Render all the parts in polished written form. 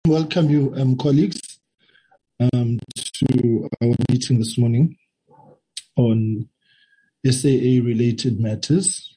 Welcome you, colleagues, to our meeting this morning on SAA-related matters.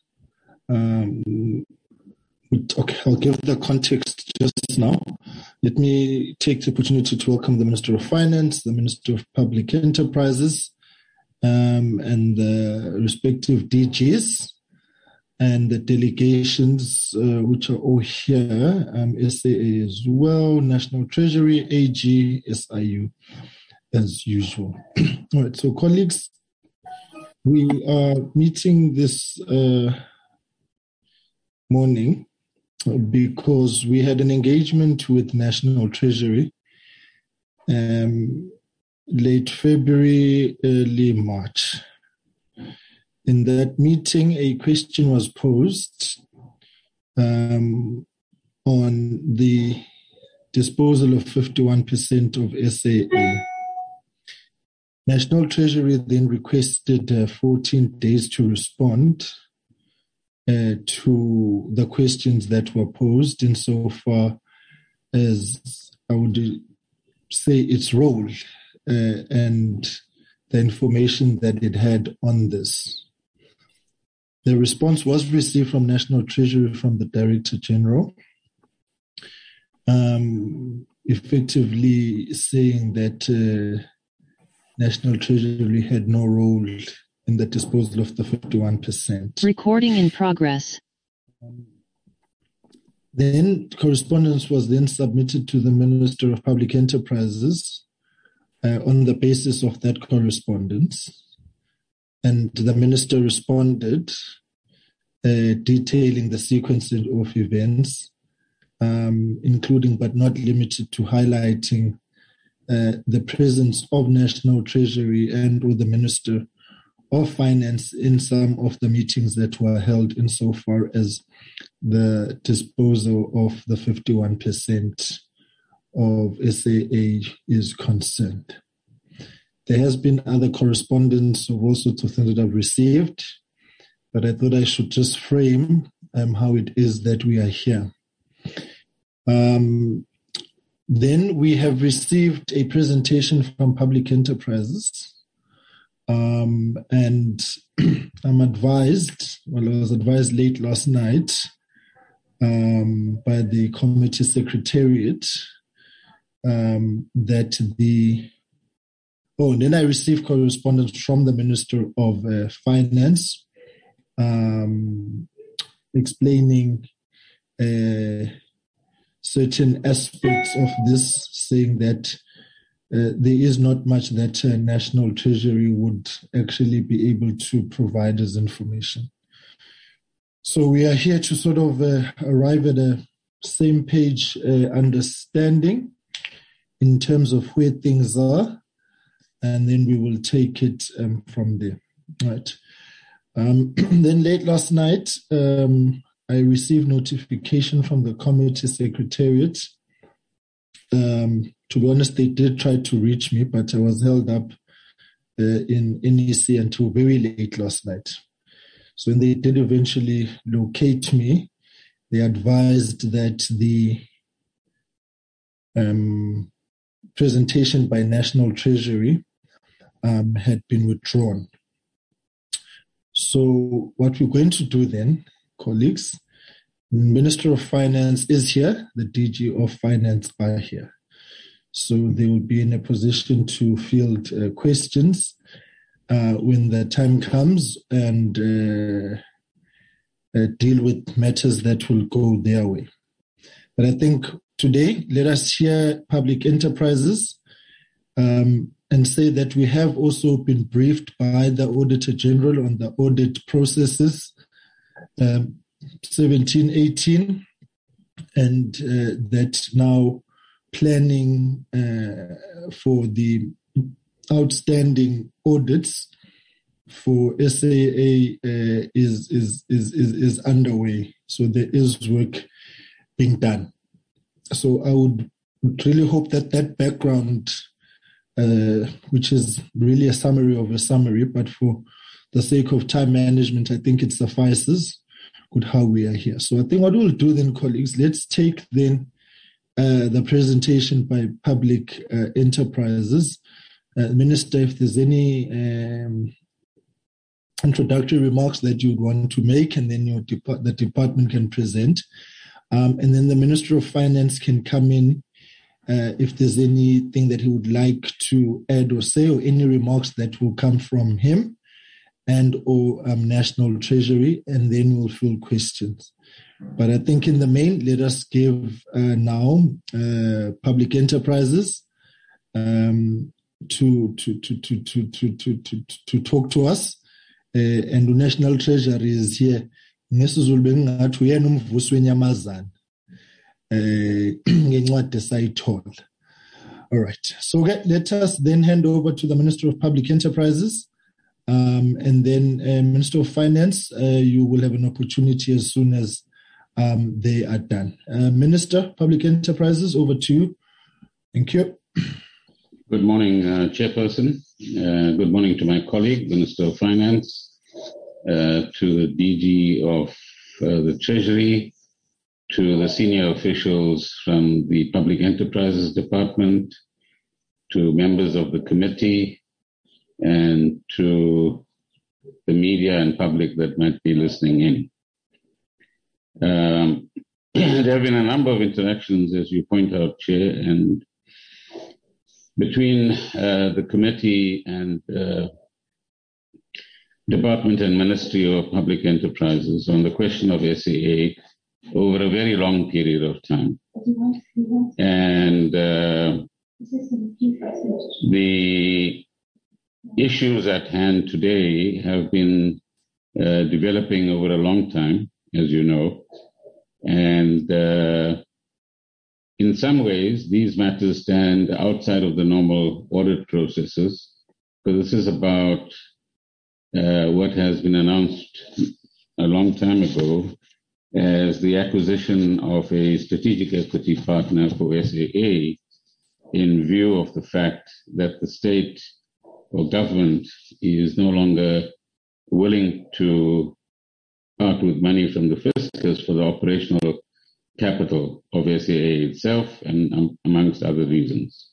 Okay, I'll give the context just now. Let me take the opportunity to welcome the Minister of Finance, the Minister of Public Enterprises, and the respective DGs, and the delegations which are all here, SAA as well, National Treasury, AG, SIU, as usual. All right, so colleagues, we are meeting this morning because we had an engagement with National Treasury late February, early March. In that meeting, a question was posed on the disposal of 51% of SAA. National Treasury then requested 14 days to respond to the questions that were posed, insofar as I would say its role and the information that it had on this. The response was received from National Treasury from the Director General, effectively saying that National Treasury had no role in the disposal of the 51%. Recording in progress. Then correspondence was then submitted to the Minister of Public Enterprises on the basis of that correspondence. And the minister responded, detailing the sequence of events, including but not limited to highlighting the presence of National Treasury and or the Minister of Finance in some of the meetings that were held insofar as the disposal of the 51% of SAA is concerned. There has been other correspondence of all sorts of things that I've received, but I thought I should just frame how it is that we are here. Then we have received a presentation from Public Enterprises, and I'm advised, well, I was advised late last night by the committee secretariat that and then I received correspondence from the Minister of Finance explaining certain aspects of this, saying that there is not much that National Treasury would actually be able to provide as information. So we are here to sort of arrive at a same page understanding in terms of where things are, and then we will take it from there. Right. Then late last night, I received notification from the committee secretariat. To be honest, they did try to reach me, but I was held up in NEC until very late last night. So when they did eventually locate me, they advised that the presentation by National Treasury had been withdrawn. So what we're going to do then, colleagues, Minister of Finance is here, the DG of Finance are here. So they will be in a position to field questions when the time comes and deal with matters that will go their way. But I think today, let us hear Public Enterprises and say that we have also been briefed by the Auditor General on the audit processes 17-18, and that now planning for the outstanding audits for SAA is underway. So there is work being done. So I would really hope that that background, which is really a summary of a summary, but for the sake of time management, I think it suffices with how we are here. So I think what we'll do then, colleagues, let's take then the presentation by Public Enterprises. Minister, if there's any introductory remarks that you would want to make, and then the department can present. And then the Minister of Finance can come in if there's anything that he would like to add or say, or any remarks that will come from him and or National Treasury, and then we'll fill questions. But I think in the main, let us give now Public Enterprises to talk to us, and the National Treasury is here. All right. So let us then hand over to the Minister of Public Enterprises, and then Minister of Finance. You will have an opportunity as soon as they are done. Minister, Public Enterprises, over to you. Thank you. Good morning, Chairperson. Good morning to my colleague, Minister of Finance, to the DG of the Treasury, to the senior officials from the Public Enterprises Department, to members of the committee, and to the media and public that might be listening in. There have been a number of interactions, as you point out, Chair, and between the committee and Department and Ministry of Public Enterprises on the question of SAA over a very long period of time. And the issues at hand today have been developing over a long time, as you know, and in some ways these matters stand outside of the normal audit processes, because this is about what has been announced a long time ago as the acquisition of a strategic equity partner for SAA, in view of the fact that the state or government is no longer willing to part with money from the fiscus for the operational capital of SAA itself, and amongst other reasons.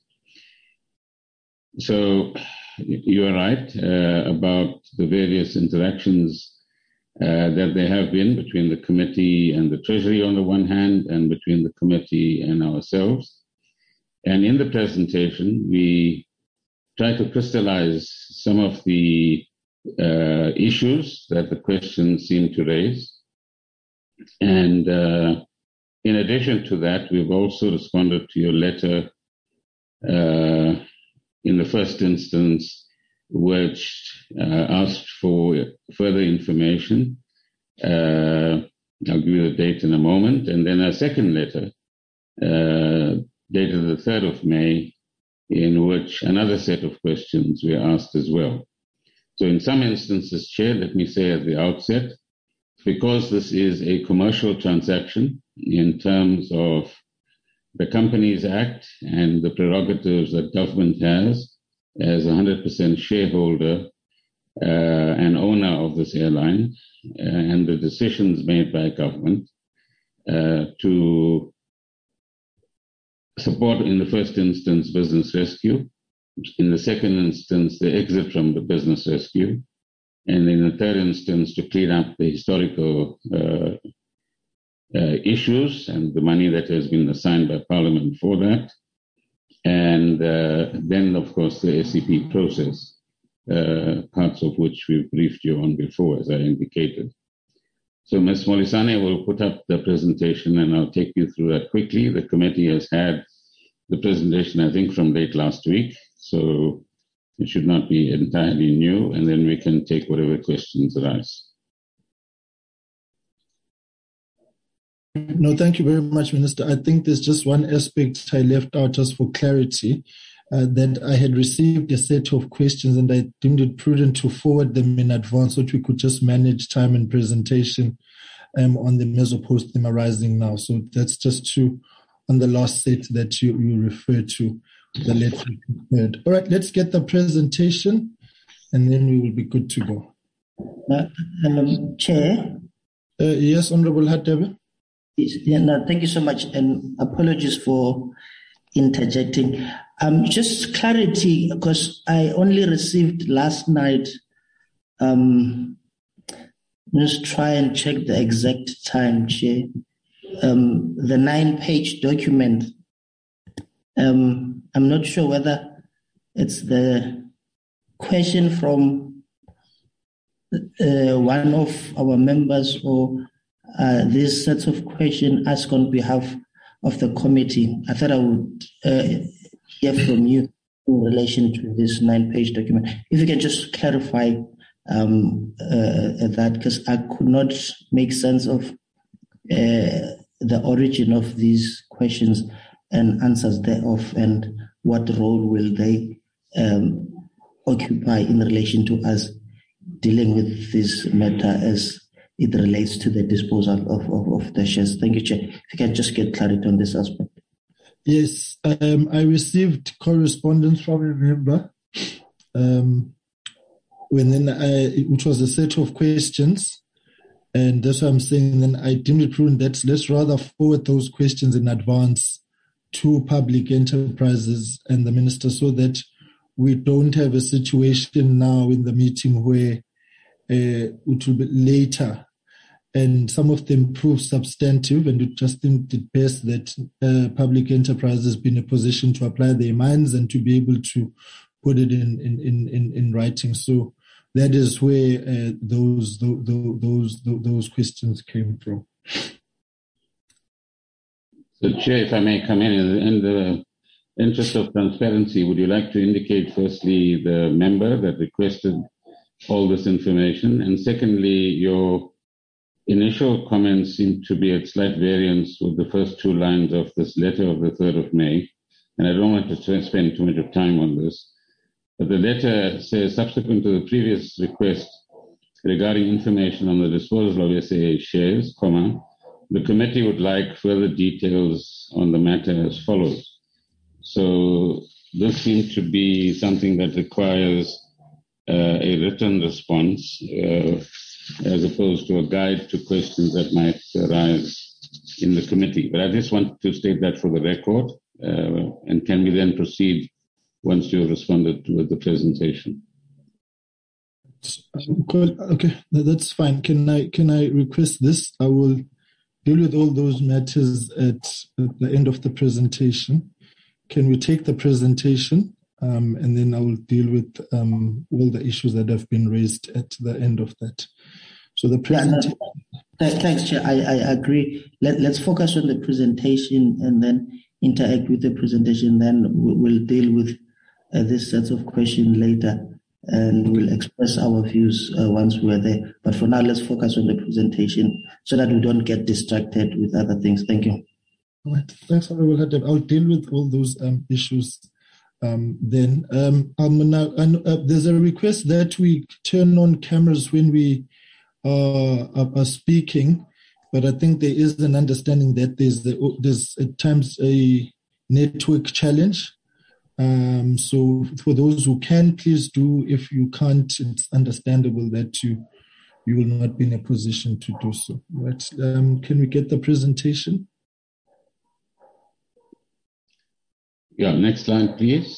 So you are right about the various interactions that there have been between the committee and the Treasury on the one hand, and between the committee and ourselves. And in the presentation, we try to crystallize some of the issues that the questions seem to raise. And in addition to that, we've also responded to your letter in the first instance, which asked for further information. I'll give you the date in a moment. And then a second letter dated the 3rd of May, in which another set of questions were asked as well. So in some instances, Chair, let me say at the outset, because this is a commercial transaction in terms of the Companies Act and the prerogatives that government has as 100% shareholder and owner of this airline, and the decisions made by government to support, in the first instance, business rescue, in the second instance, the exit from the business rescue, and in the third instance, to clean up the historical issues and the money that has been assigned by Parliament for that. And then, of course, the SEP process, parts of which we've briefed you on before, as I indicated. So Ms. Molisane will put up the presentation, and I'll take you through that quickly. The committee has had the presentation, I think, from late last week, so it should not be entirely new, and then we can take whatever questions arise. No, thank you very much, Minister. I think there's just one aspect I left out just for clarity, that I had received a set of questions and I deemed it prudent to forward them in advance so that we could just manage time and presentation on them as opposed to them arising now. So that's just true on the last set that you referred to, the letter prepared. All right, let's get the presentation and then we will be good to go. Chair? Yes, Honorable Hadebe. Yeah, no, thank you so much, and apologies for interjecting. Just clarity, because I only received last night. Just try and check the exact time, Chair. The 9-page document. I'm not sure whether it's the question from one of our members or these sets of questions asked on behalf of the committee. I thought I would hear from you in relation to this 9-page document. If you can just clarify that, because I could not make sense of the origin of these questions and answers thereof, and what role will they occupy in relation to us dealing with this matter as it relates to the disposal of the shares. Thank you, Chair. If you can just get clarity on this aspect. Yes, I received correspondence from a member, which was a set of questions, and that's what I'm saying. Then I deemed it prudent that let's rather forward those questions in advance to Public Enterprises and the Minister, so that we don't have a situation now in the meeting where it will be later and some of them prove substantive, and it just think it best that Public Enterprises be in a position to apply their minds and to be able to put it in writing. So that is where those questions came from. So, Chair, if I may come in the interest of transparency, would you like to indicate firstly the member that requested all this information, and secondly, your initial comments seem to be at slight variance with the first two lines of this letter of the 3rd of May, and I don't want to spend too much of time on this, but the letter says, subsequent to the previous request regarding information on the disposal of SAA shares, the committee would like further details on the matter as follows. So this seems to be something that requires a written response as opposed to a guide to questions that might arise in the committee. But I just want to state that for the record, and can we then proceed once you have responded to the presentation? Okay, that's fine. Can I request this? I will deal with all those matters at the end of the presentation. Can we take the presentation, and then I will deal with all the issues that have been raised at the end of that. So the presentation. Thanks, Chair. I agree. Let's focus on the presentation and then interact with the presentation. Then we'll deal with this set of questions later, and we'll express our views once we're there. But for now, let's focus on the presentation so that we don't get distracted with other things. Thank you. All right. Thanks, Honorable Hadeb. I'll deal with all those issues then. There's a request that we turn on cameras when we are speaking, but I think there is an understanding that there's at times a network challenge. So for those who can, please do. If you can't, it's understandable that you will not be in a position to do so. Right? Can we get the presentation? Yeah, next slide, please.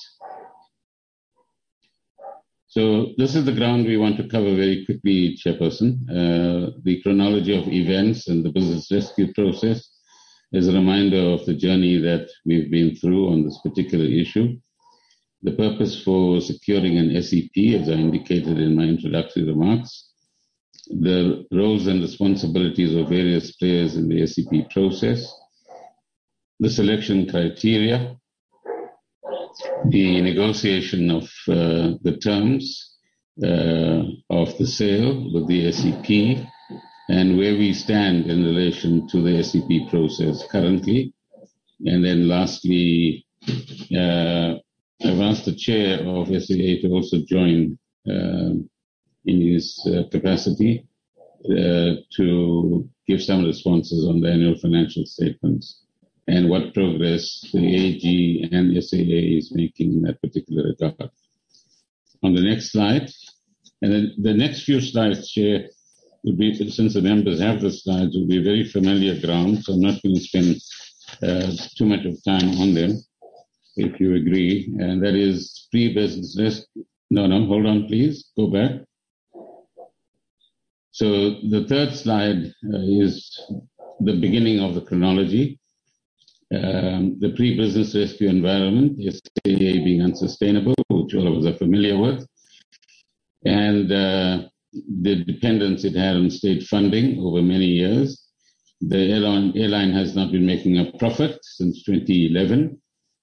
So this is the ground we want to cover very quickly, Chairperson. The chronology of events and the business rescue process is a reminder of the journey that we've been through on this particular issue. The purpose for securing an SEP, as I indicated in my introductory remarks, the roles and responsibilities of various players in the SEP process, the selection criteria, the negotiation of the terms of the sale with the SEP, and where we stand in relation to the SEP process currently. And then lastly, I've asked the chair of SAA to also join in his capacity to give some responses on the annual financial statements and what progress the AG and SAA is making in that particular regard. On the next slide, and then the next few slides, Chair, since the members have the slides, will be very familiar ground, so I'm not going to spend too much of time on them, if you agree. And that is pre-business risk. No, hold on, please. Go back. So the third slide is the beginning of the chronology. The pre-business rescue environment, SAA being unsustainable, which all of us are familiar with, and the dependence it had on state funding over many years. The airline has not been making a profit since 2011,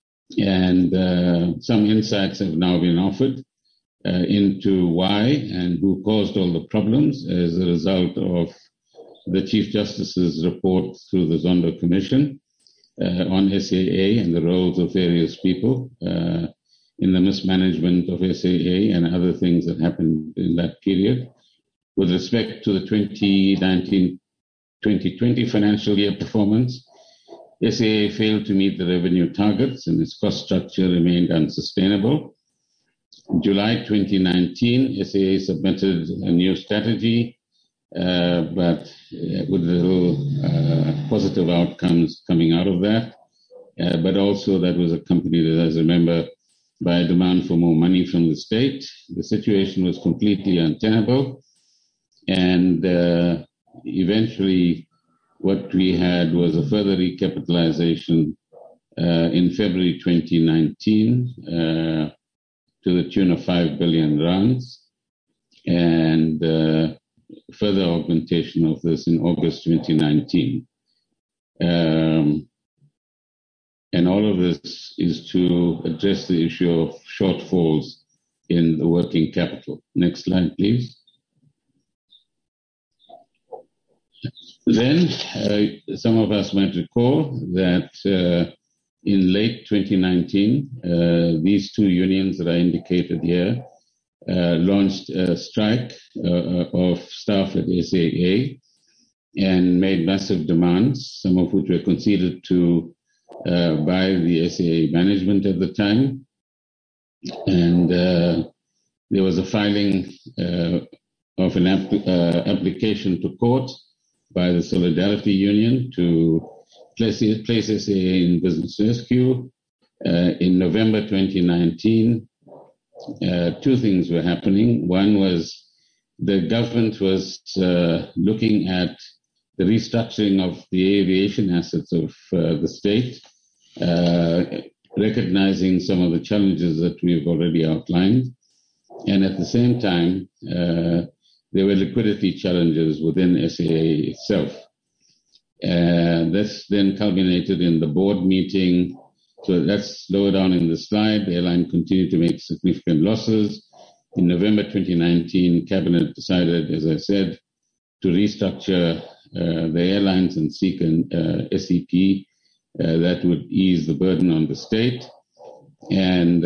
and some insights have now been offered into why and who caused all the problems as a result of the Chief Justice's report through the Zondo Commission on SAA and the roles of various people in the mismanagement of SAA and other things that happened in that period. With respect to the 2019-2020 financial year performance, SAA failed to meet the revenue targets and its cost structure remained unsustainable. In July 2019, SAA submitted a new strategy, but with little positive outcomes coming out of that. But also that was accompanied, as I remember, by a demand for more money from the state. The situation was completely untenable. And eventually what we had was a further recapitalization in February 2019 to the tune of 5 billion rands, and further augmentation of this in August 2019. And all of this is to address the issue of shortfalls in the working capital. Next slide, please. Then, some of us might recall that in late 2019, these two unions that are indicated here launched a strike of staff at SAA and made massive demands, some of which were conceded to by the SAA management at the time. And there was a filing of an application to court by the Solidarity Union to place SAA in business rescue. In November 2019, two things were happening. One was the government was looking at the restructuring of the aviation assets of the state, recognizing some of the challenges that we've already outlined. And at the same time, there were liquidity challenges within SAA itself. This then culminated in the board meeting. So that's lower down in the slide. The airline continued to make significant losses. In November 2019, Cabinet decided, as I said, to restructure the airlines and seek an SEP that would ease the burden on the state. And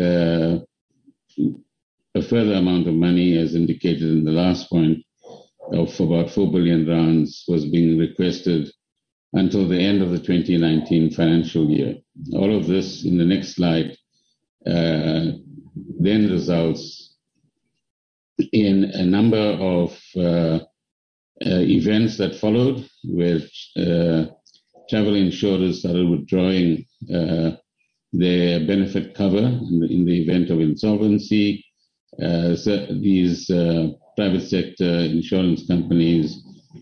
a further amount of money, as indicated in the last point, of about 4 billion rands was being requested until the end of the 2019 financial year. All of this in the next slide then results in a number of events that followed, where travel insurers started withdrawing their benefit cover in the event of insolvency. So these private sector insurance companies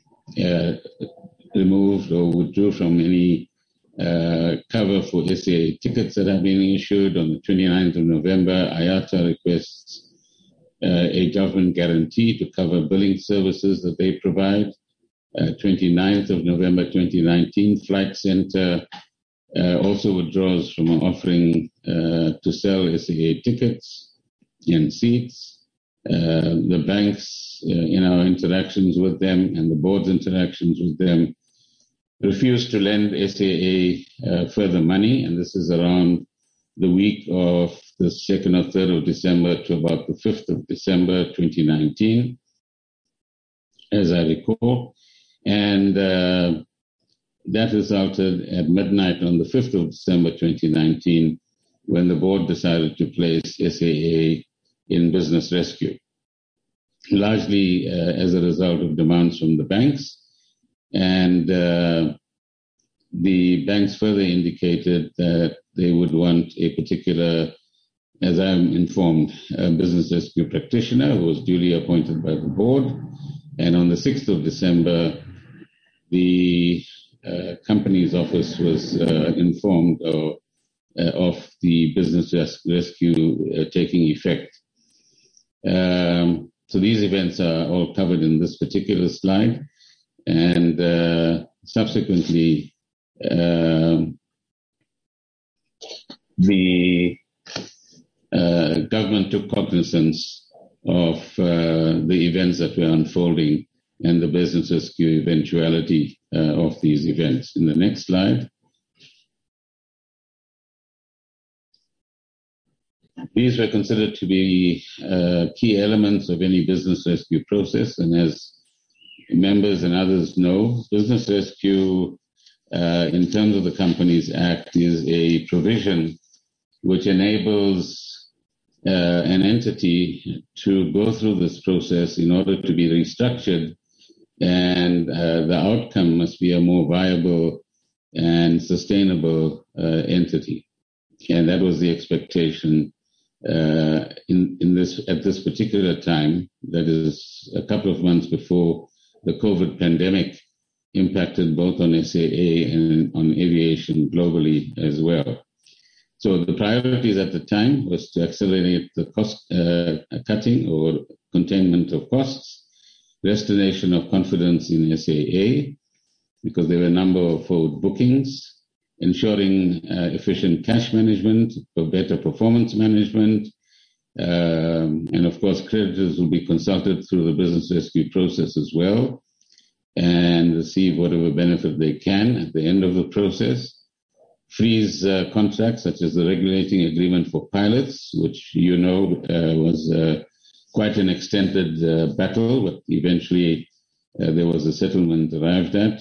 removed or withdrew from any cover for SAA tickets that have been issued. On the 29th of November, IATA requests a government guarantee to cover billing services that they provide. 29th of November 2019, Flight Centre also withdraws from offering to sell SAA tickets and seats. The banks, in our interactions with them and the board's interactions with them, refused to lend SAA further money, and this is around the week of the 2nd or 3rd of December to about the 5th of December 2019, as I recall. And that resulted at midnight on the 5th of December 2019 when the board decided to place SAA in business rescue. largely as a result of demands from the banks. And the banks further indicated that they would want a particular, as I'm informed, a business rescue practitioner who was duly appointed by the board. And on the 6th of December, the company's office was informed of the business rescue taking effect. So these events are all covered in this particular slide. And subsequently, the government took cognizance of the events that were unfolding and the business rescue eventuality of these events. In the next slide. These were considered to be key elements of any business rescue process, and as members and others know, business rescue in terms of the Companies Act is a provision which enables an entity to go through this process in order to be restructured, and the outcome must be a more viable and sustainable entity. And that was the expectation at this particular time, that is a couple of months before the COVID pandemic impacted both on SAA and on aviation globally as well. So the priorities at the time was to accelerate the cost cutting or containment of costs, restoration of confidence in SAA, because there were a number of forward bookings, ensuring efficient cash management, for better performance management, and of course creditors will be consulted through the business rescue process as well and receive whatever benefit they can at the end of the process. Freeze contracts such as the regulating agreement for pilots, which was quite an extended battle, but eventually there was a settlement arrived at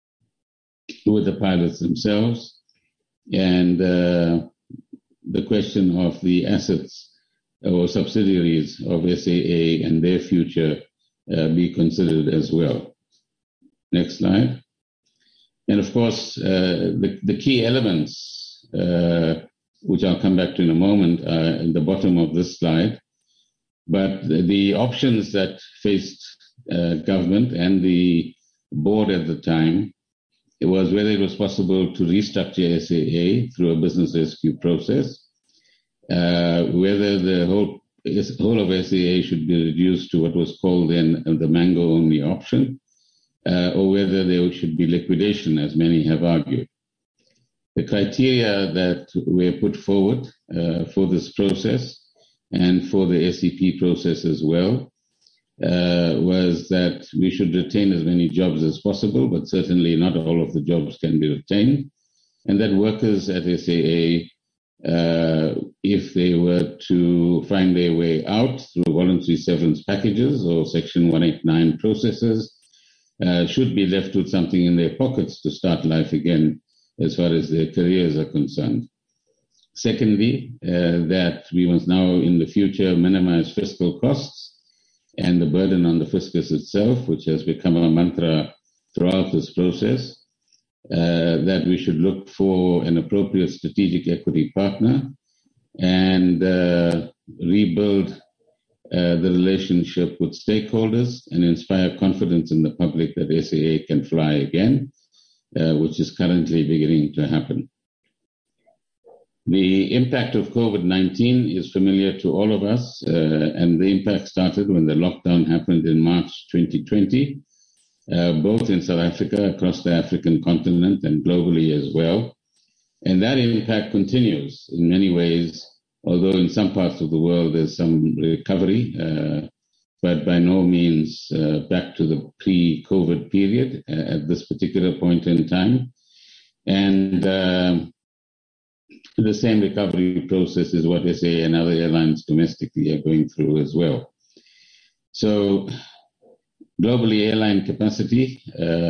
with the pilots themselves, and the question of the assets or subsidiaries of SAA and their future be considered as well. Next slide. And of course, the key elements, which I'll come back to in a moment, are in the bottom of this slide. But the options that faced government and the board at the time, it was whether it was possible to restructure SAA through a business rescue process, whether the whole of SAA should be reduced to what was called then the Mango-only option, or whether there should be liquidation, as many have argued. The criteria that were put forward for this process and for the SEP process as well was that we should retain as many jobs as possible, but certainly not all of the jobs can be retained, and that workers at SAA, if they were to find their way out through voluntary severance packages or Section 189 processes, should be left with something in their pockets to start life again as far as their careers are concerned. Secondly, that we must now in the future minimize fiscal costs and the burden on the fiscus itself, which has become a mantra throughout this process, that we should look for an appropriate strategic equity partner and rebuild the relationship with stakeholders and inspire confidence in the public that SAA can fly again, which is currently beginning to happen. The impact of COVID-19 is familiar to all of us, and the impact started when the lockdown happened in March 2020, both in South Africa, across the African continent, and globally as well. And that impact continues in many ways, although in some parts of the world there's some recovery, but by no means back to the pre-COVID period at this particular point in time. And the same recovery process is what SAA and other airlines domestically are going through as well. So globally, airline capacity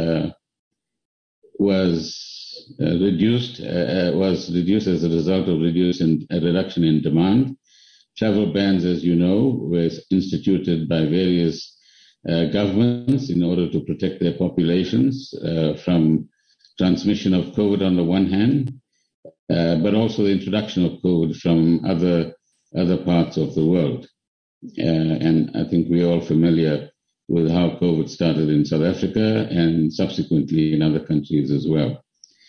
was reduced as a result of a reduction in demand, Travel bans, as you know, were instituted by various governments in order to protect their populations from transmission of COVID on the one hand, but also the introduction of COVID from other parts of the world. And I think we're all familiar with how COVID started in South Africa and subsequently in other countries as well.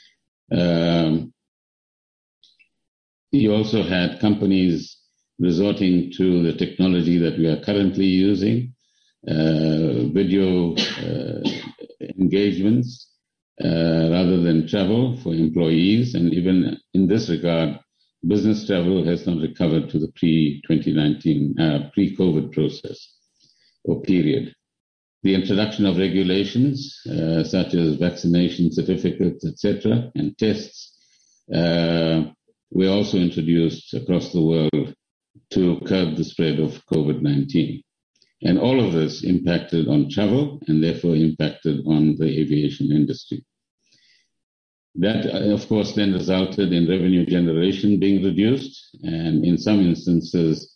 You also had companies resorting to the technology that we are currently using, video engagements, rather than travel for employees. And even in this regard, business travel has not recovered to the pre-2019, pre-COVID process or period. The introduction of regulations such as vaccination certificates, etc., and tests were also introduced across the world to curb the spread of COVID-19. And all of this impacted on travel and therefore impacted on the aviation industry. That, of course, then resulted in revenue generation being reduced, and in some instances,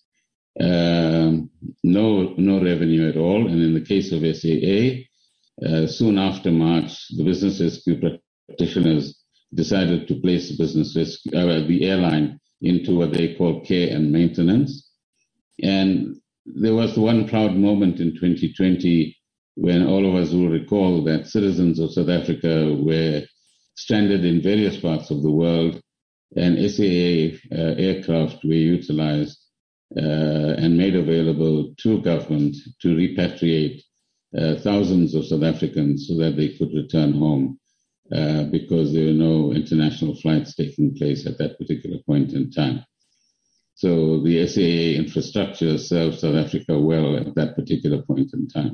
no revenue at all. And in the case of SAA, soon after March, the business rescue practitioners decided to place the airline into what they call care and maintenance. And there was one proud moment in 2020 when all of us will recall that citizens of South Africa were stranded in various parts of the world, and SAA aircraft were utilized and made available to government to repatriate thousands of South Africans so that they could return home because there were no international flights taking place at that particular point in time. So the SAA infrastructure served South Africa well at that particular point in time.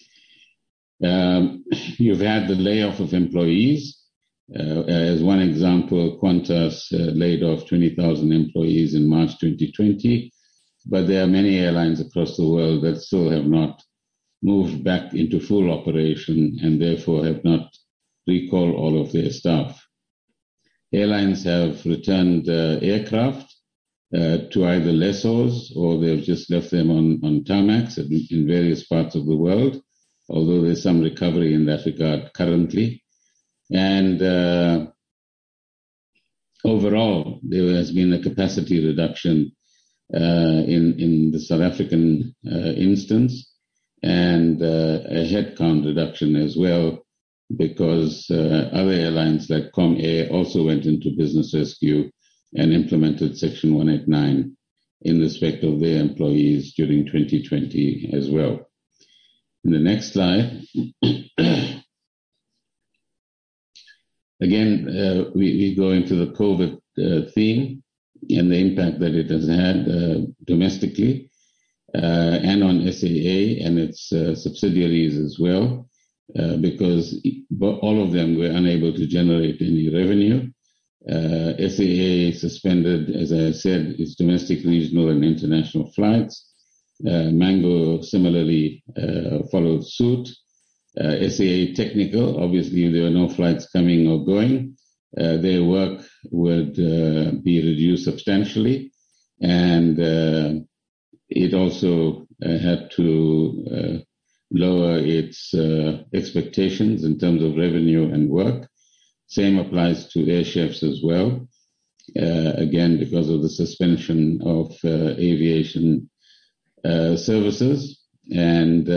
You've had the layoff of employees. As one example, Qantas laid off 20,000 employees in March 2020, but there are many airlines across the world that still have not moved back into full operation and therefore have not recalled all of their staff. Airlines have returned aircraft to either lessors or they've just left them on tarmacs in various parts of the world, although there's some recovery in that regard currently. And overall, there has been a capacity reduction in the South African instance and a headcount reduction as well, because other airlines like Comair also went into business rescue and implemented Section 189 in respect of their employees during 2020 as well. In the next slide, again, we go into the COVID theme and the impact that it has had domestically and on SAA and its subsidiaries as well, because all of them were unable to generate any revenue. SAA suspended, as I said, its domestic, regional, and international flights. Mango similarly followed suit. SAA Technical, obviously there were no flights coming or going. Their work would be reduced substantially, and it also had to lower its expectations in terms of revenue and work. Same applies to Air Chefs as well, again because of the suspension of aviation services, and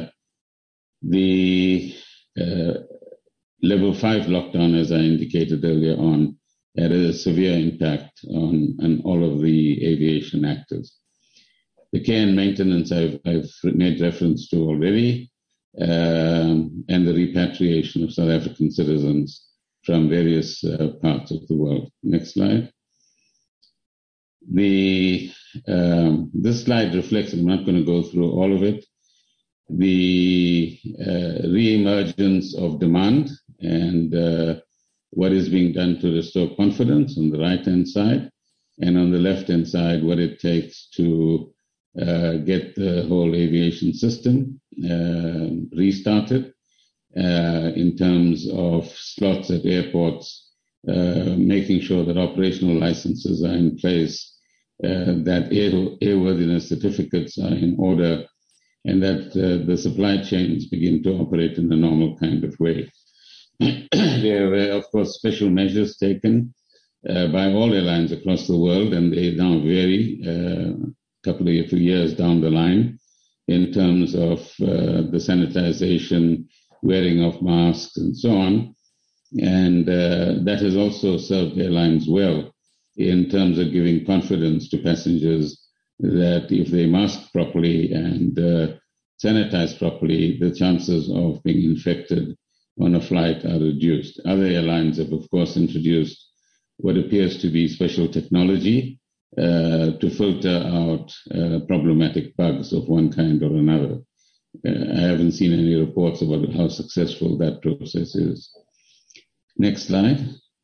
the level 5 lockdown, as I indicated earlier on, had a severe impact on all of the aviation actors. The care and maintenance I've made reference to already, and the repatriation of South African citizens from various parts of the world. Next slide. This slide reflects, and I'm not going to go through all of it, the re-emergence of demand and what is being done to restore confidence on the right-hand side, and on the left-hand side, what it takes to get the whole aviation system restarted in terms of slots at airports, making sure that operational licenses are in place that airworthiness certificates are in order, and that the supply chains begin to operate in a normal kind of way. There were, of course, special measures taken by all airlines across the world, and they now vary a couple of years down the line in terms of the sanitization, wearing of masks, and so on. And that has also served airlines well in terms of giving confidence to passengers that if they mask properly and sanitize properly, the chances of being infected on a flight are reduced. Other airlines have, of course, introduced what appears to be special technology to filter out problematic bugs of one kind or another. I haven't seen any reports about how successful that process is. Next slide.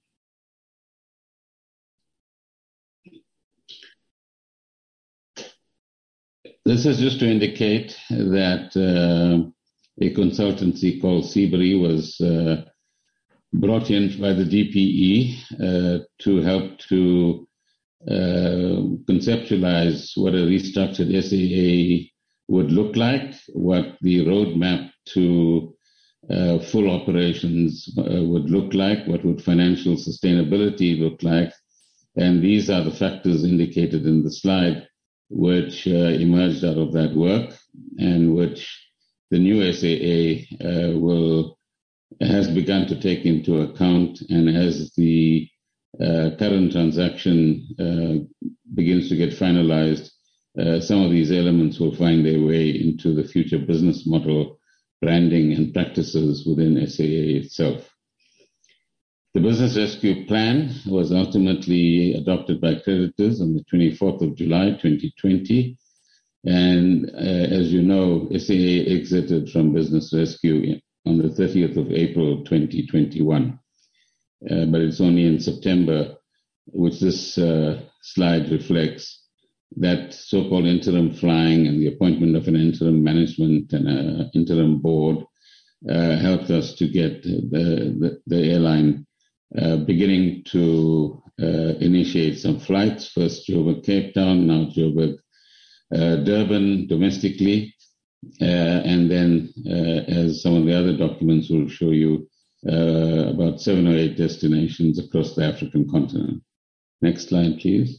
This is just to indicate that a consultancy called Seabury was brought in by the DPE to help to conceptualize what a restructured SAA would look like, what the roadmap to full operations would look like, what would financial sustainability look like. And these are the factors indicated in the slide which emerged out of that work, and which the new SAA has begun to take into account. And as the current transaction begins to get finalized, some of these elements will find their way into the future business model, branding, and practices within SAA itself. The business rescue plan was ultimately adopted by creditors on the 24th of July, 2020. And as you know, SAA exited from business rescue on the 30th of April, 2021. But it's only in September, which this slide reflects, that so-called interim flying and the appointment of an interim management and an interim board helped us to get the airline beginning to initiate some flights, first Joburg, Cape Town, now Joburg, Durban domestically, and then, as some of the other documents will show you, about 7 or 8 destinations across the African continent. Next slide, please.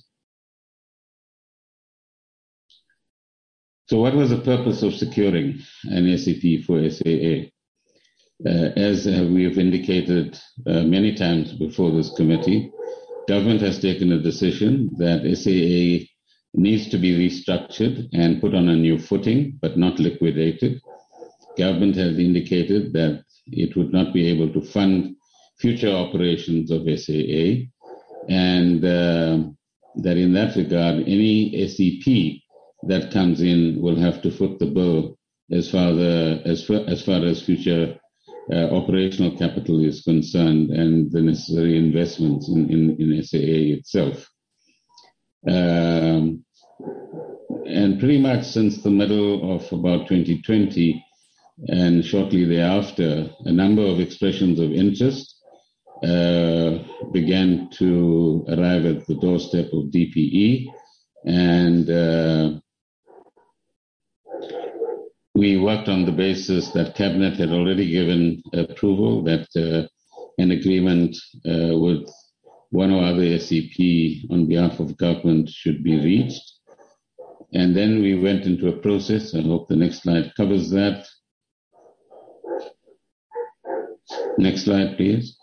So what was the purpose of securing an SAP for SAA? As we have indicated many times before this committee, government has taken a decision that SAA needs to be restructured and put on a new footing, but not liquidated. Government has indicated that it would not be able to fund future operations of SAA, and that in that regard, any SEP that comes in will have to foot the bill as far as future operational capital is concerned and the necessary investments in SAA itself. And pretty much since the middle of about 2020 and shortly thereafter, a number of expressions of interest began to arrive at the doorstep of DPE, and we worked on the basis that Cabinet had already given approval that an agreement with one or other SEP on behalf of government should be reached. And then we went into a process. I hope the next slide covers that. Next slide, please.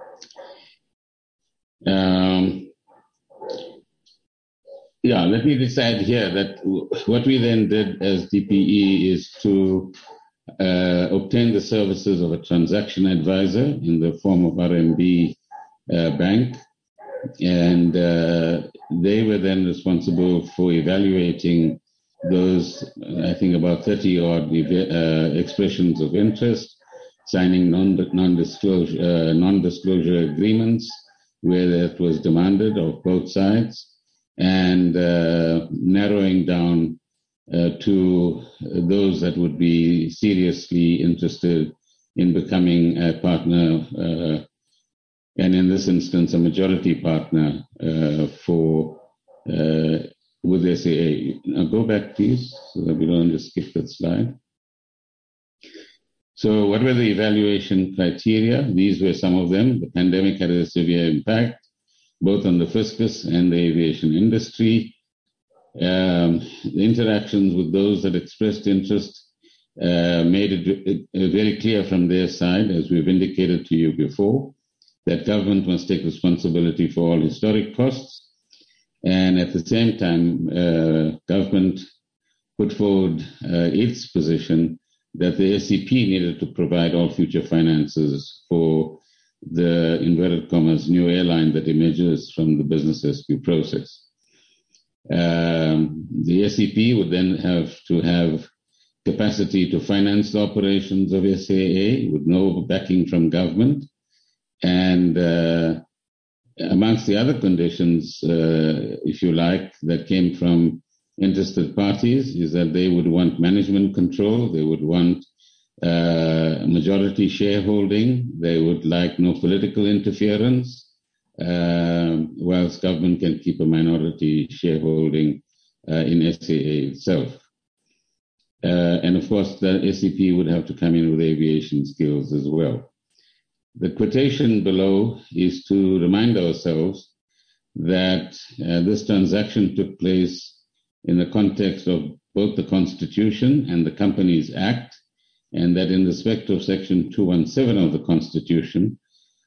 Let me decide here that what we then did as DPE is to obtain the services of a transaction advisor in the form of RMB Bank. And they were then responsible for evaluating those, I think, about 30 odd expressions of interest, signing non-disclosure agreements where that was demanded of both sides, and narrowing down to those that would be seriously interested in becoming a partner, and in this instance, a majority partner for with SAA. Now go back, please, so that we don't just skip that slide. So what were the evaluation criteria? These were some of them. The pandemic had a severe impact, both on the fiscus and the aviation industry. The interactions with those that expressed interest made it very clear from their side, as we've indicated to you before, that government must take responsibility for all historic costs. And at the same time, government put forward its position that the SCP needed to provide all future finances for the, inverted commas, new airline that emerges from the business rescue process. The SCP would then have to have capacity to finance the operations of SAA with no backing from government. And amongst the other conditions, if you like, that came from interested parties is that they would want management control, they would want majority shareholding, they would like no political interference, whilst government can keep a minority shareholding in SAA itself. And of course, the SCP would have to come in with aviation skills as well. The quotation below is to remind ourselves that this transaction took place in the context of both the Constitution and the Companies Act, and that in respect of Section 217 of the Constitution,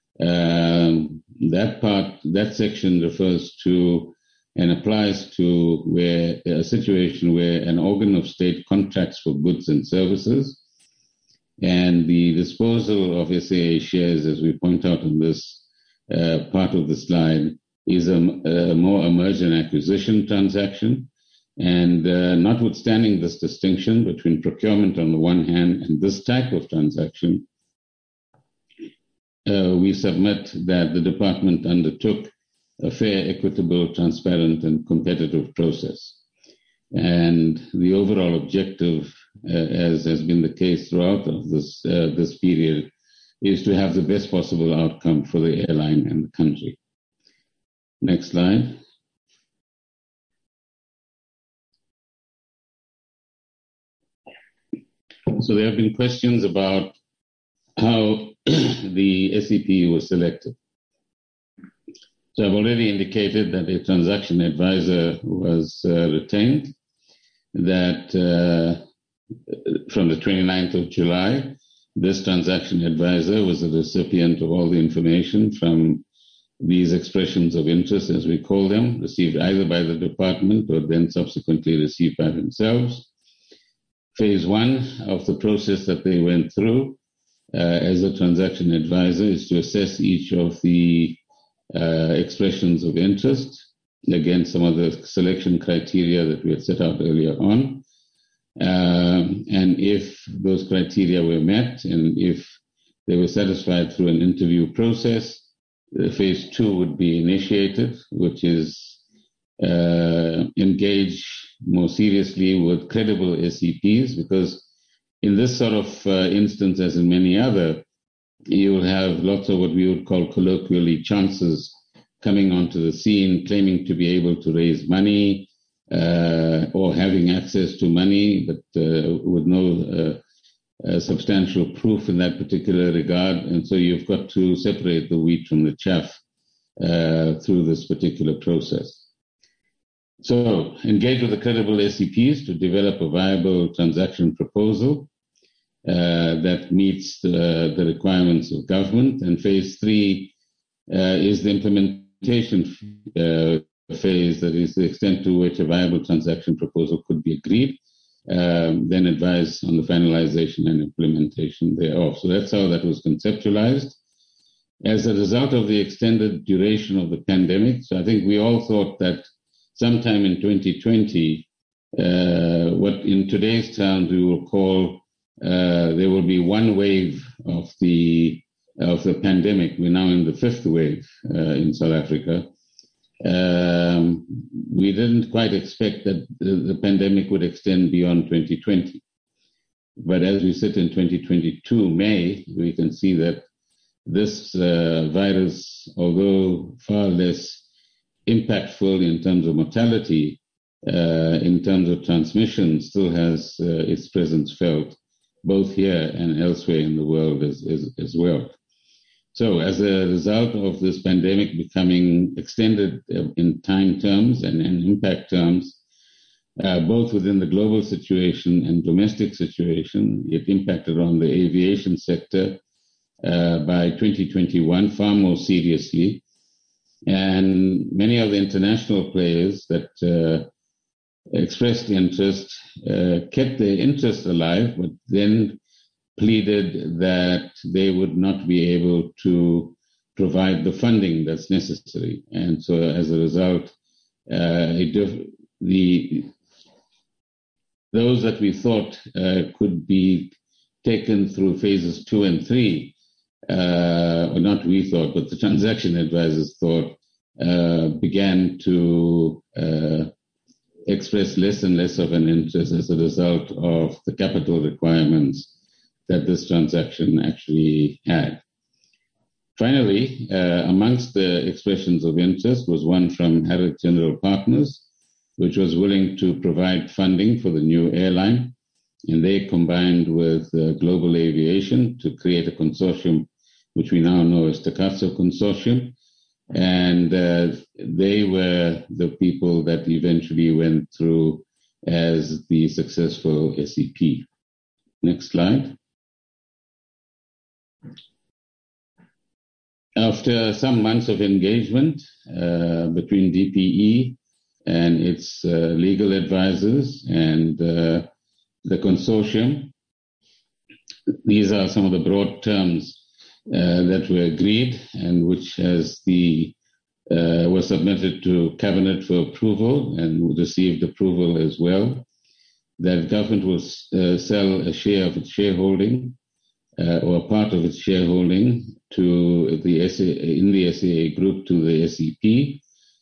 that section refers to and applies to where a situation where an organ of state contracts for goods and services, and the disposal of SAA shares, as we point out in this part of the slide, is a more a merger and acquisition transaction. And notwithstanding this distinction between procurement on the one hand and this type of transaction, we submit that the department undertook a fair, equitable, transparent, and competitive process. And the overall objective, as has been the case throughout of this period, is to have the best possible outcome for the airline and the country. Next slide. So there have been questions about how the SCP was selected. So I've already indicated that a transaction advisor was retained, that from the 29th of July, this transaction advisor was the recipient of all the information from these expressions of interest, as we call them, received either by the department or then subsequently received by themselves. Phase one of the process that they went through as a transaction advisor is to assess each of the expressions of interest against some of the selection criteria that we had set out earlier on. And if those criteria were met and if they were satisfied through an interview process, phase two would be initiated, which is engage more seriously with credible SCPs, because in this sort of instance, as in many other, you will have lots of what we would call colloquially chances coming onto the scene, claiming to be able to raise money or having access to money, but with no substantial proof in that particular regard. And so you've got to separate the wheat from the chaff through this particular process. So engage with the credible SCPs to develop a viable transaction proposal that meets the requirements of government. And phase three is the implementation phase, that is the extent to which a viable transaction proposal could be agreed, then advise on the finalization and implementation thereof. So that's how that was conceptualized. As a result of the extended duration of the pandemic, so I think we all thought that sometime in 2020, what in today's terms we will call there will be one wave of the pandemic. We're now in the fifth wave in South Africa. We didn't quite expect that the pandemic would extend beyond 2020. But as we sit in 2022 May, we can see that this virus, although far less impactful in terms of mortality, in terms of transmission still has its presence felt both here and elsewhere in the world as well. So as a result of this pandemic becoming extended in time terms and in impact terms, both within the global situation and domestic situation, it impacted on the aviation sector by 2021 far more seriously. And many of the international players that expressed interest kept their interest alive, but then pleaded that they would not be able to provide the funding that's necessary. And so as a result, those that we thought could be taken through phases 2 and 3, or not we thought, but the transaction advisors thought, began to express less and less of an interest as a result of the capital requirements that this transaction actually had. Finally, amongst the expressions of interest was one from Harrod General Partners, which was willing to provide funding for the new airline. And they combined with Global Aviation to create a consortium, which we now know as Takatso Consortium. And they were the people that eventually went through as the successful SEP. Next slide. After some months of engagement between DPE and its legal advisors and the consortium, these are some of the broad terms that were agreed and which was submitted to Cabinet for approval and received approval as well. That government will sell a share of its shareholding or a part of its shareholding to in the SAA group to the SEP,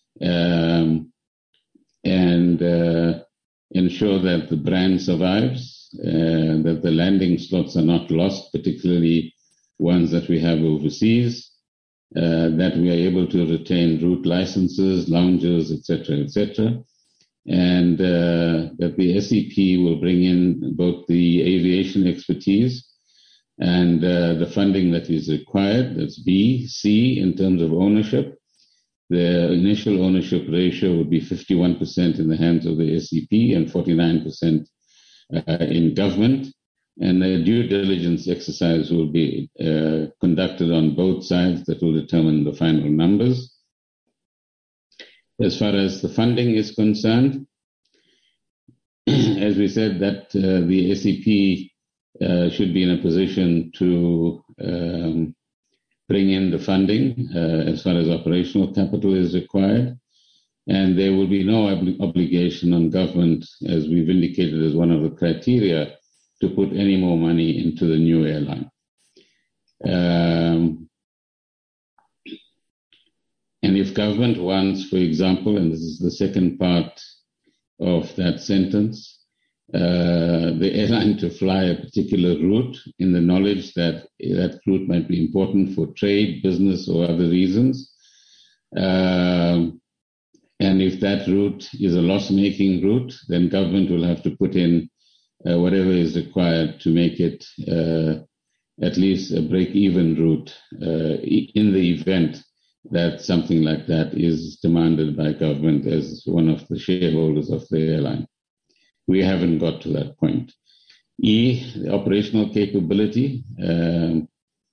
and ensure that the brand survives, that the landing slots are not lost, particularly ones that we have overseas, that we are able to retain route licenses, lounges, etc., and that the SEP will bring in both the aviation expertise and the funding that is required. That's B. C, in terms of ownership, the initial ownership ratio would be 51% in the hands of the SEP and 49% in government. And the due diligence exercise will be conducted on both sides that will determine the final numbers. As far as the funding is concerned, as we said, that the SEP should be in a position to bring in the funding as far as operational capital is required. And there will be no obligation on government, as we've indicated as one of the criteria, to put any more money into the new airline. And if government wants, for example, and this is the second part of that sentence, the airline to fly a particular route in the knowledge that that route might be important for trade, business, or other reasons. And if that route is a loss-making route, then government will have to put in whatever is required to make it at least a break-even route in the event that something like that is demanded by government as one of the shareholders of the airline. We haven't got to that point. E, the operational capability. The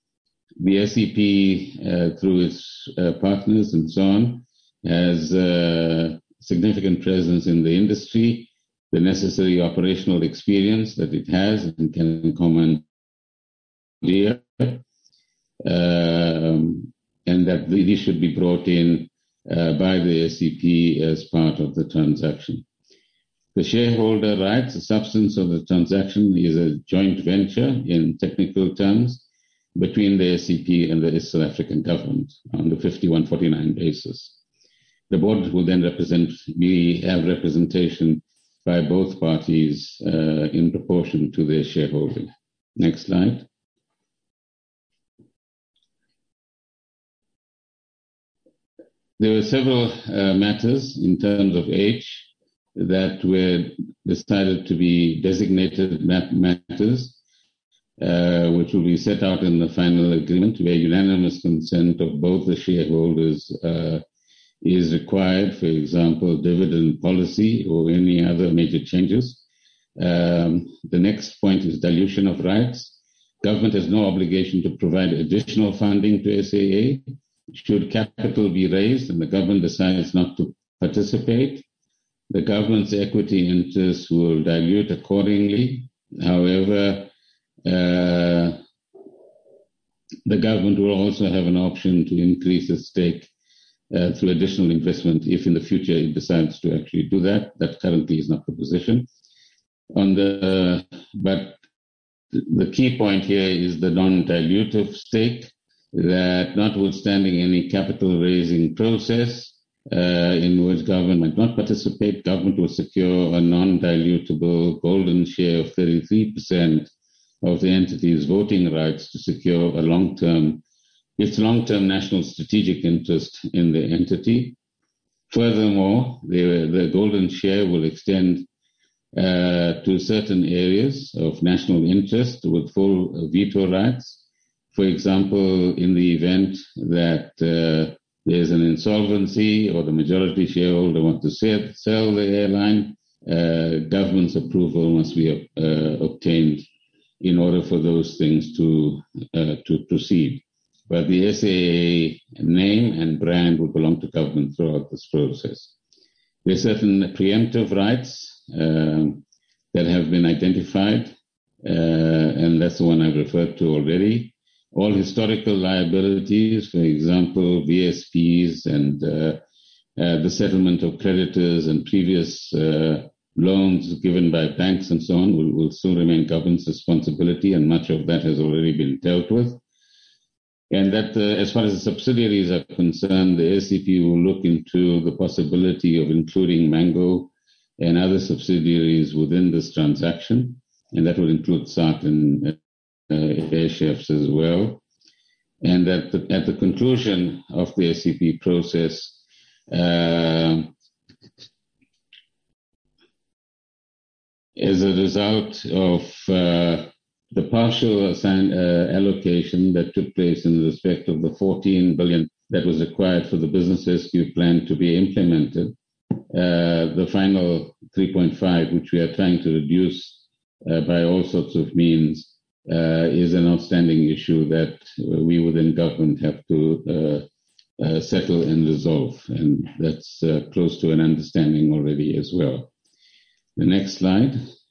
SEP, through its partners and so on, has significant presence in the industry, the necessary operational experience that it has and can command here, and that these should be brought in by the SEP as part of the transaction. The shareholder rights, the substance of the transaction is a joint venture in technical terms between the SEP and the South African government on the 51-49 basis. The board will then have representation by both parties in proportion to their shareholding. Next slide. There were several matters in terms of age that were decided to be designated matters, which will be set out in the final agreement, where unanimous consent of both the shareholders is required, for example, dividend policy or any other major changes. The next point is dilution of rights. Government has no obligation to provide additional funding to SAA. Should capital be raised and the government decides not to participate, the government's equity interests will dilute accordingly. However, the government will also have an option to increase its stake through additional investment if in the future it decides to actually do that. That currently is not the position. But the key point here is the non-dilutive stake, that notwithstanding any capital raising process in which government might not participate, government will secure a non-dilutable golden share of 33% of the entity's voting rights to secure its long-term national strategic interest in the entity. Furthermore, the golden share will extend to certain areas of national interest with full veto rights. For example, in the event that there's an insolvency or the majority shareholder wants to sell the airline, government's approval must be obtained in order for those things to proceed. But the SAA name and brand will belong to government throughout this process. There are certain preemptive rights that have been identified, and that's the one I've referred to already. All historical liabilities, for example, VSPs and the settlement of creditors and previous loans given by banks and so on will still remain government's responsibility, and much of that has already been dealt with. And that as far as the subsidiaries are concerned, the SCP will look into the possibility of including Mango and other subsidiaries within this transaction, and that would include SART and Airchefs as well. And that at the conclusion of the SCP process, as a result of the partial allocation that took place in respect of the 14 billion that was required for the business rescue plan to be implemented, the final 3.5, which we are trying to reduce by all sorts of means, is an outstanding issue that we within government have to settle and resolve. And that's close to an understanding already as well. The next slide.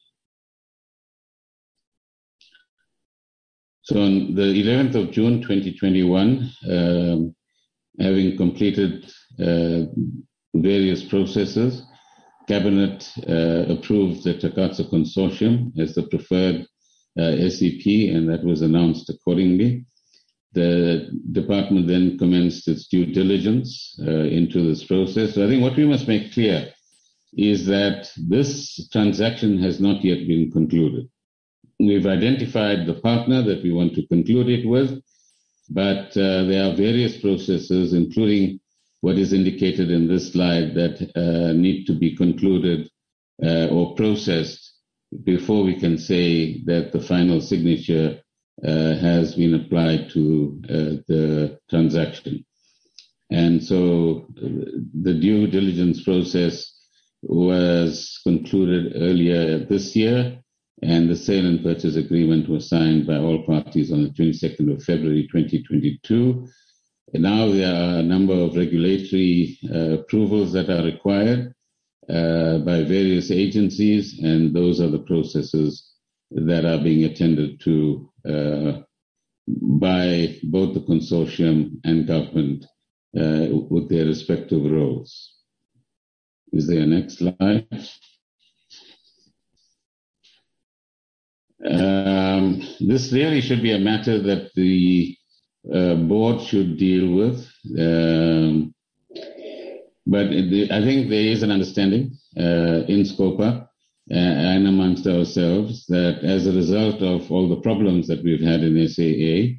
So on the 11th of June 2021, having completed various processes, Cabinet approved the Takatsu Consortium as the preferred SCP, and that was announced accordingly. The department then commenced its due diligence into this process. So I think what we must make clear is that this transaction has not yet been concluded. We've identified the partner that we want to conclude it with, but there are various processes, including what is indicated in this slide, that need to be concluded or processed before we can say that the final signature has been applied to the transaction. And so the due diligence process was concluded earlier this year, and the sale and purchase agreement was signed by all parties on the 22nd of February 2022. And now there are a number of regulatory approvals that are required by various agencies, and those are the processes that are being attended to by both the consortium and government with their respective roles. Is there a next slide? This really should be a matter that the board should deal with. But I think there is an understanding in Scopa and amongst ourselves that as a result of all the problems that we've had in SAA,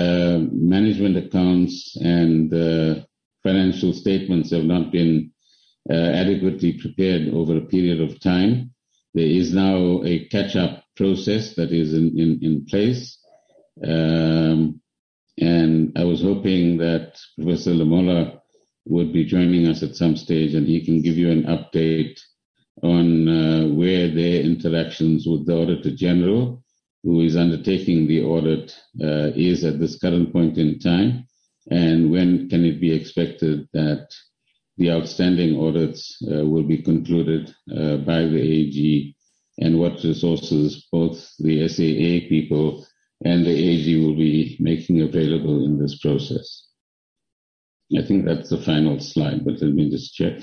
management accounts and financial statements have not been adequately prepared over a period of time. There is now a catch-up process that is in place. And I was hoping that Professor Lamola would be joining us at some stage and he can give you an update on where their interactions with the Auditor General, who is undertaking the audit, is at this current point in time, and when can it be expected that the outstanding audits will be concluded by the AG, and what resources both the SAA people and the AG will be making available in this process. I think that's the final slide, but let me just check.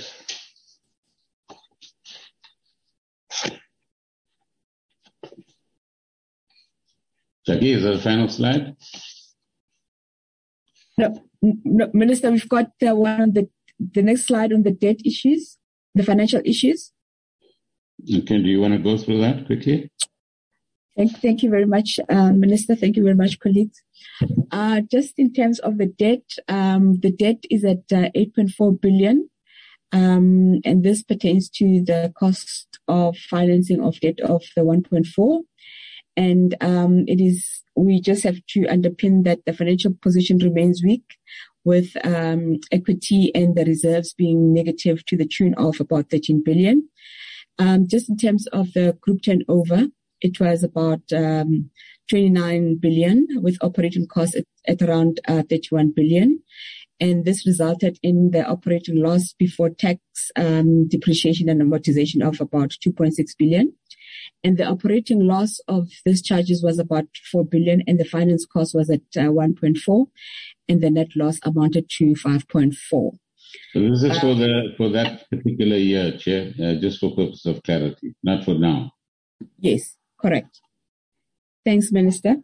Jackie, is that the final slide? No, Minister, we've got one on the next slide on the debt issues, the financial issues. Okay, do you want to go through that quickly? Thank you very much, Minister. Thank you very much, colleagues. Just in terms of the debt is at 8.4 billion, and this pertains to the cost of financing of debt of the 1.4. And we just have to underpin that the financial position remains weak, with equity and the reserves being negative to the tune of about 13 billion. Just in terms of the group turnover, it was about 29 billion, with operating costs at around 31 billion. And this resulted in the operating loss before tax, depreciation and amortization of about 2.6 billion. And the operating loss of these charges was about 4 billion, and the finance cost was at 1.4, and the net loss amounted to 5.4. So this is for that particular year, Chair, just for purpose of clarity, not for now. Yes, correct. Thanks, Minister.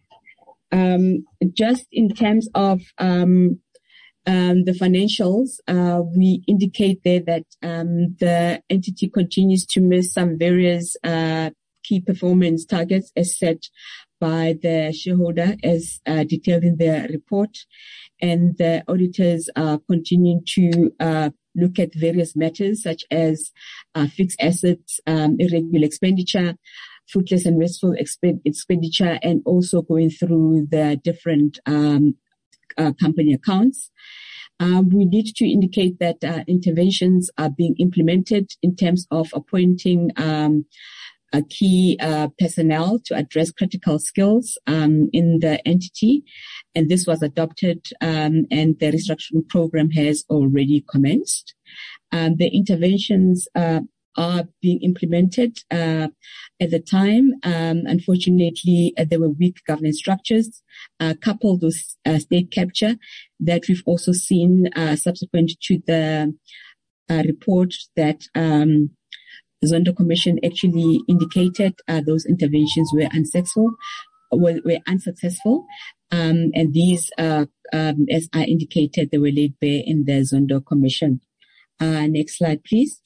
Just in terms of the financials, we indicate there that the entity continues to miss some various key performance targets as set by the shareholder, as detailed in their report. And the auditors are continuing to look at various matters such as fixed assets, irregular expenditure, fruitless and wasteful expenditure, and also going through the different company accounts. We need to indicate that interventions are being implemented in terms of appointing a key personnel to address critical skills in the entity, and this was adopted, and the restructuring program has already commenced. The interventions are being implemented at the time. Unfortunately, there were weak governance structures coupled with state capture that we've also seen subsequent to the report that Zondo Commission actually indicated those interventions were unsuccessful. And these, as I indicated, they were laid bare in the Zondo Commission. Next slide, please.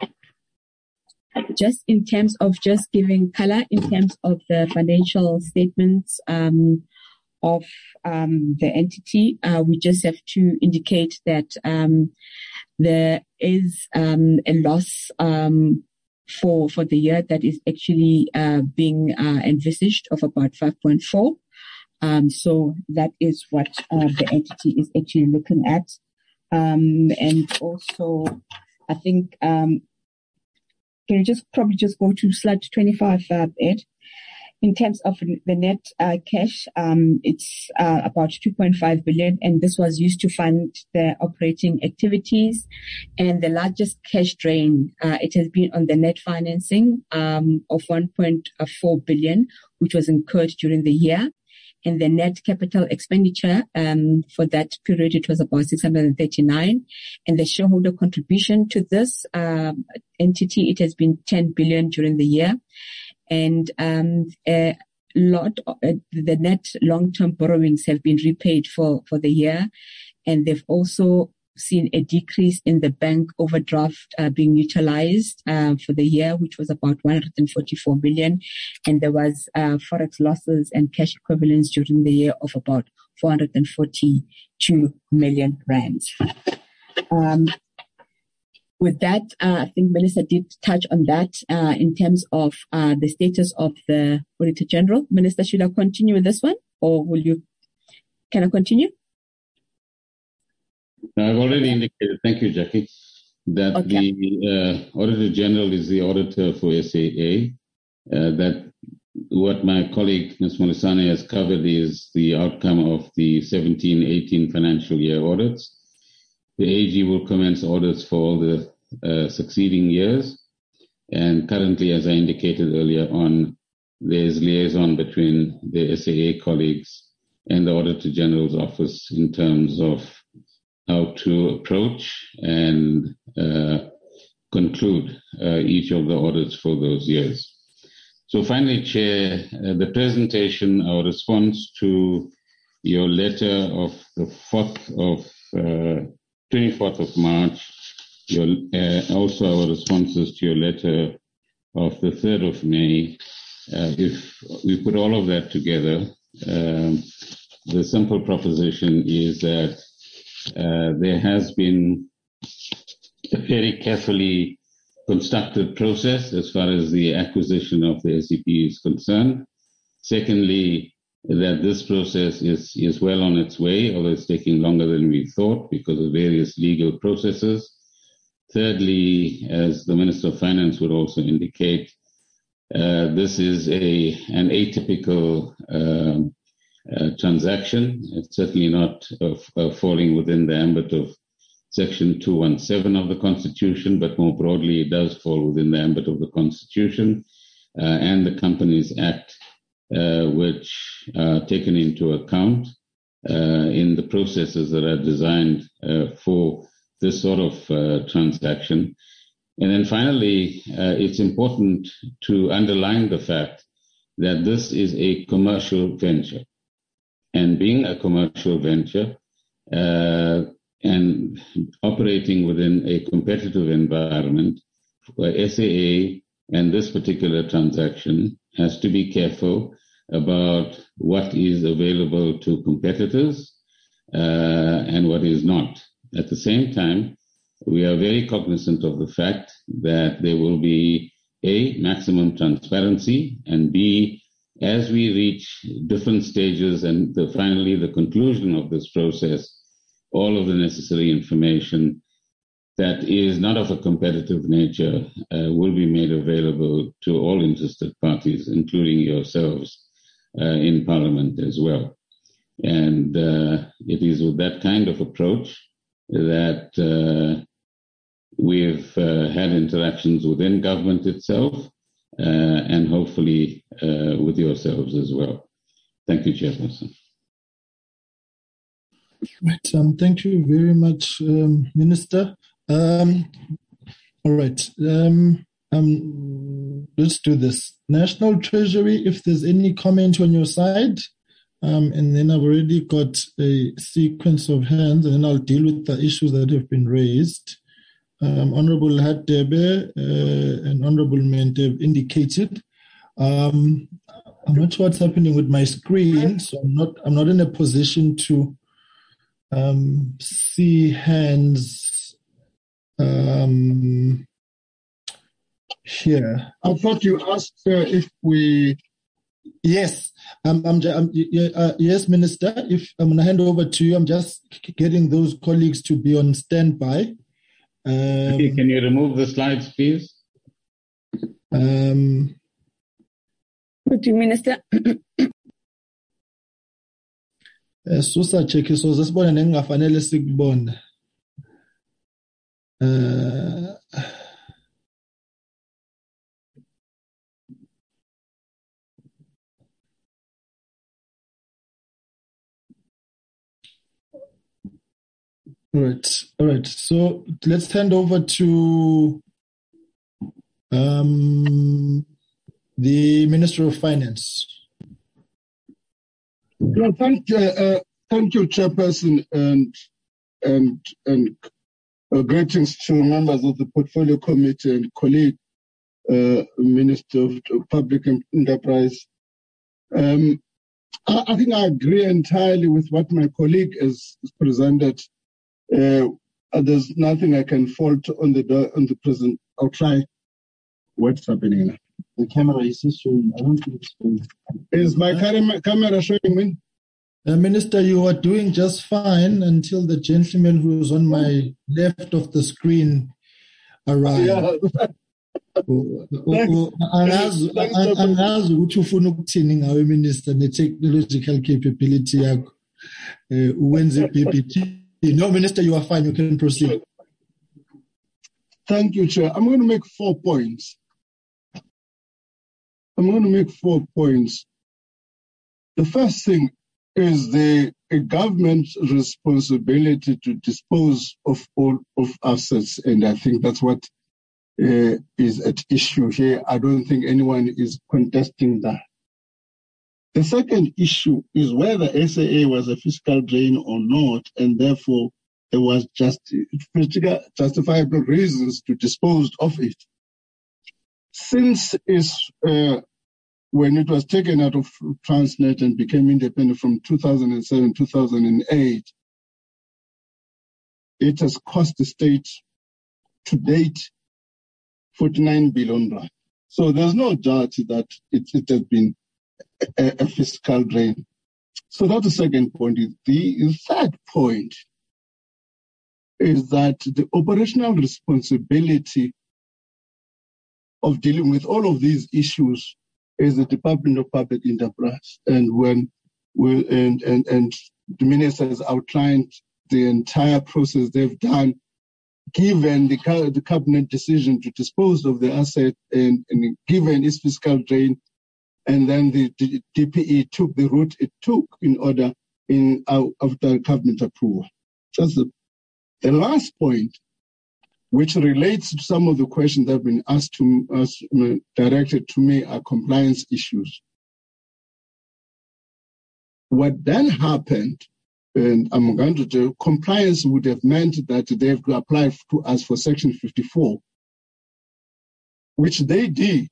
Just in terms of just giving color, in terms of the financial statements of the entity, we just have to indicate that there is a loss for the year that is actually being envisaged of about 5.4. So that is what the entity is actually looking at. And also, I think, can you just go to slide 25, Ed? In terms of the net cash, it's about 2.5 billion, and this was used to fund the operating activities. And the largest cash drain, it has been on the net financing of 1.4 billion, which was incurred during the year. And the net capital expenditure for that period, it was about 639. And the shareholder contribution to this entity, it has been 10 billion during the year. And the net long-term borrowings have been repaid for the year. And they've also seen a decrease in the bank overdraft being utilized for the year, which was about 144 million. And there was forex losses and cash equivalents during the year of about 442 million rands. With that, I think Minister did touch on that in terms of the status of the Auditor General. Minister, should I continue with this one, or can I continue? I've already indicated, thank you, Jackie, that the Auditor General is the auditor for SAA. That what my colleague, Ms. Molisane, has covered is the outcome of the 17-18 financial year audits. The AG will commence audits for all the succeeding years. And currently, as I indicated earlier on, there's liaison between the SAA colleagues and the Auditor General's office in terms of how to approach and conclude each of the audits for those years. So finally, Chair, the presentation, our response to your letter of the 24th of March, also our responses to your letter of the 3rd of May, if we put all of that together, the simple proposition is that there has been a very carefully constructed process as far as the acquisition of the SEP is concerned. Secondly, that this process is well on its way, although it's taking longer than we thought because of various legal processes. Thirdly, as the Minister of Finance would also indicate, this is an atypical transaction. It's certainly not falling within the ambit of Section 217 of the Constitution, but more broadly, it does fall within the ambit of the Constitution and the Companies Act, which are taken into account in the processes that are designed for this sort of transaction. And then finally, it's important to underline the fact that this is a commercial venture. And being a commercial venture and operating within a competitive environment, SAA and this particular transaction has to be careful about what is available to competitors and what is not. At the same time, we are very cognizant of the fact that there will be A, maximum transparency, and B, as we reach different stages and finally the conclusion of this process, all of the necessary information that is not of a competitive nature will be made available to all interested parties, including yourselves in Parliament as well. And it is with that kind of approach that we've had interactions within government itself and hopefully with yourselves as well. Thank you, Chairperson. Right. Thank you very much, Minister. All right. Let's do this. National Treasury, if there's any comment on your side, and then I've already got a sequence of hands, and then I'll deal with the issues that have been raised. Honorable Hadebe and Honorable Mente have indicated. I'm not sure what's happening with my screen, so I'm not in a position to see hands here. I thought you asked if we. Yes, yes, Minister. If I'm going to hand over to you, I'm just getting those colleagues to be on standby. Okay, can you remove the slides, please? Would you, Minister? Susa check so zasibona nengafanele sikubona. All right. So let's hand over to the Minister of Finance. Yeah, thank you, Chairperson, and greetings to members of the Portfolio Committee and colleague Minister of Public Enterprise. I think I agree entirely with what my colleague has presented. there's nothing I can fault on the present. I'll try. What's happening now? The camera is showing. I don't think it's showing. Is my camera showing me? Minister, you were doing just fine until the gentleman who was on my left of the screen arrived. Yeah. Angazi ukuthi ufuna ukuthini ngawe minister ne-technological capability yakho uwenze PPT. No, Minister, you are fine. You can proceed. Thank you, Chair. I'm going to make 4 points. The first thing is the government's responsibility to dispose of all of assets, and I think that's what is at issue here. I don't think anyone is contesting that. The second issue is whether SAA was a fiscal drain or not, and therefore there was justifiable reasons to dispose of it. Since when it was taken out of Transnet and became independent from 2007, 2008, it has cost the state to date 49 billion rand. So there's no doubt that it has been a fiscal drain. So that's the second point. The third point is that the operational responsibility of dealing with all of these issues is the Department of Public Enterprise. And the minister has outlined the entire process they've done, given the cabinet decision to dispose of the asset and given its fiscal drain, and then the DPE took the route it took after cabinet approval. That's the last point, which relates to some of the questions that have been asked to us, directed to me, are compliance issues. What then happened, and I'm going to do, compliance would have meant that they have to apply to us for Section 54, which they did.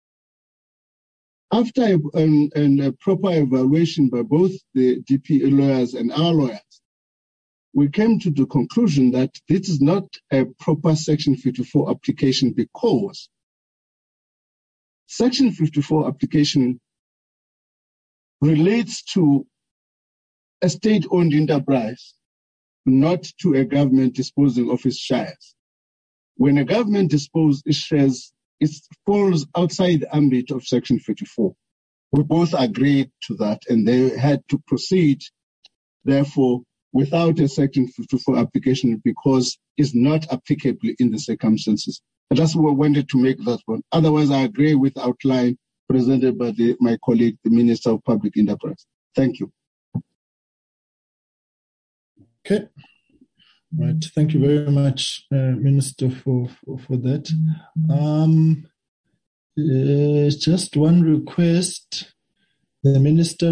After a proper evaluation by both the DPE lawyers and our lawyers, we came to the conclusion that this is not a proper Section 54 application, because Section 54 application relates to a state-owned enterprise, not to a government disposing of its shares. When a government disposes its shares, it falls outside the ambit of Section 54. We both agreed to that, and they had to proceed, therefore, without a Section 54 application, because it's not applicable in the circumstances. And that's what I wanted to make that one. Otherwise, I agree with the outline presented by my colleague, the Minister of Public Enterprise. Thank you. Okay. Right. Thank you very much, Minister, for that. Just one request. The Minister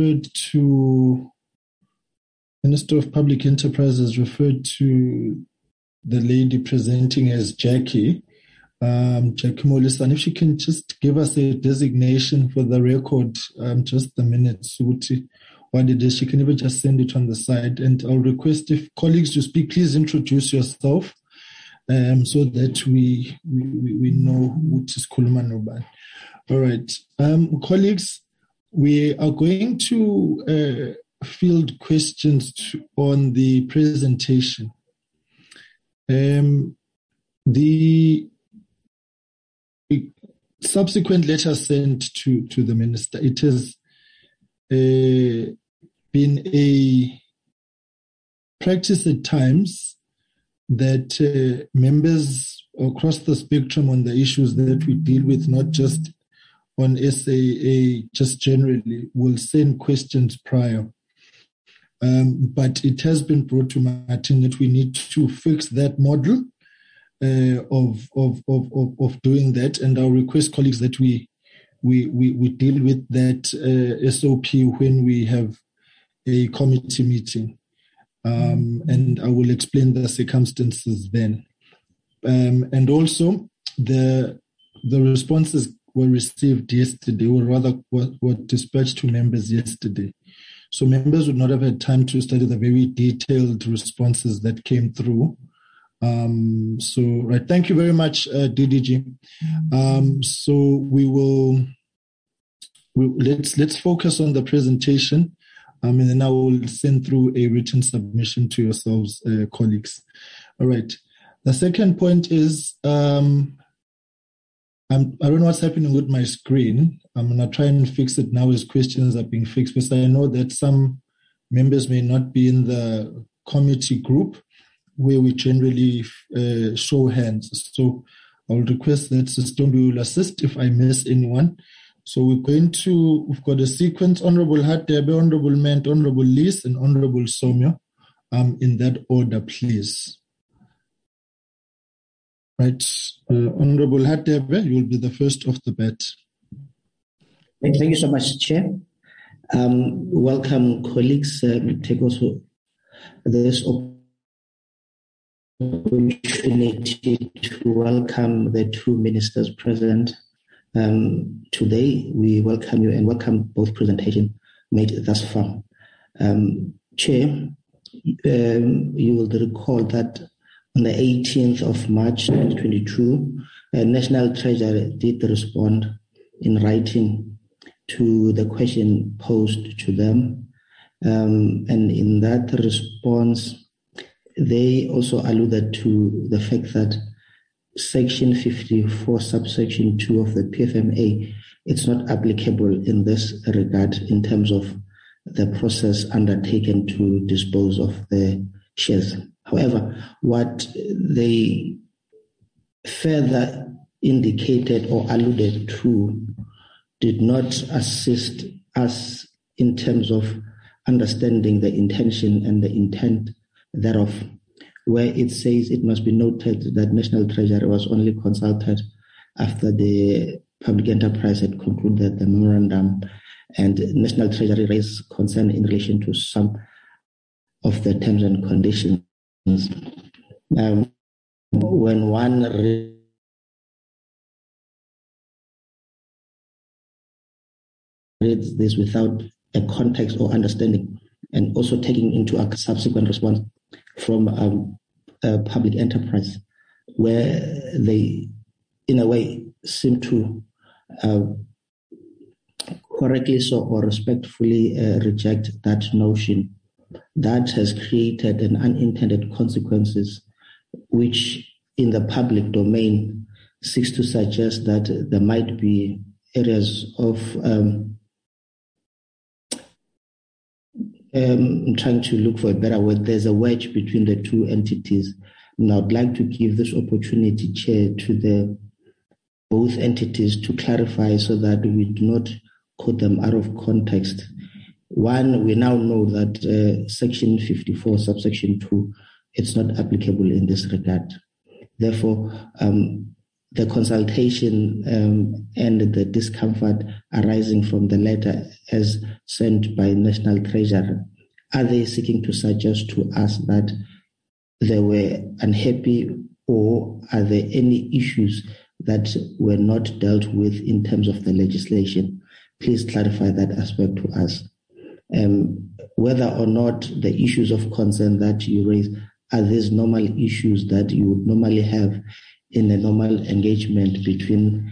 of Public Enterprise has referred to the lady presenting as Jackie Molisa. And if she can just give us a designation for the record, just the minutes. What it is, she can even just send it on the side. And I'll request if colleagues to speak, please introduce yourself so that we know who is Kulman. All right. Colleagues, we are going to field questions on the presentation. The subsequent letter sent to the Minister, it has been a practice at times that members across the spectrum on the issues that we deal with, not just on SAA, just generally, will send questions prior. But it has been brought to my attention that we need to fix that model of doing that, and I'll request colleagues that we deal with that SOP when we have a committee meeting, and I will explain the circumstances then. And also, the responses were received yesterday, or rather were dispatched to members yesterday. So members would not have had time to study the very detailed responses that came through. Right. Thank you very much, DDG. Let's focus on the presentation, and then I will send through a written submission to yourselves, colleagues. All right. The second point is, I don't know what's happening with my screen. I'm going to try and fix it now as questions are being fixed, because I know that some members may not be in the committee group where we generally show hands. So I'll request that Sistombi will assist if I miss anyone. So we've got a sequence: Honorable Hadebe, Honorable Ment, Honorable Lees, and Honorable Somyo, in that order, please. Right. Honorable Hadebe, you will be the first off the bat. Thank you so much, Chair. Welcome, colleagues. Take also this opportunity to welcome the two ministers present. Today, we welcome you and welcome both presentations made thus far. Chair, you will recall that on the 18th of March 2022, National Treasury did respond in writing to the question posed to them. And in that response, they also alluded to the fact that Section 54, subsection 2 of the PFMA, it's not applicable in this regard in terms of the process undertaken to dispose of the shares. However, what they further indicated or alluded to did not assist us in terms of understanding the intention and the intent thereof, where it says it must be noted that National Treasury was only consulted after the public enterprise had concluded the memorandum, and National Treasury raised concern in relation to some of the terms and conditions. When one reads this without a context or understanding, and also taking into a subsequent response from a public enterprise, where they, in a way, seem to correctly so or respectfully reject that notion, that has created an unintended consequences, which in the public domain seeks to suggest that there might be areas of trying to look for a better word. There's a wedge between the two entities. And I'd like to give this opportunity, Chair, to both entities to clarify so that we do not quote them out of context. One, we now know that Section 54, subsection 2, it's not applicable in this regard. Therefore, the consultation and the discomfort arising from the letter as sent by National Treasury, are they seeking to suggest to us that they were unhappy, or are there any issues that were not dealt with in terms of the legislation? Please clarify that aspect to us. Whether or not the issues of concern that you raise are these normal issues that you would normally have in a normal engagement between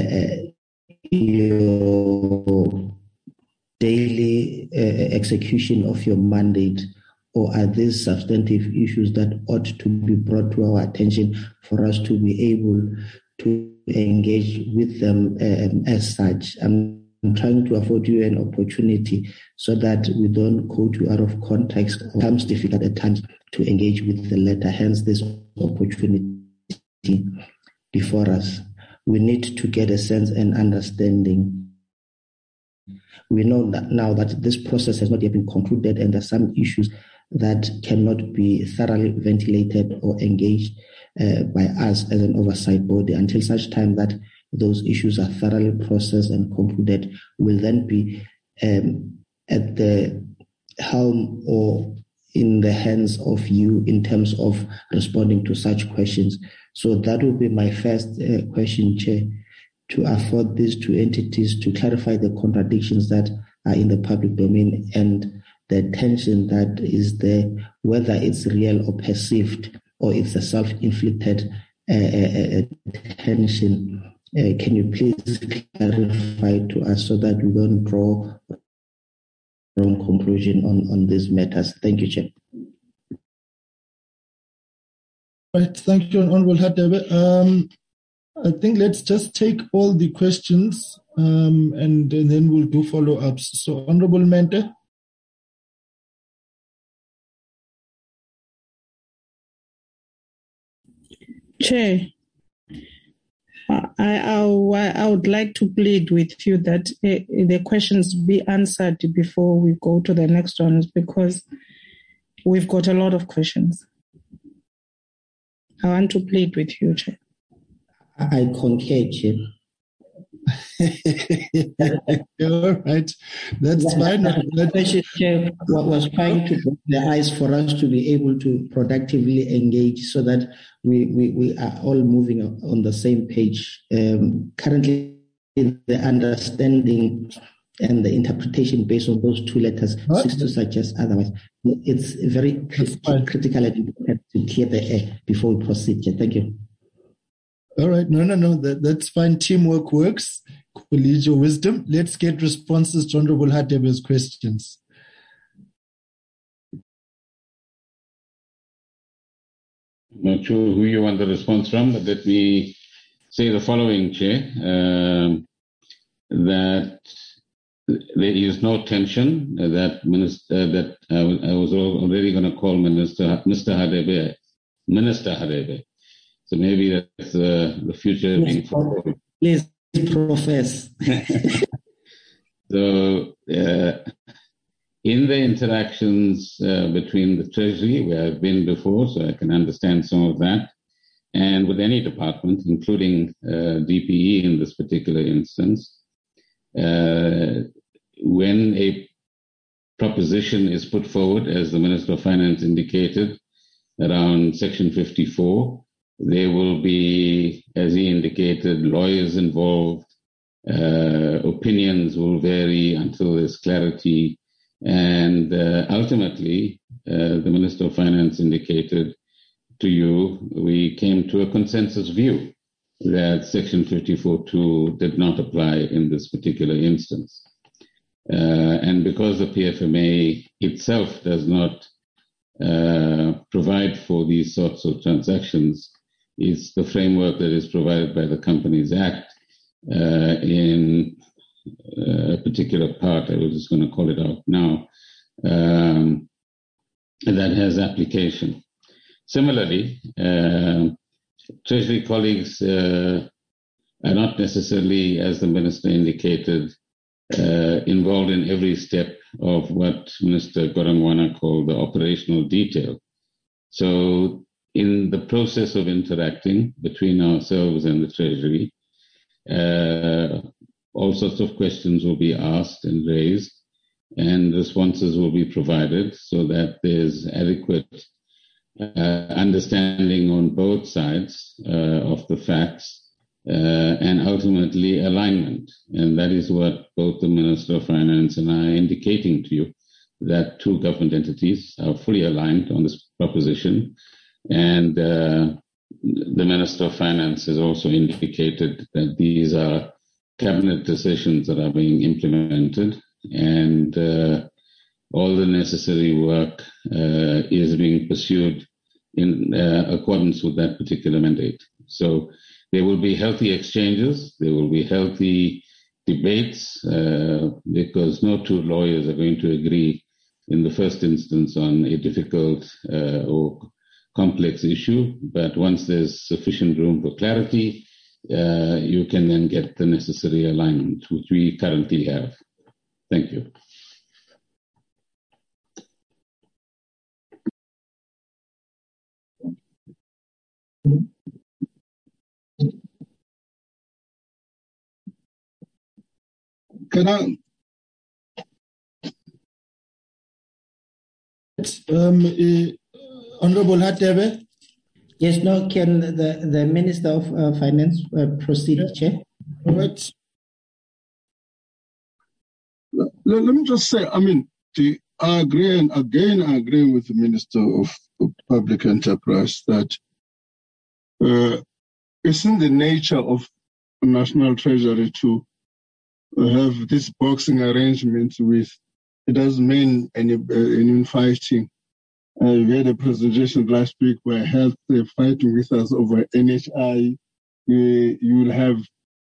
your daily execution of your mandate, or are these substantive issues that ought to be brought to our attention for us to be able to engage with them as such? I'm trying to afford you an opportunity so that we don't quote you out of context. It becomes difficult at times to engage with the letter, hence this opportunity before us. We need to get a sense and understanding. We know that now that this process has not yet been concluded, and there are some issues that cannot be thoroughly ventilated or engaged by us as an oversight body until such time that those issues are thoroughly processed and concluded. Will then be at the helm or in the hands of you in terms of responding to such questions. So that will be my first question, Chair, to afford these two entities to clarify the contradictions that are in the public domain and the tension that is there, whether it's real or perceived, or it's a self-inflicted tension. Can you please clarify to us so that we don't draw wrong conclusion on these matters? Thank you, Chair. Right, thank you, Honorable Hadebe. I think let's just take all the questions and then we'll do follow-ups. So, Honorable Mente. Chair, I would like to plead with you that the questions be answered before we go to the next ones, because we've got a lot of questions. I want to plead with you, Chair. I concur, Chair. All right, that's fine. The Chair was trying to put the eyes for us to be able to productively engage so that we are all moving on the same page. Currently, the understanding and the interpretation based on those two letters seems to suggest otherwise. It's very critical and important to clear the air before we proceed. Thank you. All right. No. That's fine. Teamwork works. Collegial wisdom. Let's get responses to Honorable Hadebe's questions. I'm not sure who you want the response from, but let me say the following, Chair, that there is no tension that I was already going to call Mr. Hadebe. So maybe that's the future being forward. Please profess. So in the interactions between the Treasury, where I've been before, so I can understand some of that, and with any department, including DPE in this particular instance, when a proposition is put forward, as the Minister of Finance indicated, around Section 54, there will be, as he indicated, lawyers involved, opinions will vary until there's clarity, and ultimately, the Minister of Finance indicated to you, we came to a consensus view that Section 54.2 did not apply in this particular instance. And because the PFMA itself does not provide for these sorts of transactions, it's the framework that is provided by the Companies Act in a particular part, I was just going to call it out now, that has application. Similarly, Treasury colleagues are not necessarily, as the Minister indicated, involved in every step of what Minister Godongwana called the operational detail. So in the process of interacting between ourselves and the Treasury, all sorts of questions will be asked and raised, and responses will be provided so that there's adequate understanding on both sides of the facts, and ultimately alignment. And that is what both the Minister of Finance and I are indicating to you, that two government entities are fully aligned on this proposition. And the Minister of Finance has also indicated that these are cabinet decisions that are being implemented, and all the necessary work is being pursued in accordance with that particular mandate. So there will be healthy exchanges, there will be healthy debates, because no two lawyers are going to agree in the first instance on a difficult or complex issue. But once there's sufficient room for clarity, you can then get the necessary alignment, which we currently have. Thank you. Can I? Honorable Hadebe? Yes, no, can the Minister of Finance proceed, Chair? All right. Let me just say, I mean, I agree, and again, I agree with the Minister of Public Enterprise that it's in the nature of National Treasury to have this boxing arrangement with, it doesn't mean any infighting. We had a presentation last week where health fighting with us over NHI. You will have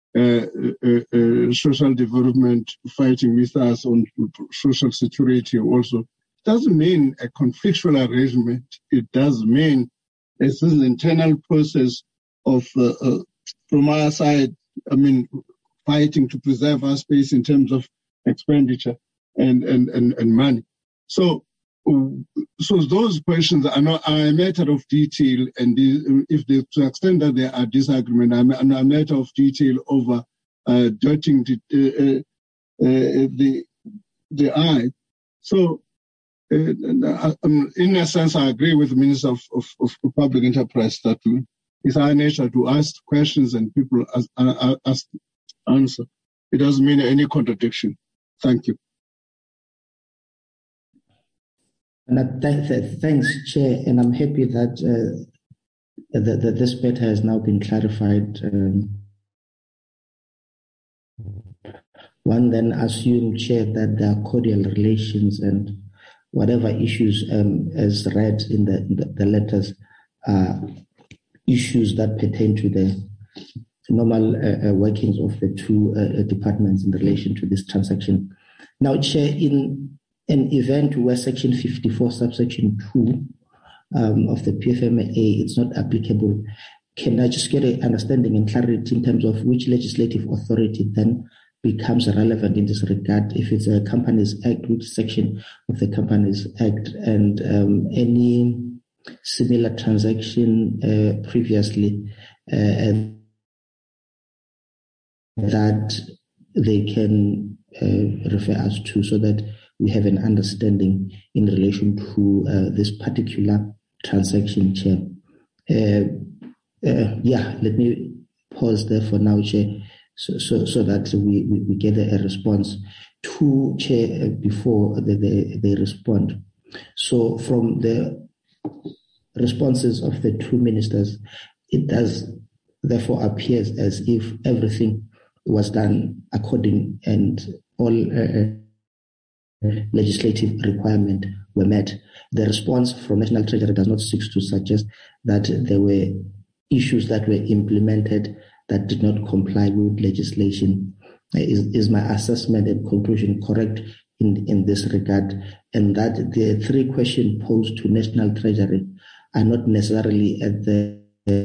social development fighting with us on social security also. It doesn't mean a conflictual arrangement. It does mean it's an internal process of, from our side, fighting to preserve our space in terms of expenditure and money. So those questions are a matter of detail, and if to the extent that there are disagreements, are a matter of detail over dotting the I. So, in a sense, I agree with the Minister of Public Enterprise that it's our nature to ask questions and people answer. It doesn't mean any contradiction. Thank you. And thanks, Chair, and I'm happy that this matter has now been clarified. One then assumed, Chair, that there are cordial relations and whatever issues, as read in the letters, are issues that pertain to the normal workings of the two departments in relation to this transaction. Now, Chair, in an event where Section 54, subsection 2 of the PFMA it's not applicable, can I just get an understanding and clarity in terms of which legislative authority then becomes relevant in this regard, if it's a Companies Act, which section of the Companies Act, and any similar transaction previously that they can refer us to, so that we have an understanding in relation to this particular transaction, Chair. Let me pause there for now, Chair, so that we get a response to, Chair, before they respond. So from the responses of the two ministers, it does therefore appears as if everything was done according and all legislative requirements were met. The response from National Treasury does not seek to suggest that there were issues that were implemented that did not comply with legislation. Is my assessment and conclusion correct in this regard? And that the three questions posed to National Treasury are not necessarily at the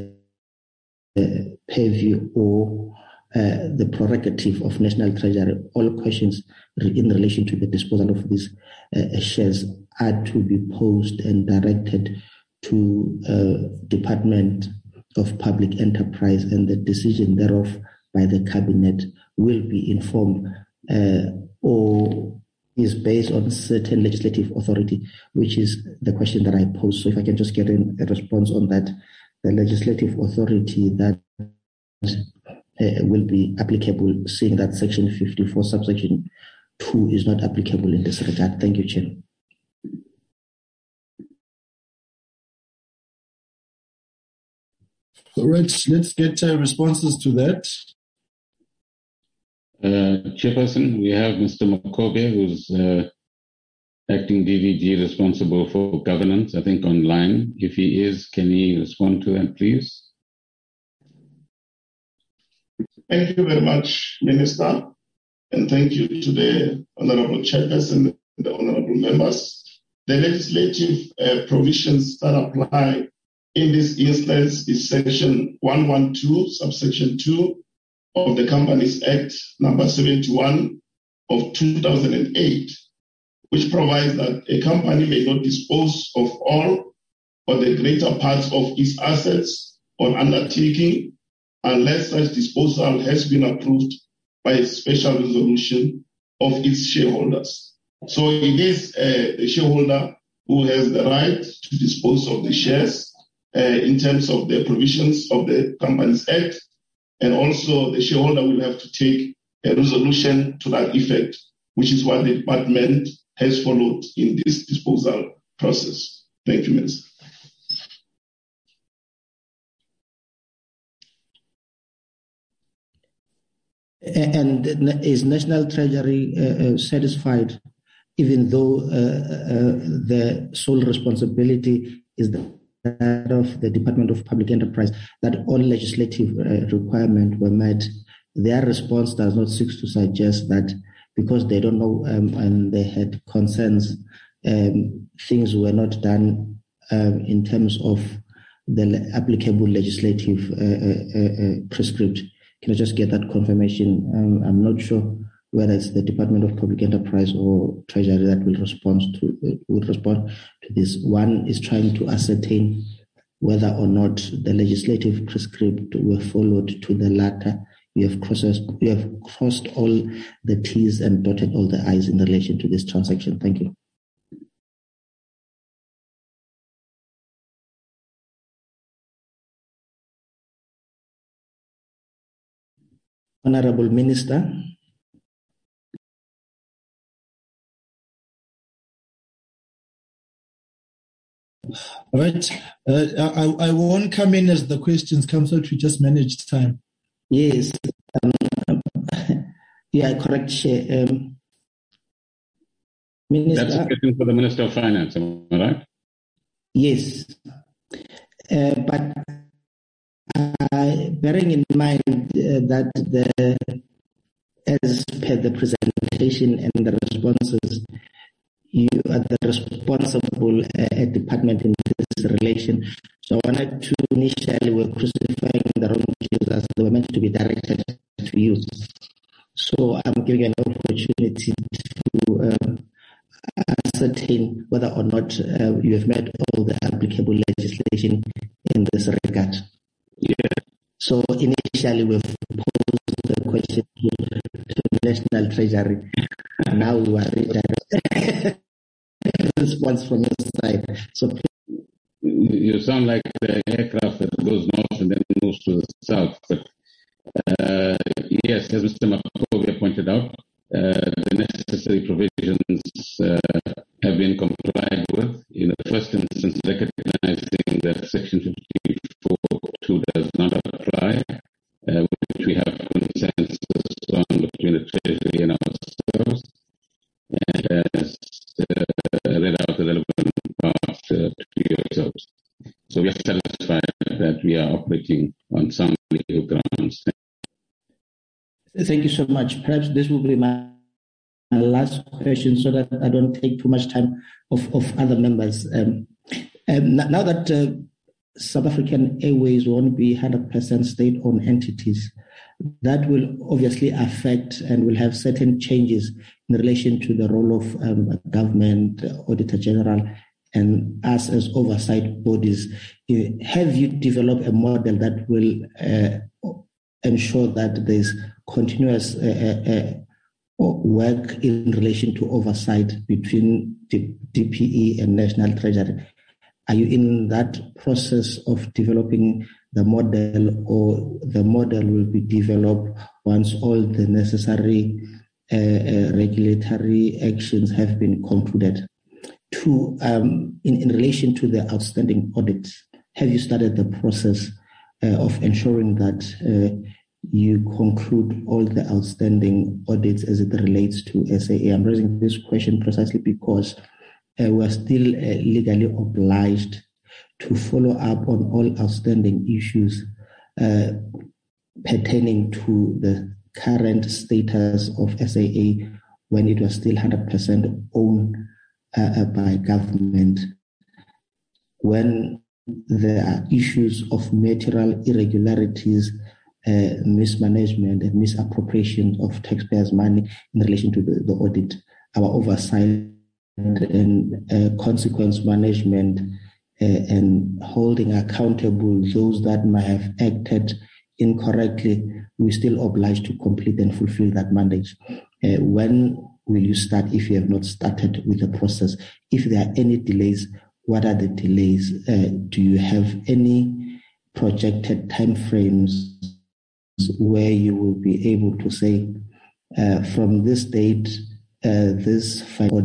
purview or the prerogative of National Treasury. All questions in relation to the disposal of these shares are to be posed and directed to Department of Public Enterprise, and the decision thereof by the Cabinet will be informed or is based on certain legislative authority, which is the question that I posed. So if I can just get a response on that, the legislative authority that will be applicable, seeing that Section 54, subsection 2 is not applicable in this regard. Thank you, Chair. All right, let's get responses to that. Chairperson, we have Mr. Makobe, who's acting DVG responsible for governance, I think online. If he is, can he respond to that, please? Thank you very much, Minister, and thank you to the Honorable Chairperson and the Honorable Members. The legislative provisions that apply in this instance is Section 112, subsection 2 of the Companies Act number 71 of 2008, which provides that a company may not dispose of all or the greater parts of its assets on undertaking unless such disposal has been approved by a special resolution of its shareholders. So it is the shareholder who has the right to dispose of the shares in terms of the provisions of the Companies Act, and also the shareholder will have to take a resolution to that effect, which is what the department has followed in this disposal process. Thank you, Minister. And is National Treasury satisfied, even though the sole responsibility is that of the Department of Public Enterprise, that all legislative requirements were met? Their response does not seek to suggest that because they don't know and they had concerns, things were not done in terms of the applicable legislative prescript. Can I just get that confirmation? I'm not sure whether it's the Department of Public Enterprise or Treasury that will respond to this. One is trying to ascertain whether or not the legislative prescript were followed to the latter. You have crossed all the T's and dotted all the I's in relation to this transaction. Thank you. Honorable Minister. All right. I won't come in as the questions come, so we just managed time. Yes. Yeah, correct, Chair. Minister. That's a question for the Minister of Finance, am I right? Yes. But bearing in mind that as per the presentation and the responses, you are the responsible department in this relation. So I wanted to initially were crucifying the wrong issues as they were meant to be directed to you. So I'm giving an opportunity to ascertain whether or not you have met all the applicable legislation in this regard. Yeah. So initially we've posed the question to the National Treasury. Now we are redirecting response from your side. So you sound like the aircraft that goes north and then moves to the south. But yes, as Mr. Makovia pointed out, the necessary provisions have been complied with. In the first instance, recognizing that Section 54(2) does not apply, which we have consensus on between the Treasury and ourselves, and has read out the relevant part to yourselves. So we are satisfied that we are operating on sound legal grounds. Thank you so much. Perhaps this will be my last question so that I don't take too much time of other members. Now that South African Airways won't be 100% state-owned entities, that will obviously affect and will have certain changes in relation to the role of government, Auditor General, and us as oversight bodies. Have you developed a model that will ensure that there's continuous work in relation to oversight between DPE and National Treasury? Are you in that process of developing the model, or the model will be developed once all the necessary regulatory actions have been concluded? Two, in relation to the outstanding audits, have you started the process of ensuring that you conclude all the outstanding audits as it relates to SAA? I'm raising this question precisely because we're still legally obliged to follow up on all outstanding issues pertaining to the current status of SAA when it was still 100% owned by government. When there are issues of material irregularities, mismanagement and misappropriation of taxpayers' money in relation to the audit, our oversight and consequence management and holding accountable those that might have acted incorrectly, we're still obliged to complete and fulfill that mandate. When will you start, if you have not started with the process? If there are any delays, what are the delays? Do you have any projected timeframes where you will be able to say, from this date, this audit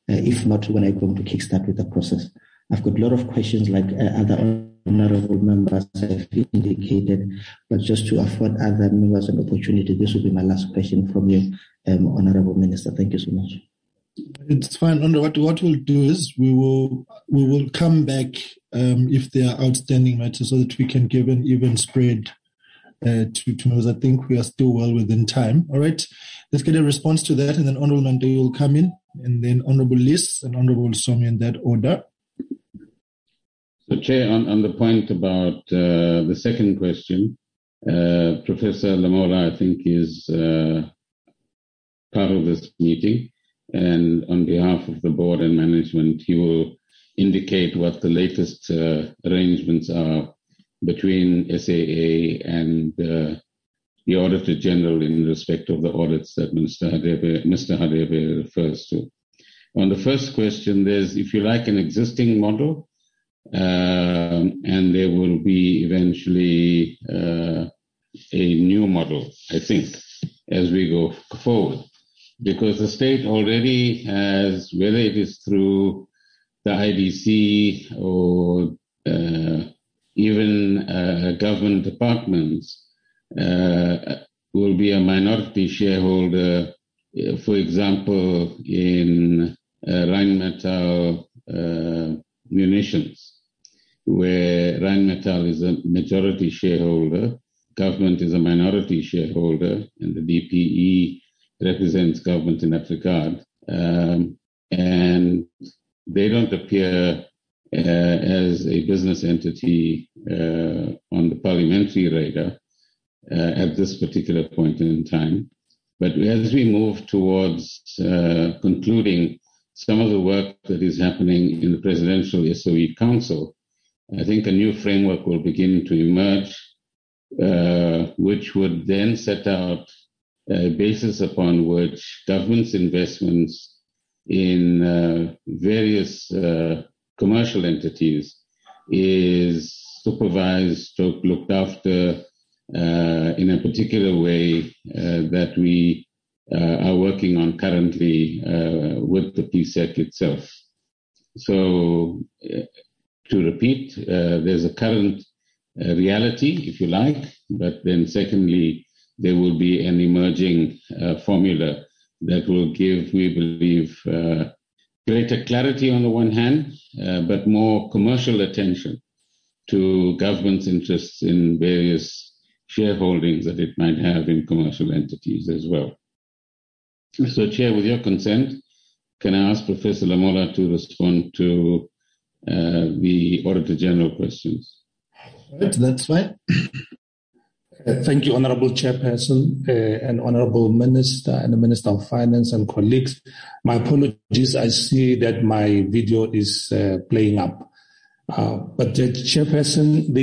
If not, when are you going to kickstart with the process? I've got a lot of questions like other honorable members have indicated, but just to afford other members an opportunity, this will be my last question from you, Honorable Minister. Thank you so much. It's fine. What we'll do is we will come back if there are outstanding matters so that we can give an even spread to members. I think we are still well within time. All right. Let's get a response to that, and then Honorable Mande will come in, and then Honorable Liss and Honorable Somi in that order. So, Chair, on the point about the second question, Professor Lamola, I think, is part of this meeting. And on behalf of the board and management, he will indicate what the latest arrangements are between SAA and the Auditor General in respect of the audits that Mr. Hadebe refers to. On the first question, there's, if you like, an existing model, and there will be eventually a new model, I think, as we go forward. Because the state already has, whether it is through the IDC or even government departments, will be a minority shareholder, for example, in Rheinmetall Munitions, where Rheinmetall is a majority shareholder, government is a minority shareholder, and the DPE represents government in that regard. And they don't appear as a business entity on the parliamentary radar at this particular point in time. But as we move towards concluding some of the work that is happening in the Presidential SOE Council, I think a new framework will begin to emerge, which would then set out a basis upon which government's investments in various commercial entities is supervised, looked after in a particular way that we are working on currently with the PSEC itself. So, to repeat, there's a current reality, if you like, but then secondly, there will be an emerging formula that will give, we believe, greater clarity on the one hand, but more commercial attention to government's interests in various shareholdings that it might have in commercial entities as well. So, Chair, with your consent, can I ask Professor Lamola to respond to the Auditor General questions? Right, that's fine. Thank you, Honorable Chairperson and Honorable Minister and the Minister of Finance and colleagues. My apologies, I see that my video is playing up. But the Chairperson,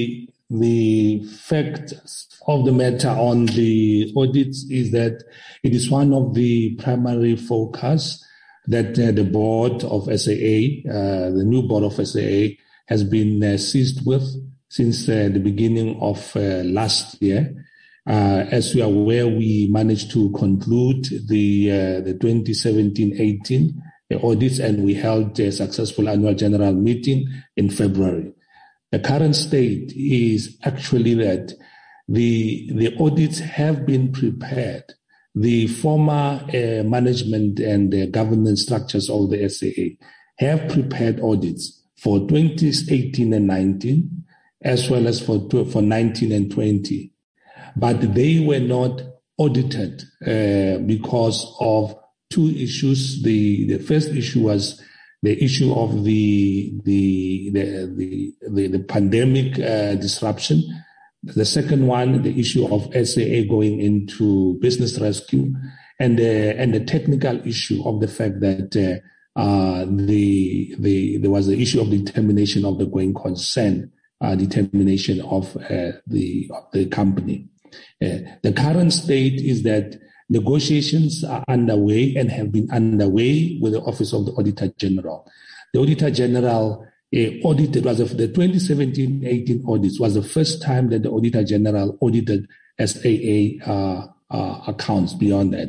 the fact of the matter on the audits is that it is one of the primary focus that the board of SAA, the new board of SAA, has been seized with since the beginning of last year. As we are aware, we managed to conclude the 2017-18 audits, and we held a successful annual general meeting in February. The current state is actually that the audits have been prepared. The former management and governance structures of the SAA have prepared audits for 2018 and 19, as well as for 19 and 20. But they were not audited because of two issues. The first issue was the issue of the pandemic disruption. The second one, the issue of SAA going into business rescue, and the technical issue of the fact that there was the issue of determination of the going concern, determination of the company. The current state is that negotiations are underway and have been underway with the Office of the Auditor General. The Auditor General audited, the 2017-18 audits was the first time that the Auditor General audited SAA accounts beyond that.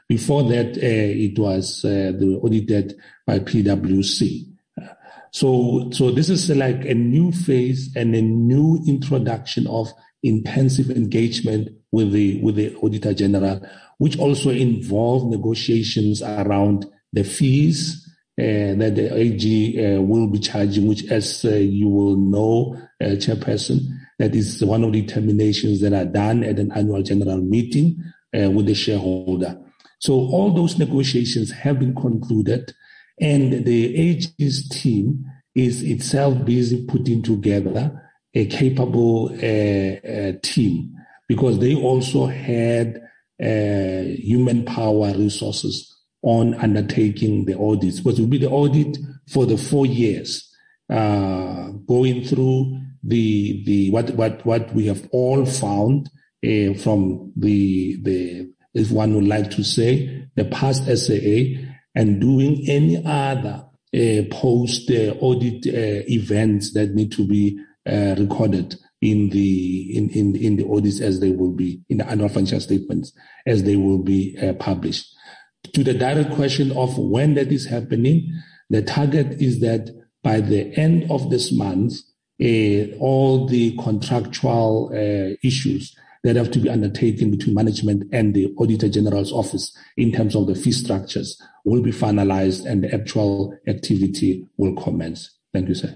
Before that, it was audited by PwC. So this is like a new phase and a new introduction of intensive engagement with the Auditor General, which also involve negotiations around the fees that the AG will be charging, which, as you will know, Chairperson, that is one of the determinations that are done at an annual general meeting with the shareholder. So all those negotiations have been concluded, and the AG's team is itself busy putting together a capable team, because they also had human power resources on undertaking the audits, because it will be the audit for the 4 years, going through the what we have all found from the if one would like to say the past SAA, and doing any other post audit events that need to be recorded in the audits as they will be in the annual financial statements as they will be published. To the direct question of when that is happening, the target is that by the end of this month, all the contractual issues that have to be undertaken between management and the Auditor General's office in terms of the fee structures will be finalized and the actual activity will commence. Thank you, sir.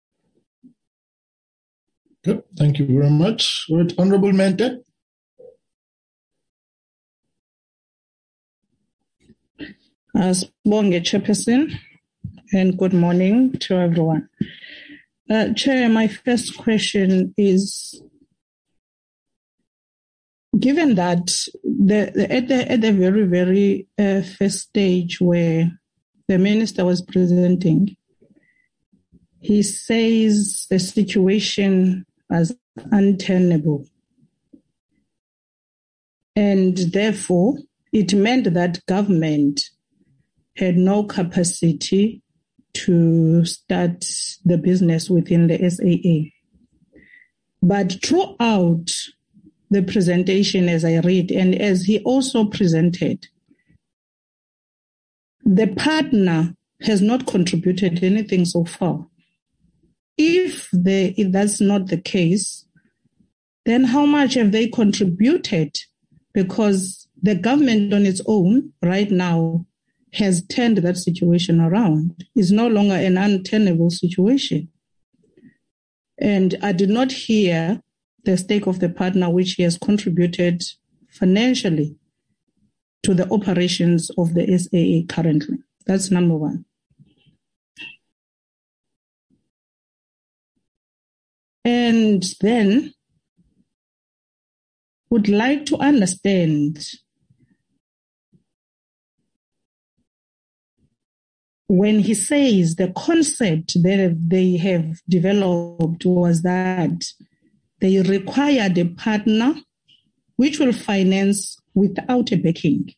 Good. Thank you very much. Right, Honorable Mente. Sibonge, Chairperson, and good morning to everyone. Chair, my first question is, given that at the very, very first stage where the minister was presenting, he says the situation was untenable. And therefore, it meant that government had no capacity to start the business within the SAA. But throughout the presentation, as I read, and as he also presented, the partner has not contributed anything so far. If that's not the case, then how much have they contributed? Because the government on its own right now has turned that situation around. It's no longer an untenable situation. And I did not hear the stake of the partner which he has contributed financially to the operations of the SAA currently. That's number one. And then would like to understand when he says the concept that they have developed was that they required a partner which will finance without a backing.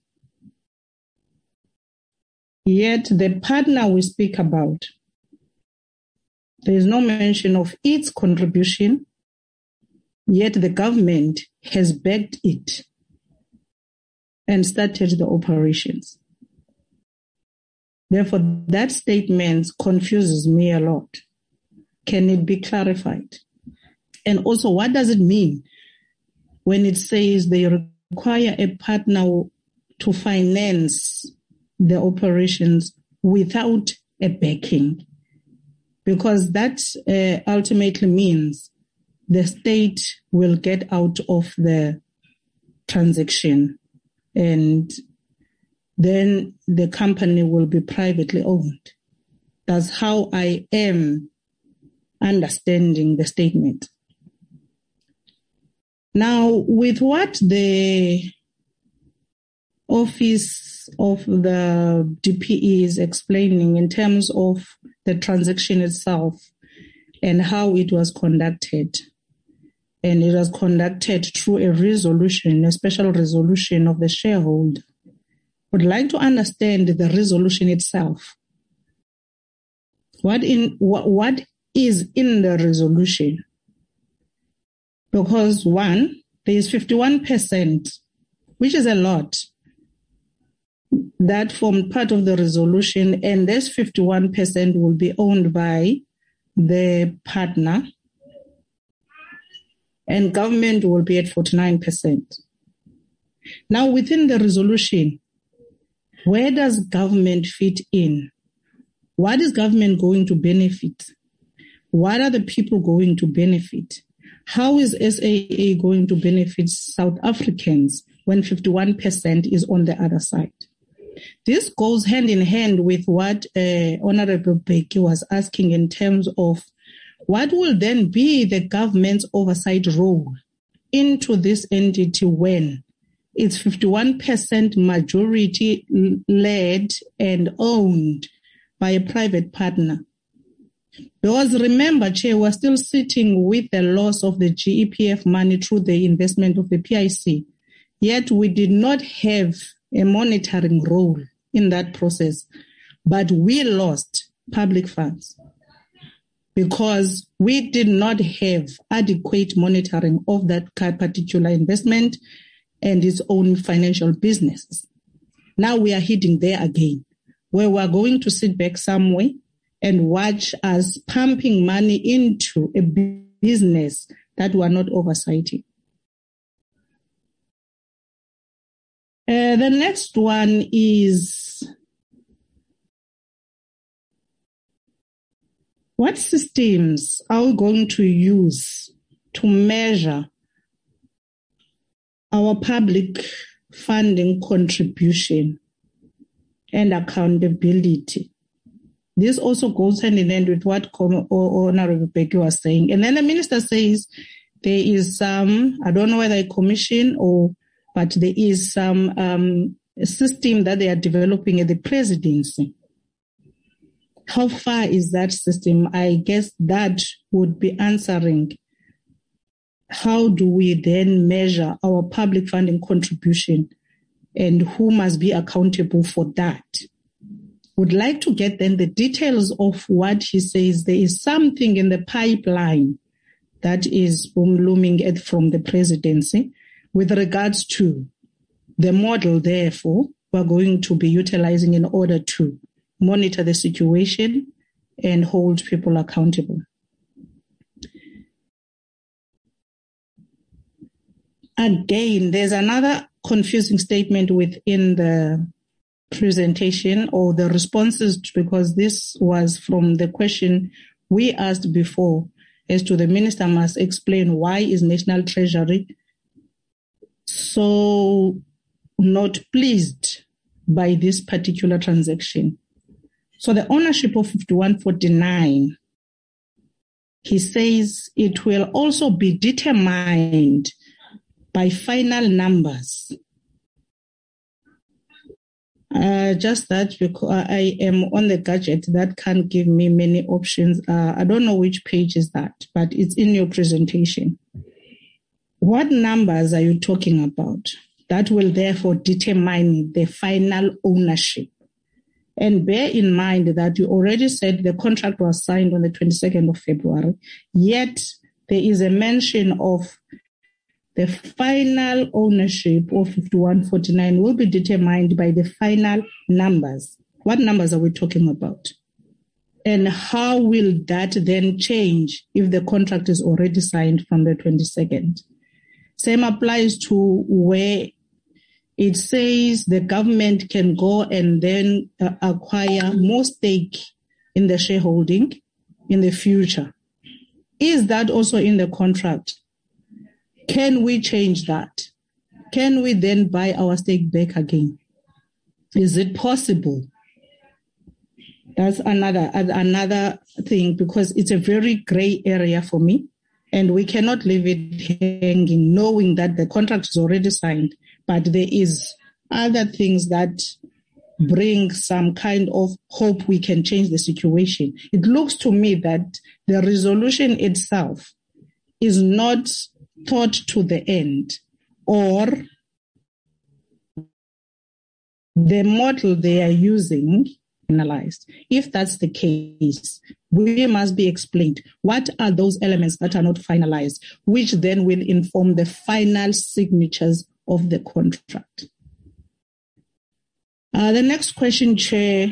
Yet the partner we speak about, there is no mention of its contribution, yet the government has backed it and started the operations. Therefore, that statement confuses me a lot. Can it be clarified? And also, what does it mean when it says they require a partner to finance the operations without a backing? Because that ultimately means the state will get out of the transaction and then the company will be privately owned. That's how I am understanding the statement. Now, with what the Office of the DPE is explaining in terms of the transaction itself and how it was conducted, and it was conducted through a resolution, a special resolution of the shareholder, would like to understand the resolution itself. What is in the resolution? Because one, there is 51%, which is a lot. that formed part of the resolution, and this 51% will be owned by the partner, and government will be at 49%. Now, within the resolution, where does government fit in? What is government going to benefit? What are the people going to benefit? How is SAA going to benefit South Africans when 51% is on the other side? This goes hand in hand with what Honorable Bheki was asking in terms of what will then be the government's oversight role into this entity when it's 51% majority led and owned by a private partner. Because remember, Chair, we're still sitting with the loss of the GEPF money through the investment of the PIC, yet we did not have a monitoring role in that process, but we lost public funds because we did not have adequate monitoring of that particular investment and its own financial businesses. Now we are heading there again, where we are going to sit back somewhere and watch us pumping money into a business that we are not oversighting. The next one is, what systems are we going to use to measure our public funding contribution and accountability? This also goes hand in hand with what Honorable Bheki was saying. And then the minister says there is some, I don't know whether a commission but there is some system that they are developing at the presidency. How far is that system? I guess that would be answering how do we then measure our public funding contribution and who must be accountable for that. Would like to get then the details of what he says. There is something in the pipeline that is looming from the presidency with regards to the model, therefore, we're going to be utilizing in order to monitor the situation and hold people accountable. Again, there's another confusing statement within the presentation or the responses, because this was from the question we asked before as to the minister must explain why is National Treasury so not pleased by this particular transaction. So the ownership of 5149, he says it will also be determined by final numbers. Just that because I am on the gadget that can't give me many options. I don't know which page is that, but it's in your presentation. What numbers are you talking about? That will therefore determine the final ownership. And bear in mind that you already said the contract was signed on the 22nd of February, yet there is a mention of the final ownership of 5149 will be determined by the final numbers. What numbers are we talking about? And how will that then change if the contract is already signed from the 22nd? Same applies to where it says the government can go and then acquire more stake in the shareholding in the future. Is that also in the contract? Can we change that? Can we then buy our stake back again? Is it possible? That's another thing, because it's a very gray area for me, and we cannot leave it hanging knowing that the contract is already signed, but there is other things that bring some kind of hope we can change the situation. It looks to me that the resolution itself is not thought to the end, or the model they are using analyzed. If that's the case, we must be explained what are those elements that are not finalized, which then will inform the final signatures of the contract. The next question, Chair.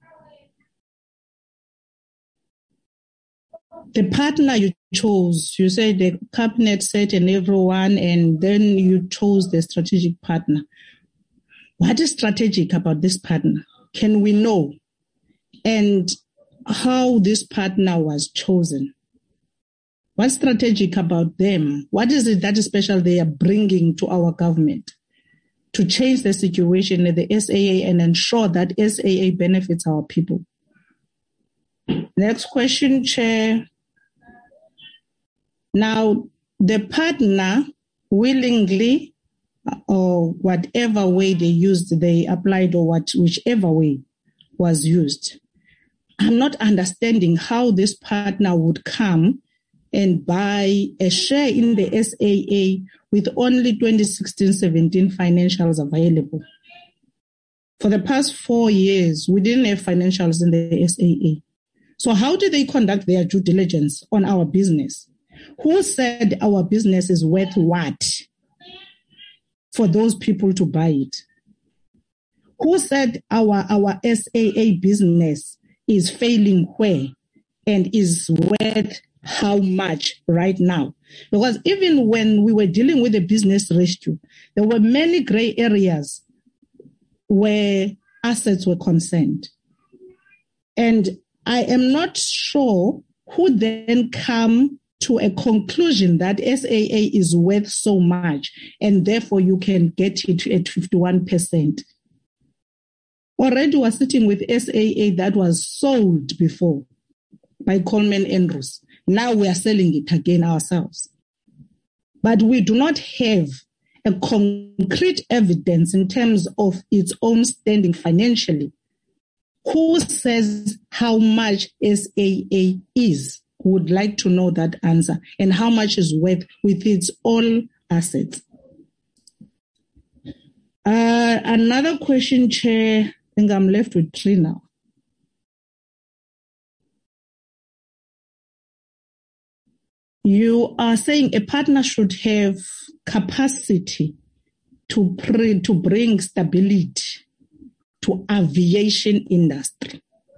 The partner you chose, you said the cabinet set and everyone, and then you chose the strategic partner. What is strategic about this partner? Can we know? And how this partner was chosen? What's strategic about them? What is it that is special they are bringing to our government to change the situation at the SAA and ensure that SAA benefits our people? Next question, Chair. Now, the partner willingly, or whatever way they applied, or whichever way was used. I'm not understanding how this partner would come and buy a share in the SAA with only 2016-17 financials available. For the past 4 years, we didn't have financials in the SAA. So how do they conduct their due diligence on our business? Who said our business is worth what for those people to buy it? Who said our SAA business is failing where and is worth how much right now? Because even when we were dealing with the business rescue, there were many gray areas where assets were concerned. And I am not sure who then come to a conclusion that SAA is worth so much and therefore you can get it at 51%. Already we're sitting with SAA that was sold before by Coleman Andrews. Now we are selling it again ourselves. But we do not have a concrete evidence in terms of its own standing financially. Who says how much SAA is? Would like to know that answer, and how much is worth with its all assets. Another question, Chair. I think I'm left with 3 now. You are saying a partner should have capacity to bring stability to aviation industry.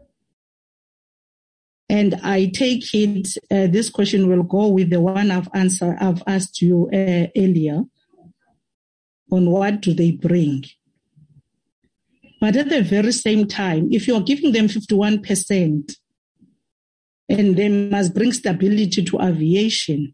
And I take it this question will go with the one I've asked you earlier on what do they bring. But at the very same time, if you're giving them 51% and they must bring stability to aviation,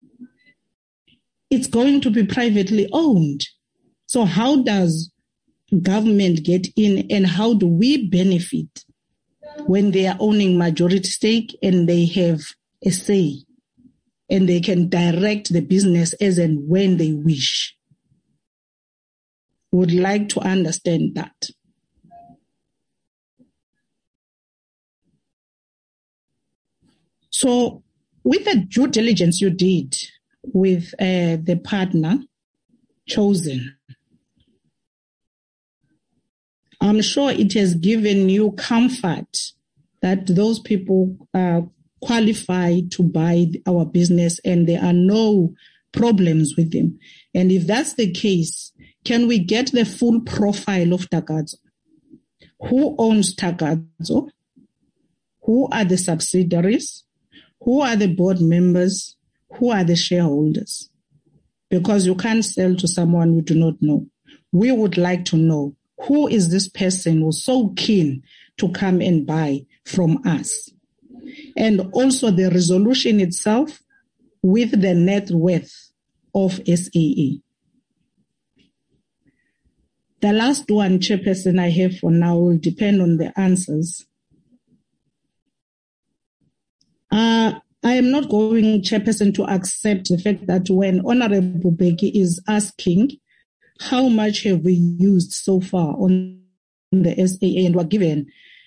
it's going to be privately owned. So how does government get in, and how do we benefit when they are owning majority stake and they have a say and they can direct the business as and when they wish? Would like to understand that. So with the due diligence you did with the partner chosen, I'm sure it has given you comfort that those people are qualified to buy our business and there are no problems with them. And if that's the case, can we get the full profile of Takatso? Who owns Takatso? Who are the subsidiaries? Who are the board members? Who are the shareholders? Because you can't sell to someone you do not know. We would like to know, who is this person who's so keen to come and buy from us? And also the resolution itself with the net worth of SAA. The last one, Chairperson, I have for now will depend on the answers. I am not going, Chairperson, to accept the fact that when Honorable Beki is asking how much have we used so far on the SAA, and we're given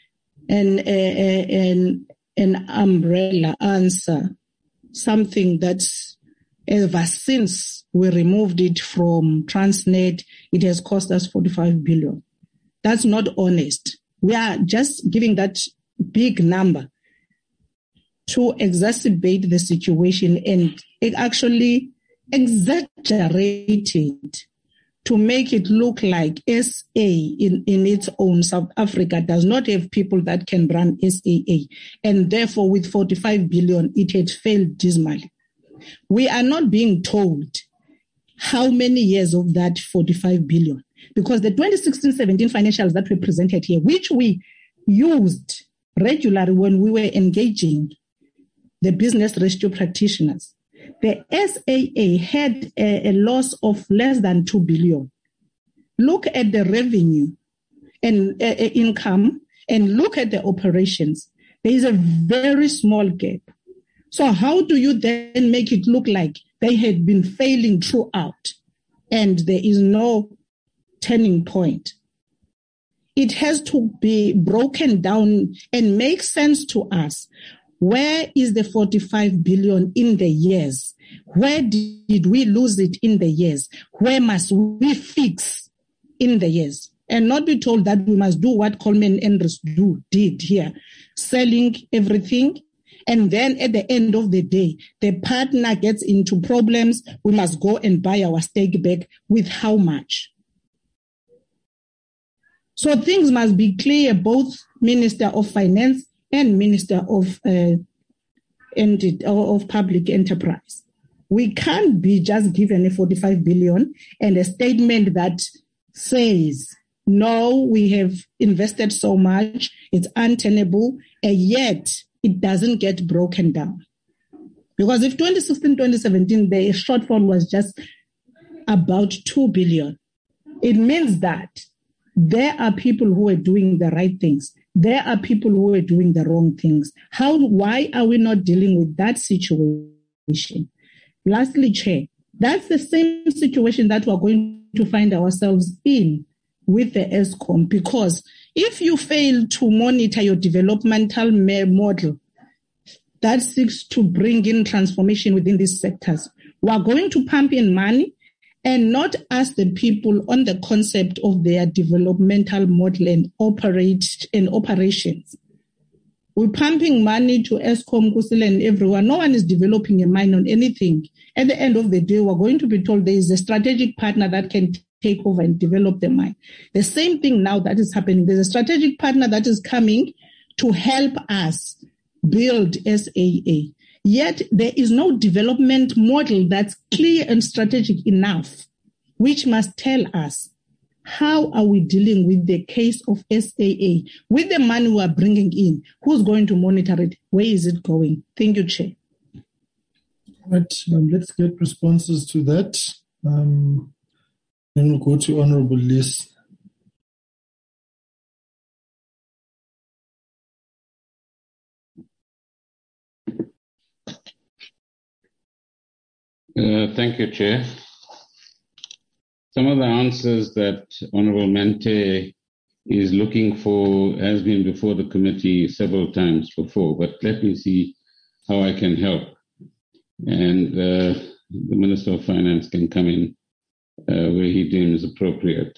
an umbrella answer, something that's ever since we removed it from Transnet, it has cost us 45 billion. That's not honest. We are just giving that big number to exacerbate the situation, and it actually exaggerated to make it look like SA in its own, South Africa, does not have people that can run SAA. And therefore, with 45 billion, it had failed dismally. We are not being told how many years of that 45 billion, because the 2016-17 financials that were presented here, which we used regularly when we were engaging the business rescue practitioners, the SAA had a loss of less than 2 billion. Look at the revenue and income and look at the operations. There is a very small gap. So how do you then make it look like they had been failing throughout and there is no turning point? It has to be broken down and make sense to us. Where is the 45 billion in the years? Where did we lose it in the years? Where must we fix in the years? And not be told that we must do what Coleman Andrews did here, selling everything. And then at the end of the day, the partner gets into problems. We must go and buy our stake back with how much? So things must be clear, both Minister of Finance and Minister of Public Enterprise. We can't be just given a 45 billion and a statement that says, no, we have invested so much, it's untenable, and yet it doesn't get broken down. Because if 2016-2017, the shortfall was just about 2 billion, it means that there are people who are doing the right things. There are people who are doing the wrong things. Why are we not dealing with that situation? Lastly, Chair, that's the same situation that we're going to find ourselves in with the ESCOM, because if you fail to monitor your developmental model that seeks to bring in transformation within these sectors, we're going to pump in money and not ask the people on the concept of their developmental model and operations. We're pumping money to ESCOM, Kusile, and everyone. No one is developing a mine on anything. At the end of the day, we're going to be told there is a strategic partner that can take over and develop the mine. The same thing now that is happening. There's a strategic partner that is coming to help us build SAA. Yet there is no development model that's clear and strategic enough, which must tell us how are we dealing with the case of SAA, with the money we are bringing in, who's going to monitor it, where is it going? Thank you, Chair. Right, let's get responses to that. Then we'll go to Honorable Liz. Thank you, Chair. Some of the answers that Honorable Mente is looking for has been before the committee several times before, but let me see how I can help. And the Minister of Finance can come in where he deems appropriate.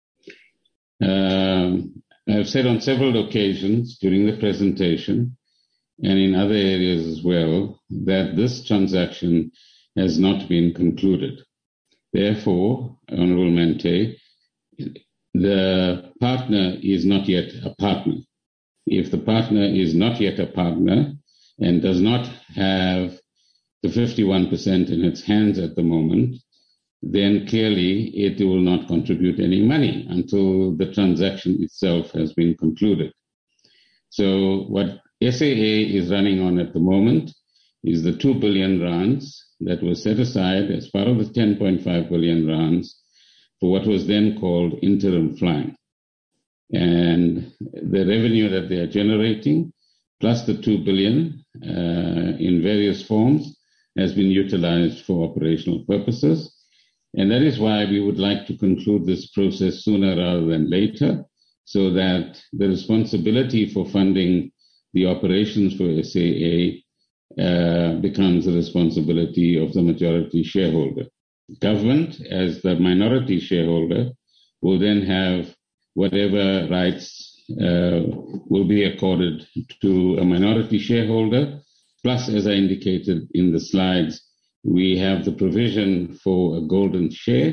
I've said on several occasions during the presentation and in other areas as well that this transaction has not been concluded. Therefore, Honorable Mente, the partner is not yet a partner. If the partner is not yet a partner and does not have the 51% in its hands at the moment, then clearly it will not contribute any money until the transaction itself has been concluded. So what SAA is running on at the moment is the 2 billion rands that was set aside as part of the 10.5 billion rands for what was then called interim flying. And the revenue that they are generating, plus the 2 billion in various forms, has been utilized for operational purposes. And that is why we would like to conclude this process sooner rather than later, so that the responsibility for funding the operations for SAA becomes the responsibility of the majority shareholder. Government, as the minority shareholder, will then have whatever rights will be accorded to a minority shareholder. Plus, as I indicated in the slides, we have the provision for a golden share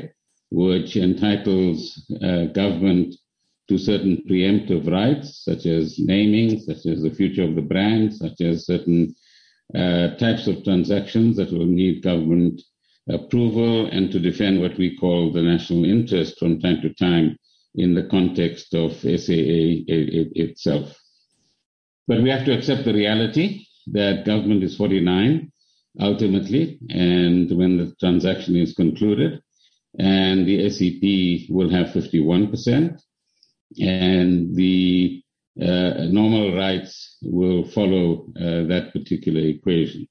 which entitles government to certain preemptive rights, such as naming, such as the future of the brand, such as certain types of transactions that will need government approval, and to defend what we call the national interest from time to time in the context of SAA itself. But we have to accept the reality that government is 49 ultimately, and when the transaction is concluded, and the SEP will have 51%, and the normal rights will follow that particular equation.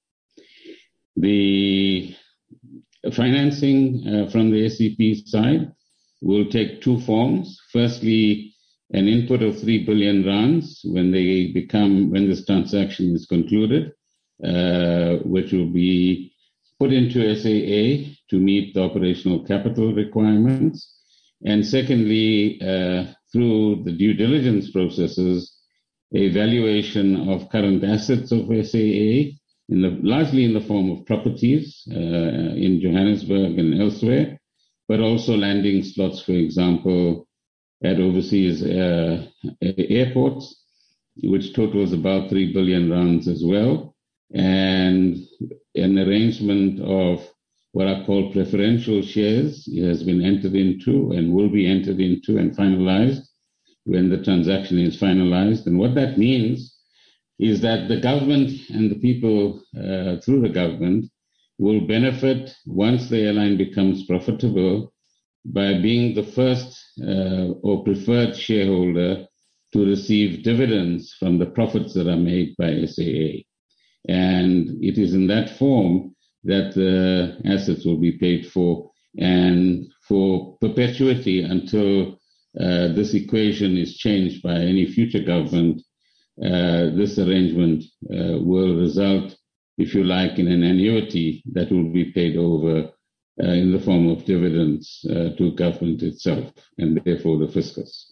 The financing from the SEP side will take two forms. Firstly, an input of 3 billion rands when this transaction is concluded, which will be put into SAA to meet the operational capital requirements. And secondly, through the due diligence processes, a valuation of current assets of SAA, largely in the form of properties in Johannesburg and elsewhere, but also landing slots, for example, at overseas airports, which totals about 3 billion rands as well, and an arrangement of what are called preferential shares. It has been entered into and will be entered into and finalized when the transaction is finalized. And what that means is that the government and the people through the government will benefit once the airline becomes profitable by being the first or preferred shareholder to receive dividends from the profits that are made by SAA. And it is in that form that the assets will be paid for, and for perpetuity until this equation is changed by any future government. This arrangement will result, if you like, in an annuity that will be paid over in the form of dividends to government itself, and therefore the fiscus.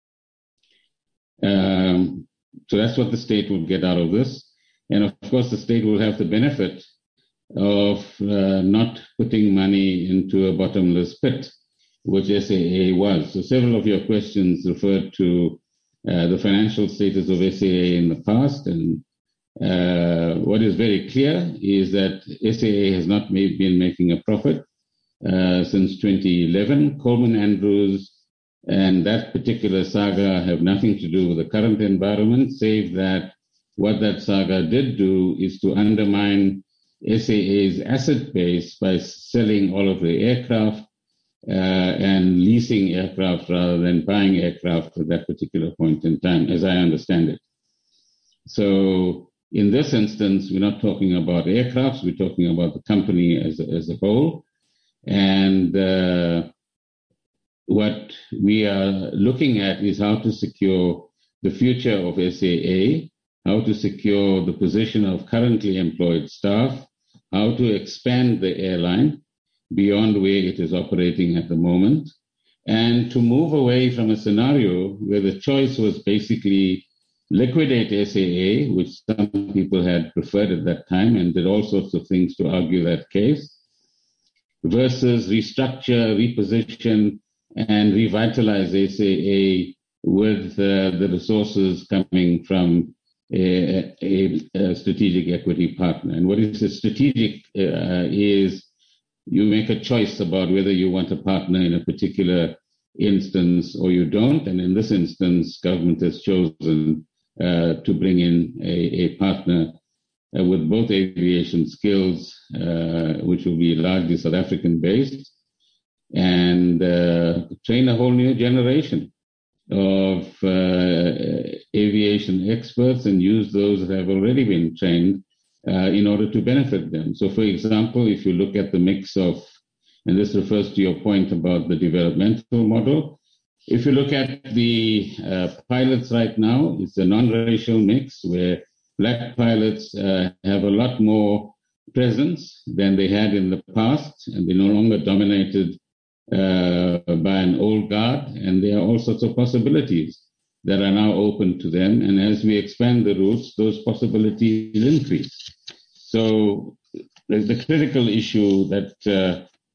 So that's what the state will get out of this. And of course, the state will have the benefit of not putting money into a bottomless pit, which SAA was. So several of your questions referred to the financial status of SAA in the past. And what is very clear is that SAA has not been making a profit since 2011. Coleman Andrews and that particular saga have nothing to do with the current environment, save that what that saga did do is to undermine SAA's asset base by selling all of the aircraft and leasing aircraft rather than buying aircraft at that particular point in time, as I understand it. So in this instance, we're not talking about aircrafts, we're talking about the company as a whole. And what we are looking at is how to secure the future of SAA, how to secure the position of currently employed staff, how to expand the airline beyond where it is operating at the moment, and to move away from a scenario where the choice was basically liquidate SAA, which some people had preferred at that time and did all sorts of things to argue that case, versus restructure, reposition, and revitalize SAA with the resources coming from a strategic equity partner. And what is a strategic is you make a choice about whether you want a partner in a particular instance or you don't. And in this instance, government has chosen to bring in a partner with both aviation skills, which will be largely South African based, and train a whole new generation of aviation experts and use those that have already been trained in order to benefit them. So, for example, if you look at the mix of, and this refers to your point about the developmental model, if you look at the pilots right now, it's a non-racial mix where black pilots have a lot more presence than they had in the past, and they're no longer dominated by an old guard, and there are all sorts of possibilities that are now open to them. And as we expand the routes, those possibilities increase. So the critical issue that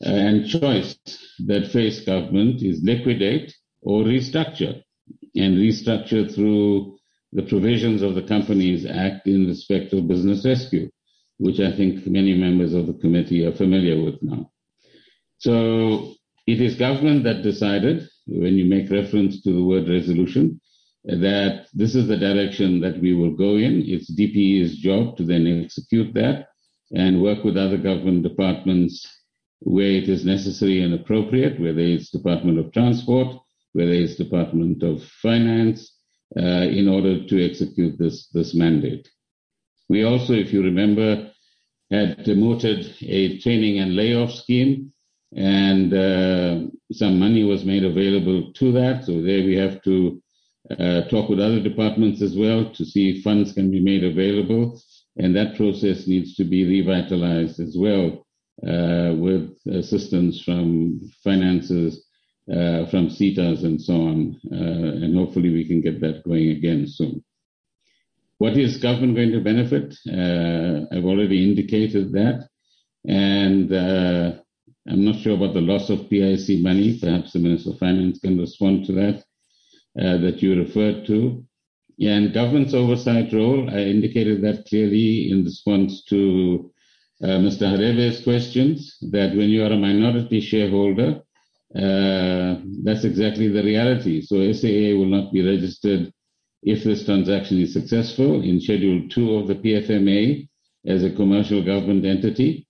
and choice that face government is liquidate or restructure, and restructure through the provisions of the Companies Act in respect of business rescue, which I think many members of the committee are familiar with now. So it is government that decided, when you make reference to the word resolution, that this is the direction that we will go in. It's DPE's job to then execute that and work with other government departments where it is necessary and appropriate, whether it's Department of Transport, whether it's Department of Finance, in order to execute this mandate. We also, if you remember, had mooted a training and layoff scheme, and some money was made available to that. So there we have to talk with other departments as well to see if funds can be made available, and that process needs to be revitalized as well, with assistance from finances, from CETAs and so on, and hopefully we can get that going again soon. What is government going to benefit? I've already indicated that, and I'm not sure about the loss of PIC money. Perhaps the Minister of Finance can respond to that, that you referred to. And government's oversight role, I indicated that clearly in response to Mr. Harebe's questions, that when you are a minority shareholder, that's exactly the reality. So SAA will not be registered if this transaction is successful in Schedule 2 of the PFMA as a commercial government entity.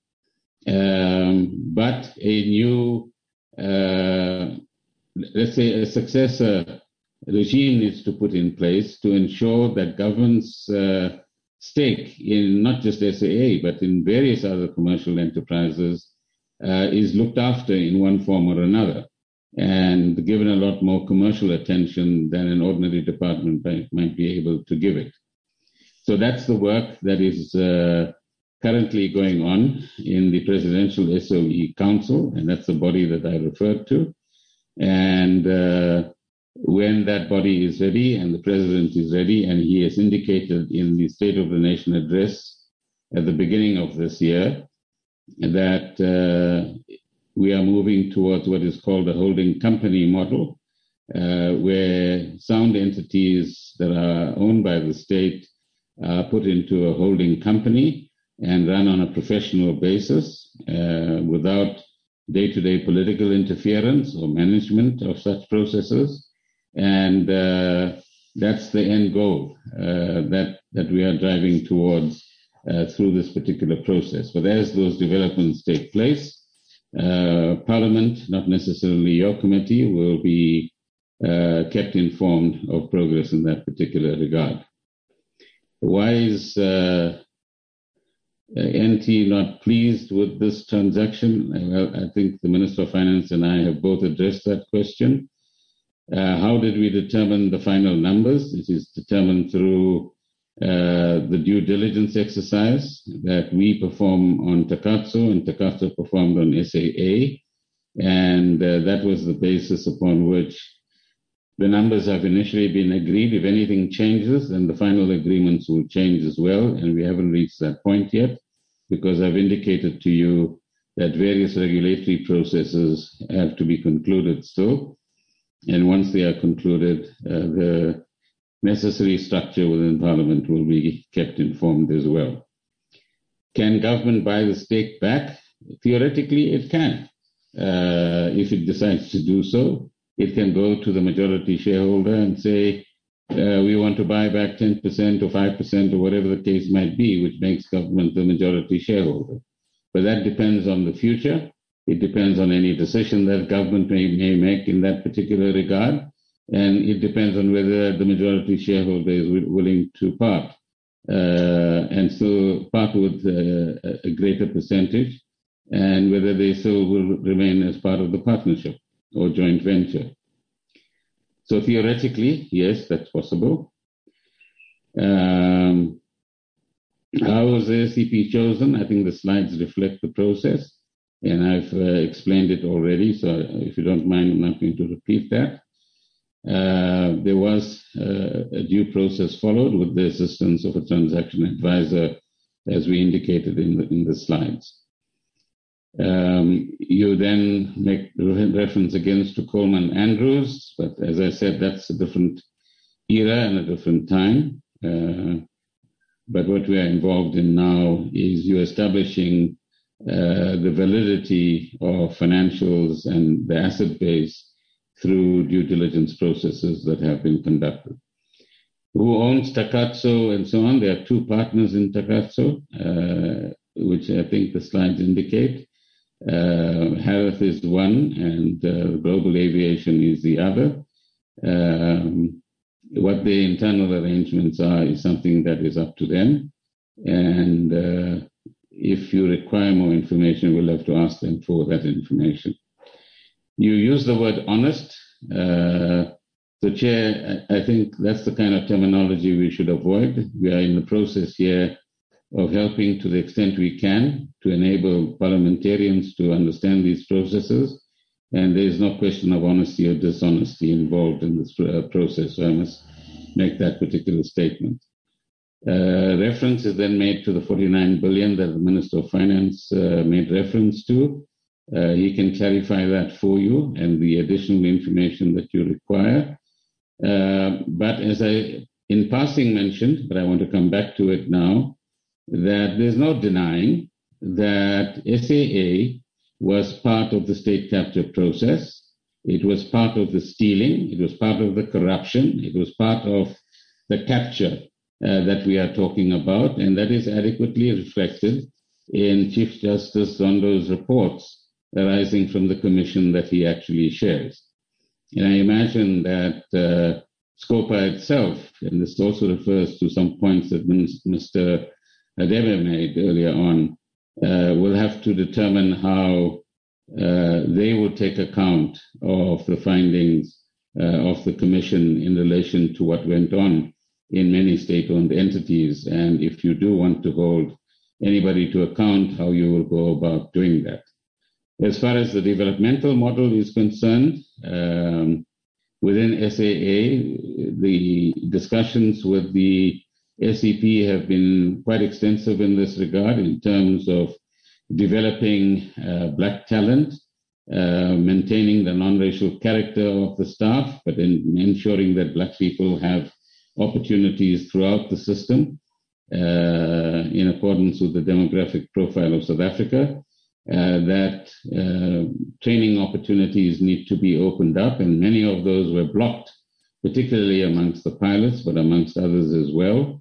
But a new, let's say a successor regime needs to put in place to ensure that government's stake in not just SAA, but in various other commercial enterprises is looked after in one form or another, and given a lot more commercial attention than an ordinary department might be able to give it. So that's the work that is currently going on in the Presidential SOE Council, and that's the body that I referred to. And when that body is ready and the President is ready, and he has indicated in the State of the Nation address at the beginning of this year that we are moving towards what is called a holding company model, where sound entities that are owned by the state are put into a holding company and run on a professional basis without day-to-day political interference or management of such processes. And that's the end goal that we are driving towards through this particular process. But as those developments take place, Parliament, not necessarily your committee, will be kept informed of progress in that particular regard. Why is NT not pleased with this transaction? Well, I think the Minister of Finance and I have both addressed that question. How did we determine the final numbers? It is determined through the due diligence exercise that we perform on Takatso and Takatso performed on SAA, and that was the basis upon which the numbers have initially been agreed. If anything changes, then the final agreements will change as well, and we haven't reached that point yet, because I've indicated to you that various regulatory processes have to be concluded still, and once they are concluded, the necessary structure within Parliament will be kept informed as well. Can government buy the stake back? Theoretically, it can. If it decides to do so, it can go to the majority shareholder and say, we want to buy back 10% or 5% or whatever the case might be, which makes government the majority shareholder. But that depends on the future. It depends on any decision that government may make in that particular regard. And it depends on whether the majority shareholder is willing to part, and still part with a greater percentage, and whether they still will remain as part of the partnership or joint venture. So theoretically, yes, that's possible. How was the SCP chosen? I think the slides reflect the process, and I've explained it already, so if you don't mind, I'm not going to repeat that. There was a due process followed with the assistance of a transaction advisor, as we indicated in the slides. You then make reference again to Coleman Andrews, but as I said, that's a different era and a different time. But what we are involved in now is you establishing the validity of financials and the asset base through due diligence processes that have been conducted. Who owns Takatso and so on? There are two partners in Takatso, which I think the slides indicate. Harith is one, and Global Aviation is the other. What the internal arrangements are is something that is up to them. And if you require more information, we'll have to ask them for that information. You use the word honest. So, Chair, I think that's the kind of terminology we should avoid. We are in the process here of helping to the extent we can to enable parliamentarians to understand these processes. And there is no question of honesty or dishonesty involved in this process. So I must make that particular statement. Reference is then made to the 49 billion that the Minister of Finance made reference to. He can clarify that for you and the additional information that you require. But as I, in passing, mentioned, but I want to come back to it now, that there's no denying that SAA was part of the state capture process. It was part of the stealing. It was part of the corruption. It was part of the capture that we are talking about, and that is adequately reflected in Chief Justice Zondo's reports arising from the commission that he actually shares. And I imagine that SCOPA itself, and this also refers to some points that Mr. Hadebe made earlier on, will have to determine how they will take account of the findings of the commission in relation to what went on in many state-owned entities. And if you do want to hold anybody to account, how you will go about doing that. As far as the developmental model is concerned, within SAA, the discussions with the SEP have been quite extensive in this regard in terms of developing black talent, maintaining the non-racial character of the staff, but in ensuring that black people have opportunities throughout the system in accordance with the demographic profile of South Africa. That training opportunities need to be opened up, and many of those were blocked, particularly amongst the pilots, but amongst others as well.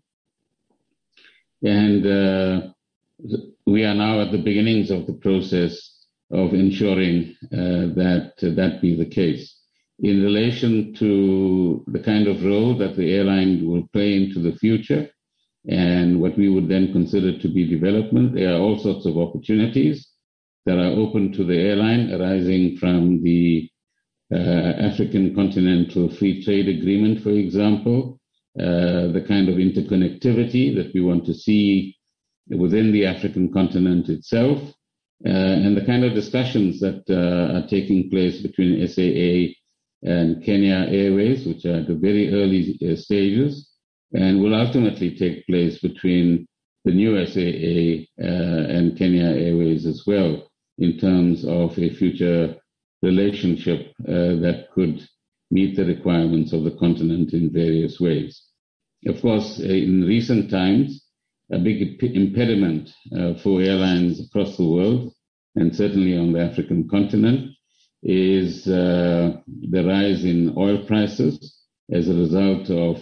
And we are now at the beginnings of the process of ensuring that be the case. In relation to the kind of role that the airline will play into the future and what we would then consider to be development, there are all sorts of opportunities that are open to the airline arising from the African Continental Free Trade Agreement, for example, the kind of interconnectivity that we want to see within the African continent itself, and the kind of discussions that are taking place between SAA and Kenya Airways, which are at the very early stages, and will ultimately take place between the new SAA and Kenya Airways as well, in terms of a future relationship that could meet the requirements of the continent in various ways. Of course, in recent times, a big impediment for airlines across the world, and certainly on the African continent, is the rise in oil prices as a result of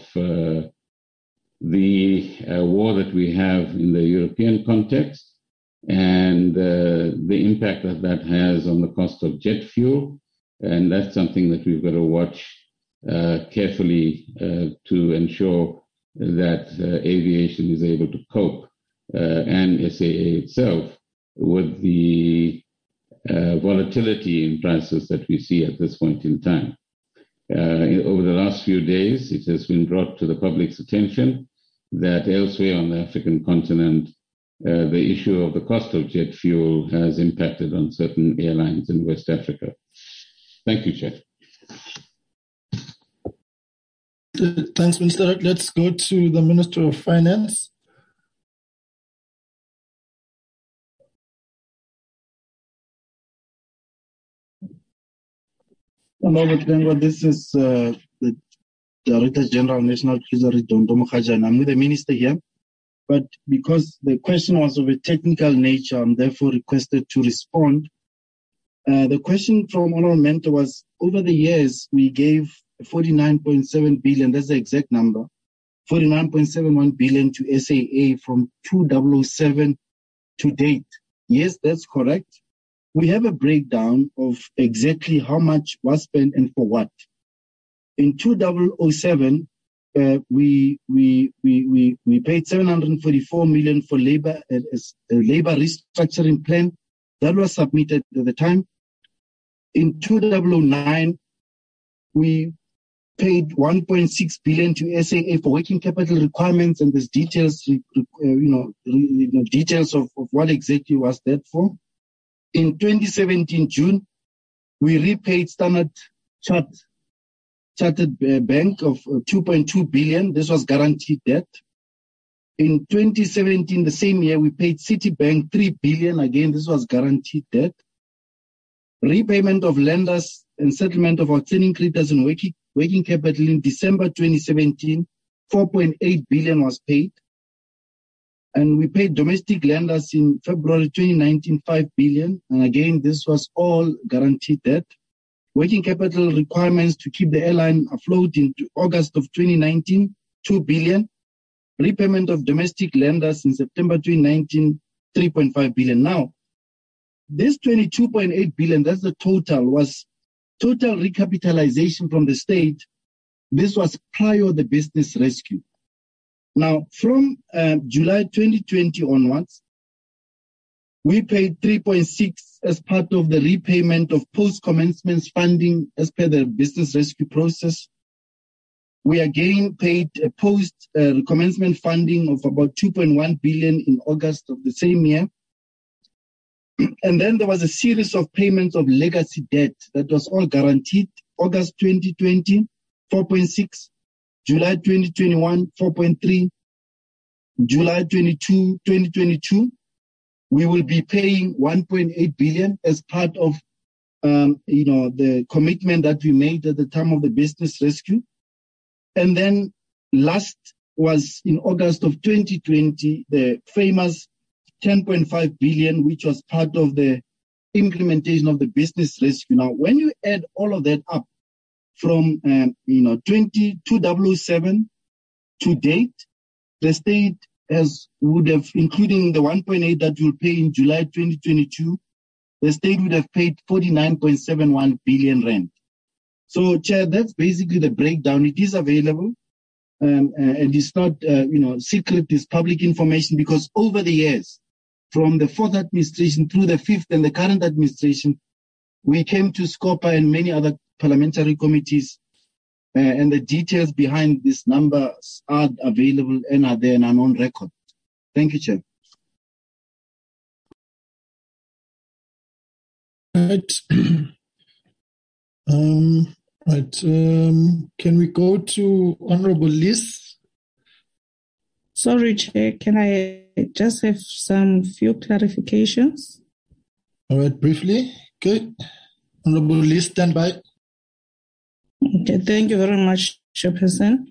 the war that we have in the European context, and the impact that that has on the cost of jet fuel. And that's something that we've got to watch carefully to ensure that aviation is able to cope, and SAA itself, with the volatility in prices that we see at this point in time. Over the last few days, it has been brought to the public's attention that elsewhere on the African continent, the issue of the cost of jet fuel has impacted on certain airlines in West Africa. Thank you, Chair. Thanks, Minister. Let's go to the Minister of Finance. This is the Director General National Treasury, Dondo Mukhajan. I'm with the Minister here, but because the question was of a technical nature, I'm therefore requested to respond. The question from Honorable Mentor was, over the years, we gave 49.7 billion, that's the exact number, 49.71 billion to SAA from 2007 to date. Yes, that's correct. We have a breakdown of exactly how much was spent and for what. In 2007, we paid 744 million for labor restructuring plan that was submitted at the time. In 2009, we paid 1.6 billion to SAA for working capital requirements, and there's details, details of what exactly was that for. In 2017 June, we repaid Standard Chartered Bank of 2.2 billion. This was guaranteed debt. In 2017, the same year, we paid Citibank 3 billion. Again, this was guaranteed debt. Repayment of lenders and settlement of outstanding creditors and working capital in December 2017, 4.8 billion was paid. And we paid domestic lenders in February 2019, 5 billion. And again, this was all guaranteed debt. Working capital requirements to keep the airline afloat in August of 2019, 2 billion. Repayment of domestic lenders in September 2019, 3.5 billion. Now, this 22.8 billion, that's the total, was total recapitalization from the state. This was prior to the business rescue. Now, from July 2020 onwards, we paid 3.6 as part of the repayment of post-commencement funding as per the business rescue process. We again paid a post-commencement funding of about 2.1 billion in August of the same year. And then there was a series of payments of legacy debt that was all guaranteed. August 2020, 4.6. July 2021, 4.3. July 2022, we will be paying 1.8 billion as part of, the commitment that we made at the time of the business rescue. And then last was in August of 2020, the famous 10.5 billion, which was part of the implementation of the business rescue. Now, when you add all of that up from, 2007 to date, the state would have, including the 1.8 that will pay in July 2022, the state would have paid 49.71 billion rand. So, Chair, that's basically the breakdown. It is available, and it's not, secret. It's public information, because over the years, from the fourth administration through the fifth and the current administration, we came to SCOPA and many other parliamentary committees, and the details behind these numbers are available and are there and are on record. Thank you, Chair. Right. Can we go to Honorable Liz? Sorry, Chair, can I just have some few clarifications? All right, briefly. Okay. Honorable Liz, stand by. Okay, thank you very much, Chairperson.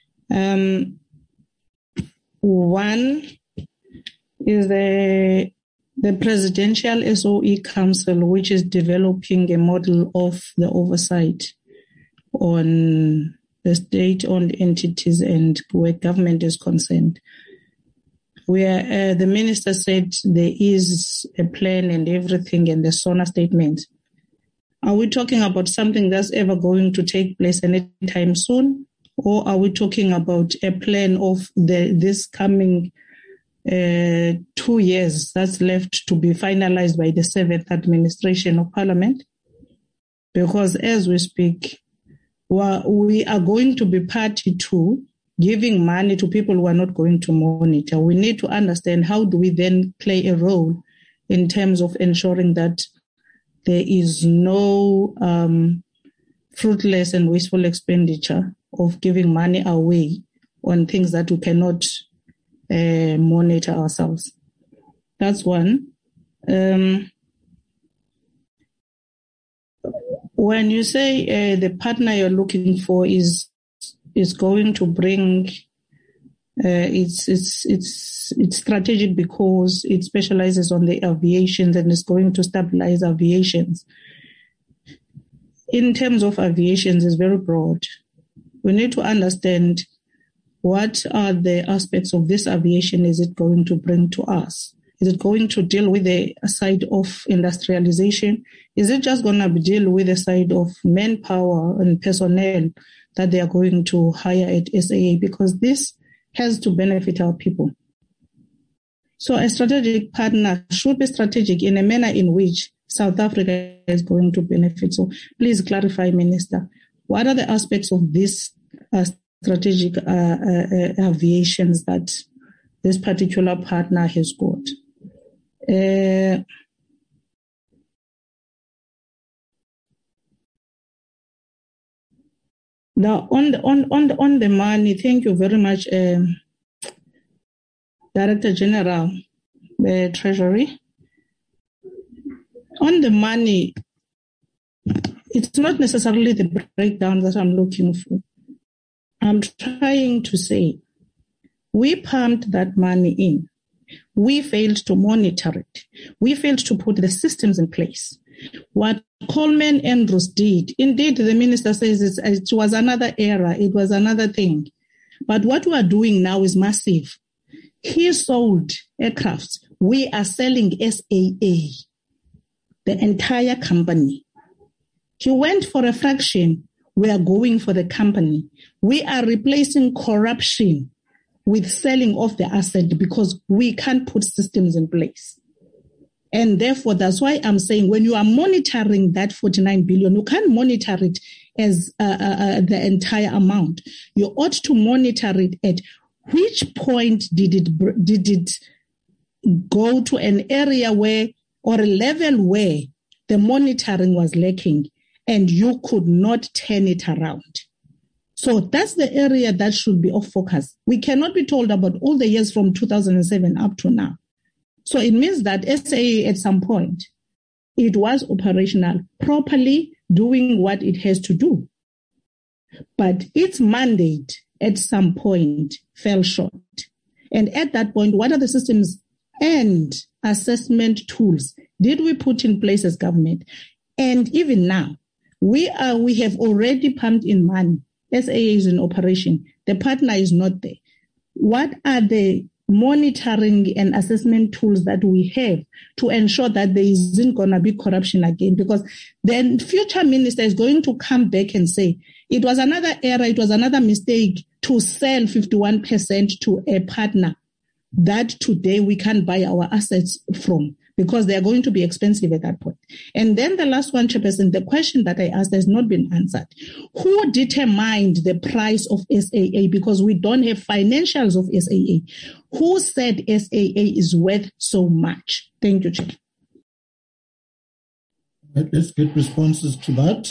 One is the Presidential SOE Council, which is developing a model of the oversight on the state-owned entities and where government is concerned. Where the minister said there is a plan and everything and the SONA statement. Are we talking about something that's ever going to take place anytime soon? Or are we talking about a plan of this coming 2 years that's left to be finalized by the 7th administration of Parliament? Because as we speak, we are going to be party to giving money to people who are not going to monitor. We need to understand how do we then play a role in terms of ensuring that there is no fruitless and wasteful expenditure of giving money away on things that we cannot monitor ourselves. That's one. When you say the partner you're looking for is going to bring, it's strategic because it specializes on the aviation and is going to stabilize aviations. In terms of aviations, it's very broad. We need to understand what are the aspects of this aviation is it going to bring to us? Is it going to deal with the side of industrialization? Is it just going to deal with the side of manpower and personnel that they are going to hire at SAA? Because this has to benefit our people. So a strategic partner should be strategic in a manner in which South Africa is going to benefit. So please clarify, Minister, what are the aspects of this strategic aviations that this particular partner has got? Now, on the money, thank you very much, Director General, Treasury. On the money, it's not necessarily the breakdown that I'm looking for. I'm trying to say, we pumped that money in. We failed to monitor it. We failed to put the systems in place. What Coleman Andrews did, indeed, the minister says it was another era, it was another thing. But what we are doing now is massive. He sold aircrafts. We are selling SAA, the entire company. He went for a fraction. We are going for the company. We are replacing corruption with selling off the asset because we can't put systems in place. And therefore, that's why I'm saying when you are monitoring that 49 billion, you can't monitor it as the entire amount. You ought to monitor it at which point did it go to an area where, or a level where the monitoring was lacking and you could not turn it around. So that's the area that should be of focus. We cannot be told about all the years from 2007 up to now. So it means that SAA at some point, it was operational, properly doing what it has to do. But its mandate at some point fell short. And at that point, what are the systems and assessment tools did we put in place as government? And even now, we have already pumped in money. SAA is in operation. The partner is not there. What are the monitoring and assessment tools that we have to ensure that there isn't going to be corruption again? Because then future minister is going to come back and say, it was another error, it was another mistake to sell 51% to a partner that today we can't buy our assets from, because they are going to be expensive at that point. And then the last one, Chairperson, the question that I asked has not been answered. Who determined the price of SAA? Because we don't have financials of SAA. Who said SAA is worth so much? Thank you, Chair. Right, let's get responses to that.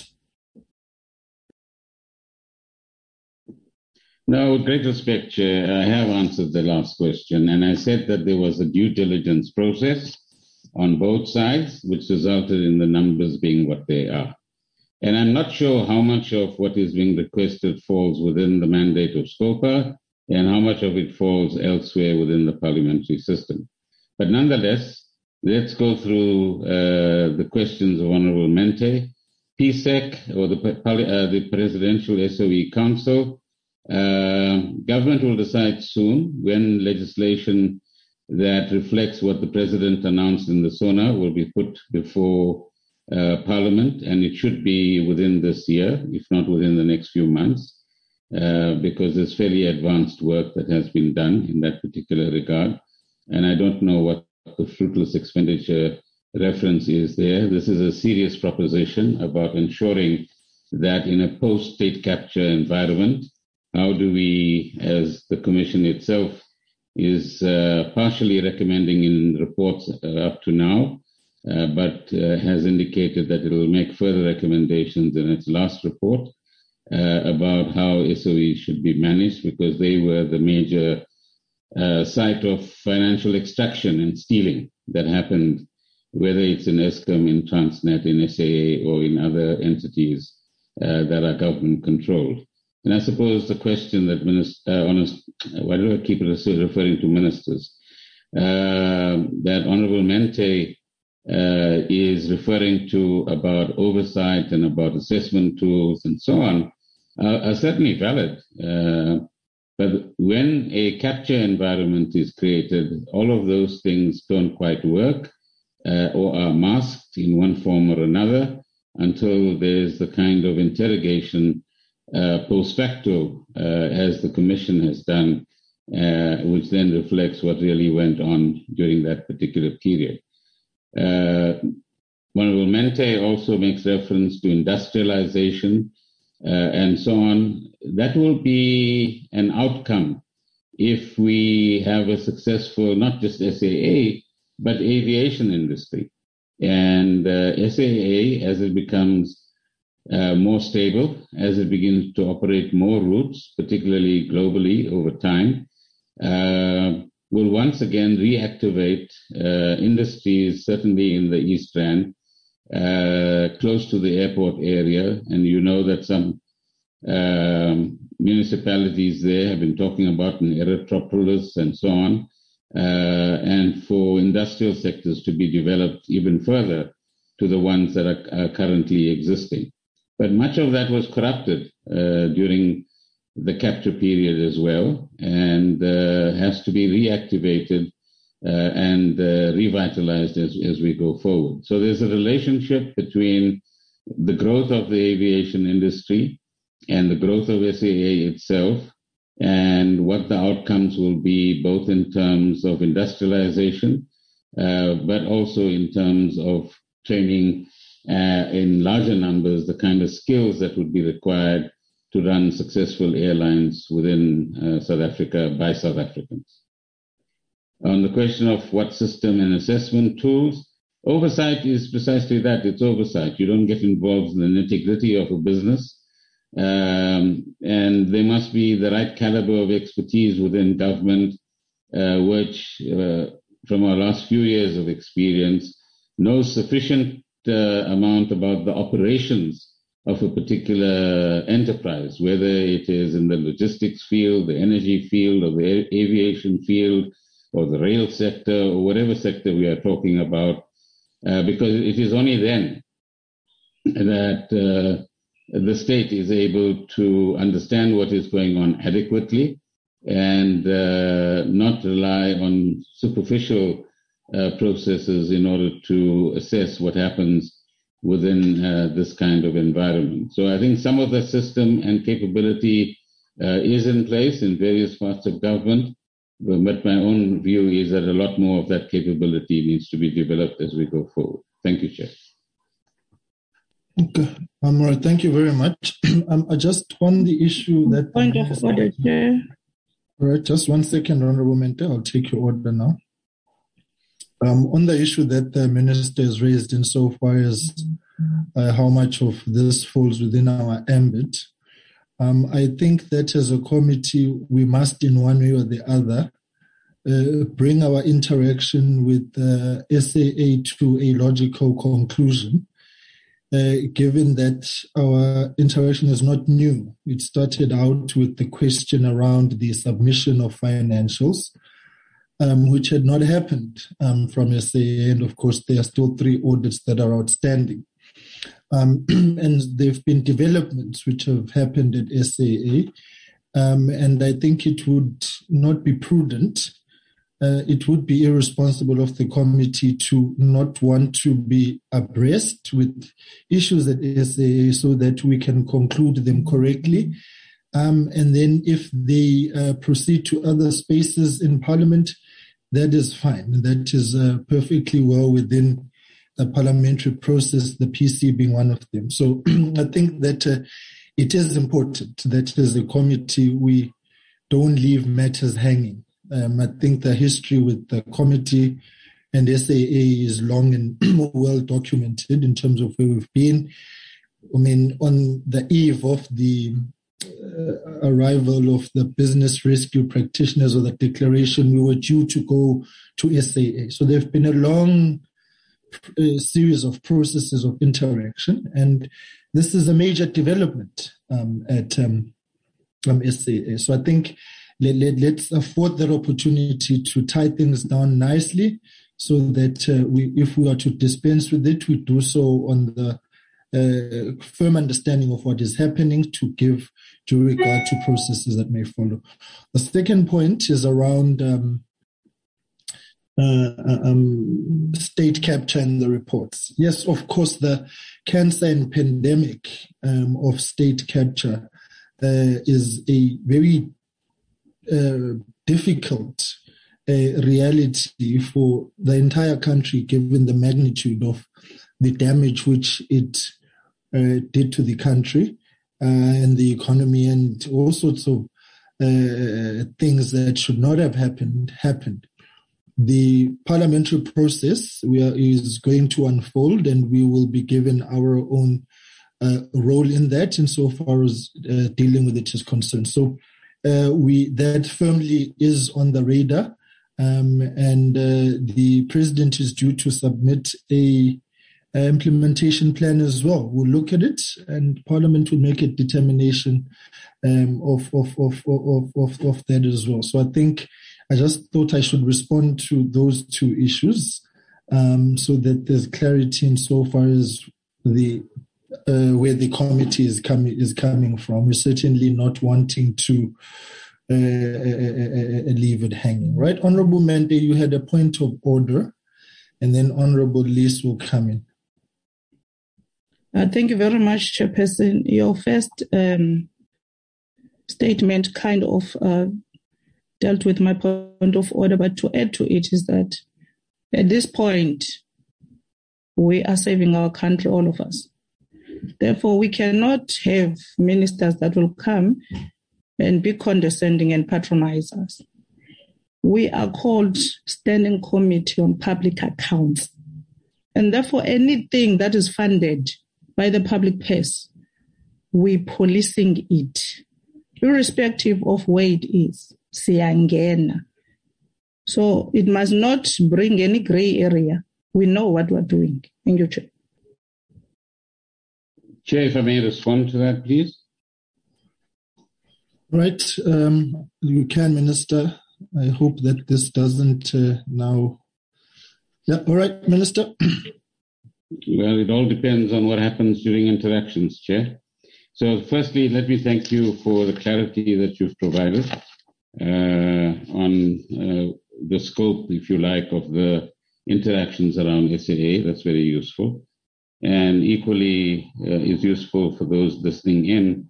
No, with great respect, Chair, I have answered the last question, and I said that there was a due diligence process on both sides, which resulted in the numbers being what they are. And I'm not sure how much of what is being requested falls within the mandate of SCOPA and how much of it falls elsewhere within the parliamentary system. But nonetheless, let's go through the questions of Honorable Mente. PSEC, or the Presidential SOE Council, government will decide soon when legislation that reflects what the President announced in the SONA will be put before Parliament, and it should be within this year, if not within the next few months, because there's fairly advanced work that has been done in that particular regard. And I don't know what the fruitless expenditure reference is there. This is a serious proposition about ensuring that in a post-state capture environment, how do we, as the Commission itself is partially recommending in reports up to now, but has indicated that it will make further recommendations in its last report about how SOE should be managed, because they were the major site of financial extraction and stealing that happened whether it's in Eskom, in Transnet, in SAA, or in other entities that are government-controlled. And I suppose the question that why do I keep referring to ministers? That Honorable Mente is referring to about oversight and about assessment tools and so on are certainly valid. But when a capture environment is created, all of those things don't quite work or are masked in one form or another until there's the kind of interrogation post facto, as the Commission has done, which then reflects what really went on during that particular period. Honorable Mente also makes reference to industrialization and so on. That will be an outcome if we have a successful, not just SAA, but aviation industry. And SAA, as it becomes more stable, as it begins to operate more routes, particularly globally over time, will once again reactivate industries, certainly in the East Rand, close to the airport area. And you know that some municipalities there have been talking about an Erythropolis and so on, and for industrial sectors to be developed even further to the ones that are currently existing. But much of that was corrupted during the capture period as well, and has to be reactivated and revitalized as we go forward. So there's a relationship between the growth of the aviation industry and the growth of SAA itself, and what the outcomes will be, both in terms of industrialization, but also in terms of training in larger numbers, the kind of skills that would be required to run successful airlines within South Africa by South Africans. On the question of what system and assessment tools, oversight is precisely that. It's oversight. You don't get involved in the nitty-gritty of a business. And there must be the right caliber of expertise within government, which, from our last few years of experience, knows sufficient amount about the operations of a particular enterprise, whether it is in the logistics field, the energy field, or the aviation field, or the rail sector, or whatever sector we are talking about, because it is only then that the state is able to understand what is going on adequately and not rely on superficial processes in order to assess what happens within this kind of environment. So I think some of the system and capability is in place in various parts of government, but my own view is that a lot more of that capability needs to be developed as we go forward. Thank you, Chair. Okay. All right. Thank you very much. Just on the issue that... Point of order, Chair. All right. Just 1 second, Honorable Mente. I'll take your order now. On the issue that the Minister has raised insofar as how much of this falls within our ambit, I think that as a committee, we must in one way or the other bring our interaction with SAA to a logical conclusion, given that our interaction is not new. It started out with the question around the submission of financials, which had not happened from SAA. And of course, there are still 3 audits that are outstanding. And there have been developments which have happened at SAA. And I think it would not be prudent. It would be irresponsible of the committee to not want to be abreast with issues at SAA so that we can conclude them correctly. And then if they proceed to other spaces in Parliament, that is fine. That is perfectly well within the parliamentary process, the PC being one of them. So I think that it is important that as a committee, we don't leave matters hanging. I think the history with the committee and SAA is long and well documented in terms of where we've been. I mean, on the eve of the arrival of the business rescue practitioners or the declaration, we were due to go to SAA. So there have been a long series of processes of interaction, and this is a major development at SAA. So I think let's afford that opportunity to tie things down nicely, so that if we are to dispense with it, we do so on the firm understanding of what is happening, to give due regard to processes that may follow. The second point is around state capture in the reports. Yes, of course, the cancer and pandemic of state capture is a very difficult reality for the entire country, given the magnitude of the damage which it did to the country and the economy, and all sorts of things that should not have happened. The parliamentary process is going to unfold, and we will be given our own role in that, insofar as dealing with it is concerned. So that firmly is on the radar, and the president is due to submit a implementation plan as well. We'll look at it, and Parliament will make a determination of that as well. So I think I just thought I should respond to those two issues, so that there's clarity insofar as the where the committee is coming from. We're certainly not wanting to leave it hanging. Right, Honourable Mende, you had a point of order, and then Honourable Lees will come in. Thank you very much, Chairperson. Your first statement kind of dealt with my point of order, but to add to it is that at this point, we are saving our country, all of us. Therefore, we cannot have ministers that will come and be condescending and patronize us. We are called Standing Committee on Public Accounts. And therefore, anything that is funded by the public purse, we policing it, irrespective of where it is. Siyangena. So it must not bring any gray area. We know what we're doing. Thank you, Chair. Chair, if I may respond to that, please. Right. You can, Minister. I hope that this doesn't now... Yeah, all right, Minister. Well, it all depends on what happens during interactions, Chair. So firstly, let me thank you for the clarity that you've provided on the scope, if you like, of the interactions around SAA. That's very useful. And equally is useful for those listening in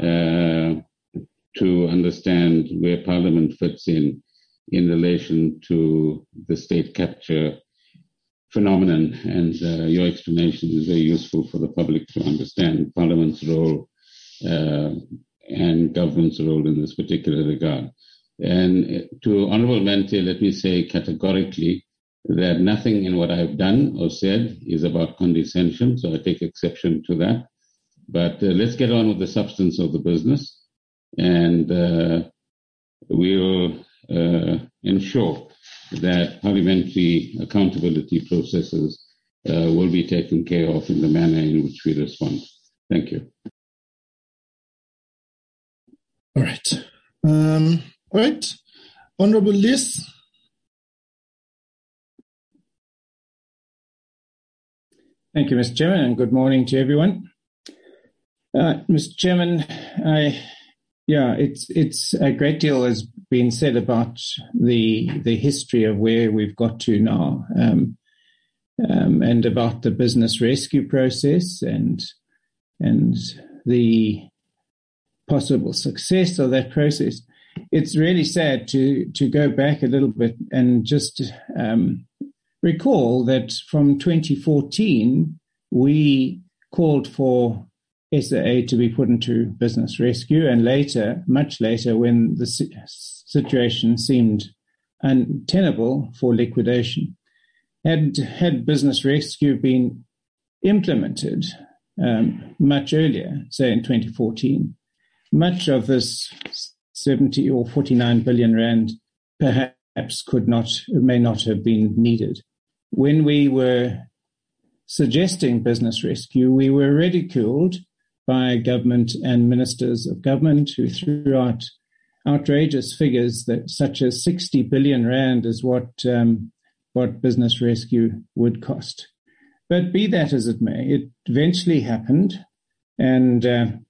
to understand where Parliament fits in relation to the state capture phenomenon. And your explanation is very useful for the public to understand Parliament's role and government's role in this particular regard. And to Honourable Mente, let me say categorically that nothing in what I've done or said is about condescension, so I take exception to that. But let's get on with the substance of the business, and we'll ensure that parliamentary accountability processes will be taken care of in the manner in which we respond. Thank you. All right. All right. Honourable Lees. Thank you, Mr. Chairman, and good morning to everyone. Mr. Chairman, it's a great deal has been said about the history of where we've got to now, and about the business rescue process and the possible success of that process. It's really sad to go back a little bit and just recall that from 2014, we called for SAA to be put into business rescue, and later, much later, when the situation seemed untenable, for liquidation. Had business rescue been implemented much earlier, say in 2014, much of this 70 or 49 billion rand perhaps may not have been needed. When we were suggesting business rescue, we were ridiculed by government and ministers of government who threw out outrageous figures that such as 60 billion rand is what business rescue would cost. But be that as it may, it eventually happened, and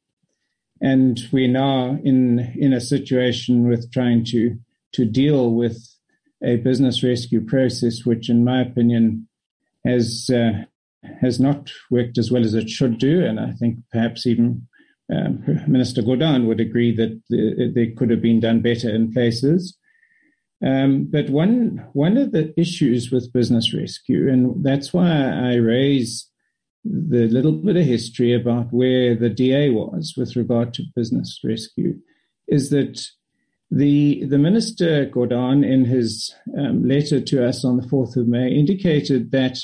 we're now in a situation with trying to deal with a business rescue process, which, in my opinion, has not worked as well as it should do, and I think perhaps even Minister Gordhan would agree that they could have been done better in places. But one of the issues with business rescue, and that's why I raise the little bit of history about where the DA was with regard to business rescue, is that the Minister Gordhan, in his letter to us on the 4th of May, indicated that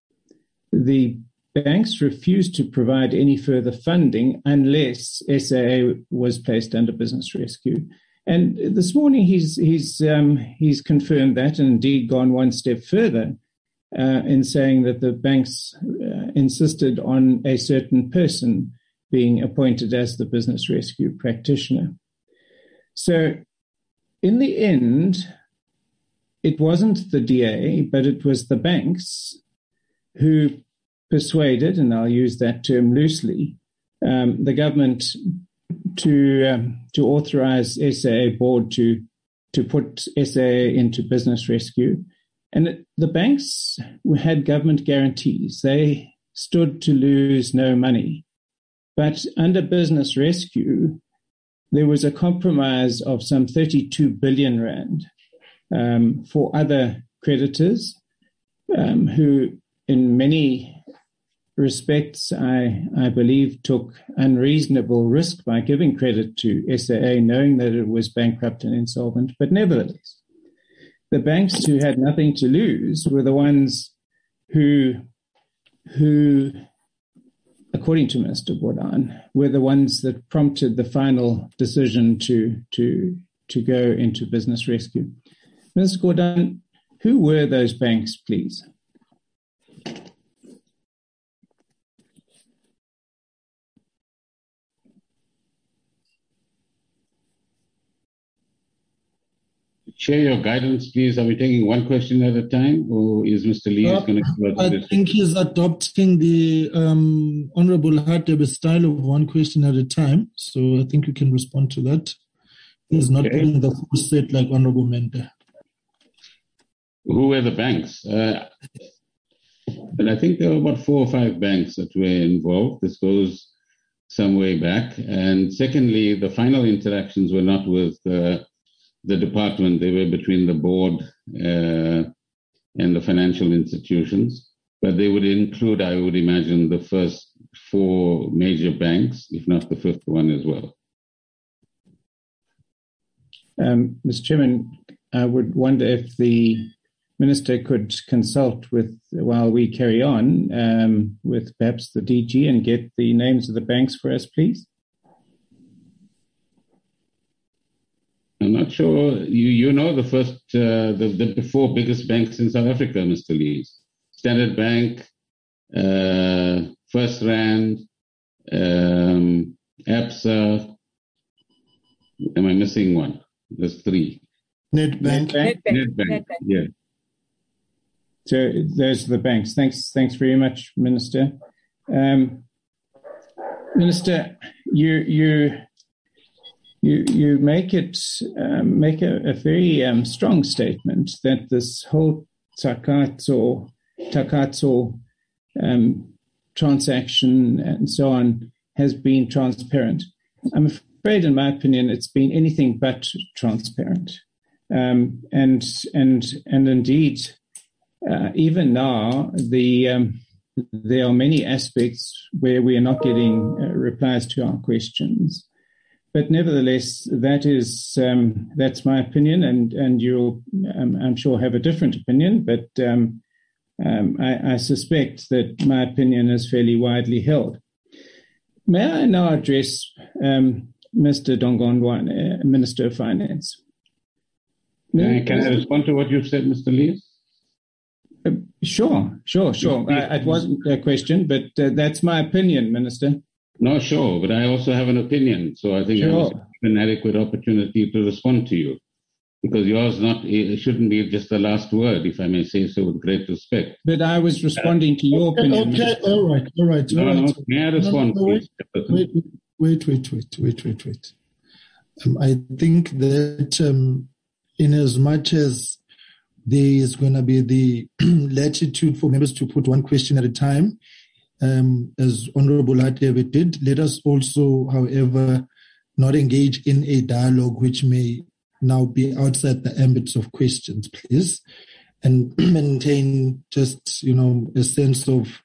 the banks refused to provide any further funding unless SAA was placed under business rescue. And this morning he's confirmed that, and indeed gone one step further in saying that the banks insisted on a certain person being appointed as the business rescue practitioner. So in the end, it wasn't the DA, but it was the banks who persuaded, and I'll use that term loosely, the government to authorize SAA board to put SAA into business rescue. And the banks had government guarantees. They stood to lose no money. But under business rescue, there was a compromise of some 32 billion rand for other creditors who, in many respects, I believe, took unreasonable risk by giving credit to SAA, knowing that it was bankrupt and insolvent. But nevertheless, the banks who had nothing to lose were the ones who according to Minister Gordhan, were the ones that prompted the final decision to go into business rescue. Minister Gordhan, who were those banks, please? Share your guidance, please. Are we taking one question at a time, or is Mr. Lee going to cover this? I think he's adopting the Honorable Hadebe style of one question at a time, so I think you can respond to that. He's not doing the full set like Honorable Mende. Who were the banks? And I think there were about 4 or 5 banks that were involved. This goes some way back. And secondly, the final interactions were not with the department. They were between the board and the financial institutions, but they would include, I would imagine, the first 4 major banks, if not the 5th one as well. Mr. Chairman, I would wonder if the Minister could consult with, while we carry on, with perhaps the DG and get the names of the banks for us, please. I'm not sure. You know the first, the 4 biggest banks in South Africa, Mr. Lee. Standard Bank, First Rand, ABSA. Am I missing one? There's 3. Nedbank. Nedbank. Yeah. So those are the banks. Thanks very much, Minister. Minister, you make a very strong statement that this whole Takatso transaction and so on has been transparent. I'm afraid, in my opinion, it's been anything but transparent. And indeed, even now, there are many aspects where we are not getting replies to our questions. But nevertheless, that's my opinion, and you'll, I'm sure, have a different opinion. But I suspect that my opinion is fairly widely held. May I now address Mr. Dongondwane, Minister of Finance? Can I respond to what you've said, Mr. Lee? Sure. It wasn't a question, but that's my opinion, Minister. No, sure, but I also have an opinion, so I think I must have an adequate opportunity to respond to you, because yours shouldn't be just the last word, if I may say so with great respect. But I was responding to your opinion. Okay, all right. No, may I respond, please? Wait. I think that in as much as there is going to be the latitude for members to put one question at a time, as Honorable Hatebe did, let us also, however, not engage in a dialogue which may now be outside the ambit of questions, please, and maintain just, a sense of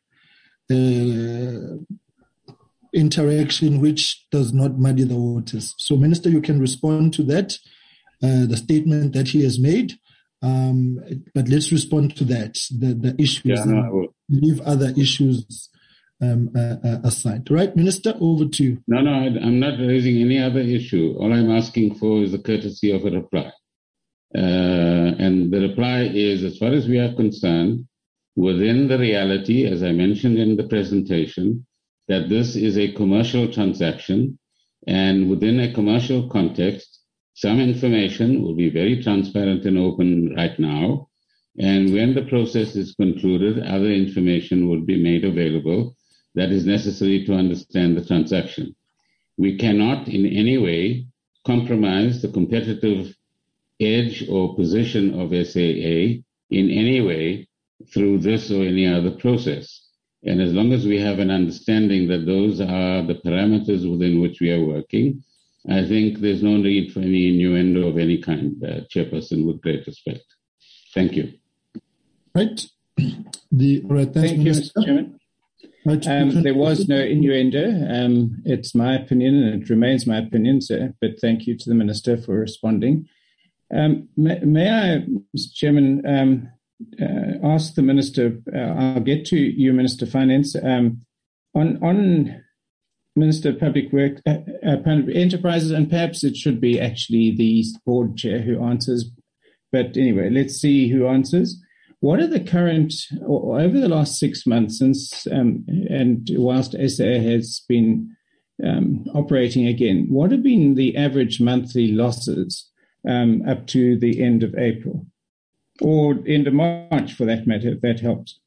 interaction which does not muddy the waters. So, Minister, you can respond to that, the statement that he has made, but let's respond to that, the issues, leave other issues aside. Right, Minister, over to you. No, I'm not raising any other issue. All I'm asking for is the courtesy of a reply. And the reply is, as far as we are concerned, within the reality, as I mentioned in the presentation, that this is a commercial transaction, and within a commercial context, some information will be very transparent and open right now, and when the process is concluded, other information will be made available that is necessary to understand the transaction. We cannot in any way compromise the competitive edge or position of SAA in any way through this or any other process. And as long as we have an understanding that those are the parameters within which we are working, I think there's no need for any innuendo of any kind, Chairperson, with great respect. Thank you. Right. Thank you, Mr. Chairman. There was no innuendo. It's my opinion, and it remains my opinion, sir. But thank you to the Minister for responding. May I, Mr. Chairman, ask the Minister? I'll get to you, Minister Finance, on Minister of Public Work, Enterprises, and perhaps it should be actually the board chair who answers. But anyway, let's see who answers. What are the current, or over the last 6 months since, and whilst SA has been operating again, what have been the average monthly losses up to the end of April? Or end of March, for that matter, if that helps?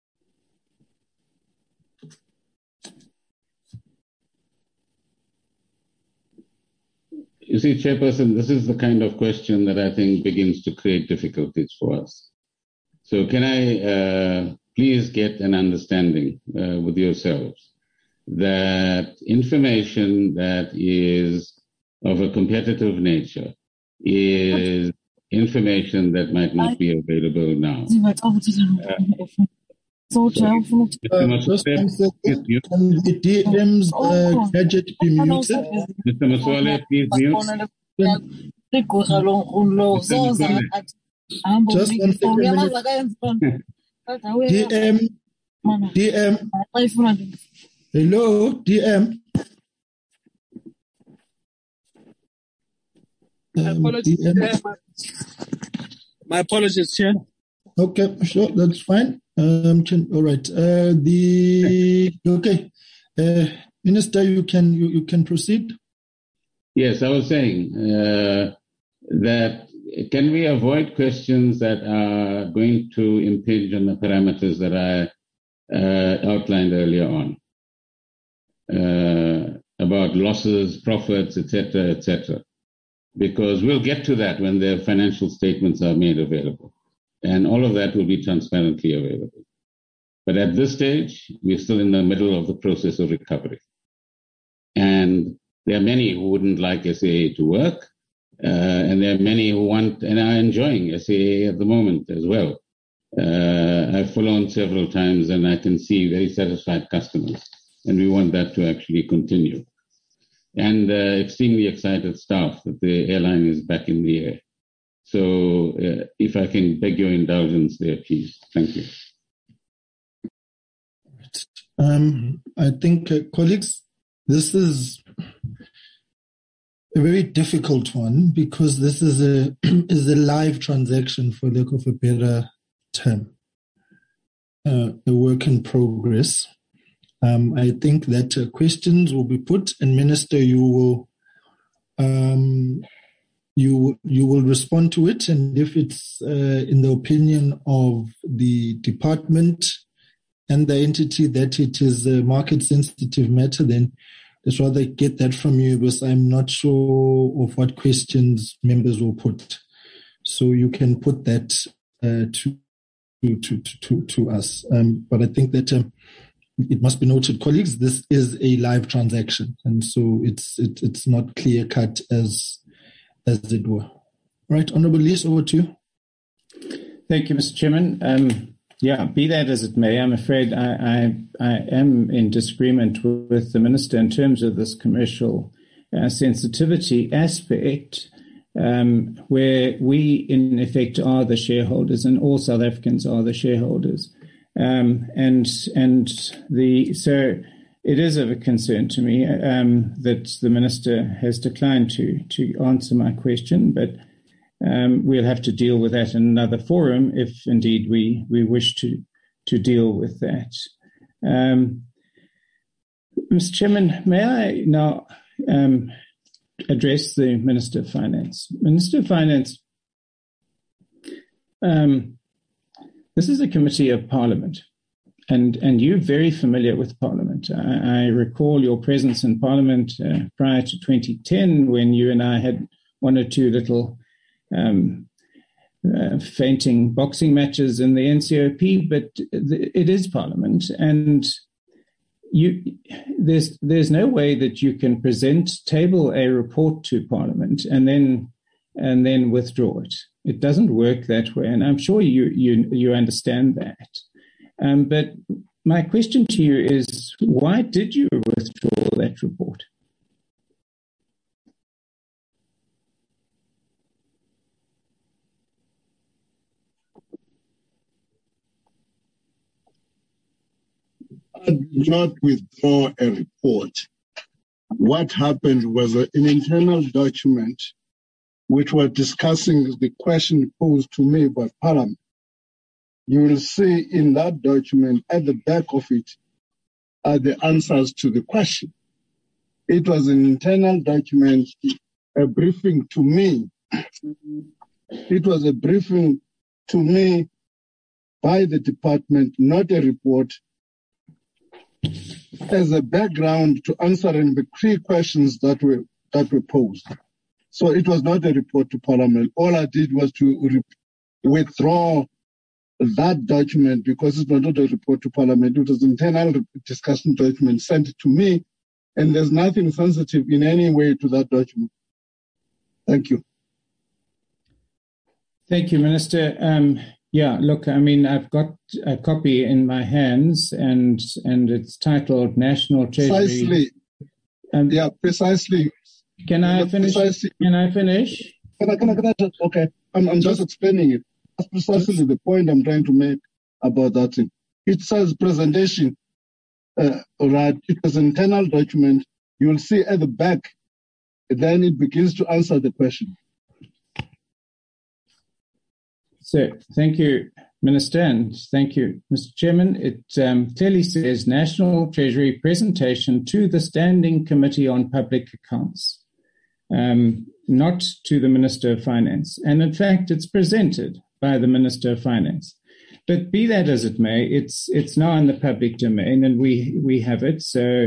You see, Chairperson, this is the kind of question that I think begins to create difficulties for us. So can I please get an understanding with yourselves that information that is of a competitive nature is information that might not be available now. Can the DM's gadget be muted? Mr. Maswale, please mute. Just 1 second. DM. Hello, DM. My apologies, Chair. Okay, sure, that's fine. All right. Minister, you can proceed. Yes, I was saying that can we avoid questions that are going to impinge on the parameters that I outlined earlier on about losses, profits, etc., because we'll get to that when the financial statements are made available. And all of that will be transparently available. But at this stage, we're still in the middle of the process of recovery. And there are many who wouldn't like SAA to work, and there are many who want and are enjoying SAA at the moment as well. I've flown several times, and I can see very satisfied customers, and we want that to actually continue. And extremely excited staff that the airline is back in the air. So if I can beg your indulgence there, please. Thank you. I think, colleagues, this is a very difficult one because this is a live transaction, for lack of a better term. a work in progress. I think that questions will be put, and Minister, you will respond to it. And if it's in the opinion of the department and the entity that it is a market-sensitive matter, then let's rather get that from you, because I'm not sure of what questions members will put. So you can put that to us. But I think that it must be noted, colleagues, this is a live transaction, and so it's not clear cut as it were. Right, Honourable Lees, over to you. Thank you, Mr. Chairman. Be that as it may, I'm afraid I am in disagreement with the Minister in terms of this commercial sensitivity aspect, where we, in effect, are the shareholders and all South Africans are the shareholders. So it is of a concern to me that the Minister has declined to answer my question, but we'll have to deal with that in another forum if indeed we wish to deal with that. Mr. Chairman, may I now address the Minister of Finance? Minister of Finance, this is a committee of Parliament, and you're very familiar with Parliament. I recall your presence in Parliament prior to 2010 when you and I had one or two little fainting boxing matches in the NCOP, but it is Parliament, and there's no way that you can table a report to Parliament and then withdraw it. It doesn't work that way, and I'm sure you understand that. But my question to you is, why did you withdraw that report? I did not withdraw a report. What happened was an internal document which was discussing the question posed to me by Parliament. You will see in that document, at the back of it, are the answers to the question. It was an internal document, a briefing to me. It was a briefing to me by the department, not a report, as a background to answering the three questions that were posed. So it was not a report to Parliament. All I did was to withdraw that document because it was not a report to Parliament. It was an internal discussion document sent to me, and there's nothing sensitive in any way to that document. Thank you. Thank you, Minister. Look, I mean, I've got a copy in my hands, and it's titled National Treasury. Precisely. Precisely. Can I finish? Can I finish? Okay. I'm just explaining it. That's precisely the point I'm trying to make about that thing. It says presentation, right? It was an internal document. You will see at the back, then it begins to answer the question. So, thank you, Minister, and thank you, Mr. Chairman. It clearly says National Treasury presentation to the Standing Committee on Public Accounts, not to the Minister of Finance. And in fact, it's presented by the Minister of Finance. But be that as it may, it's now in the public domain, and we have it. So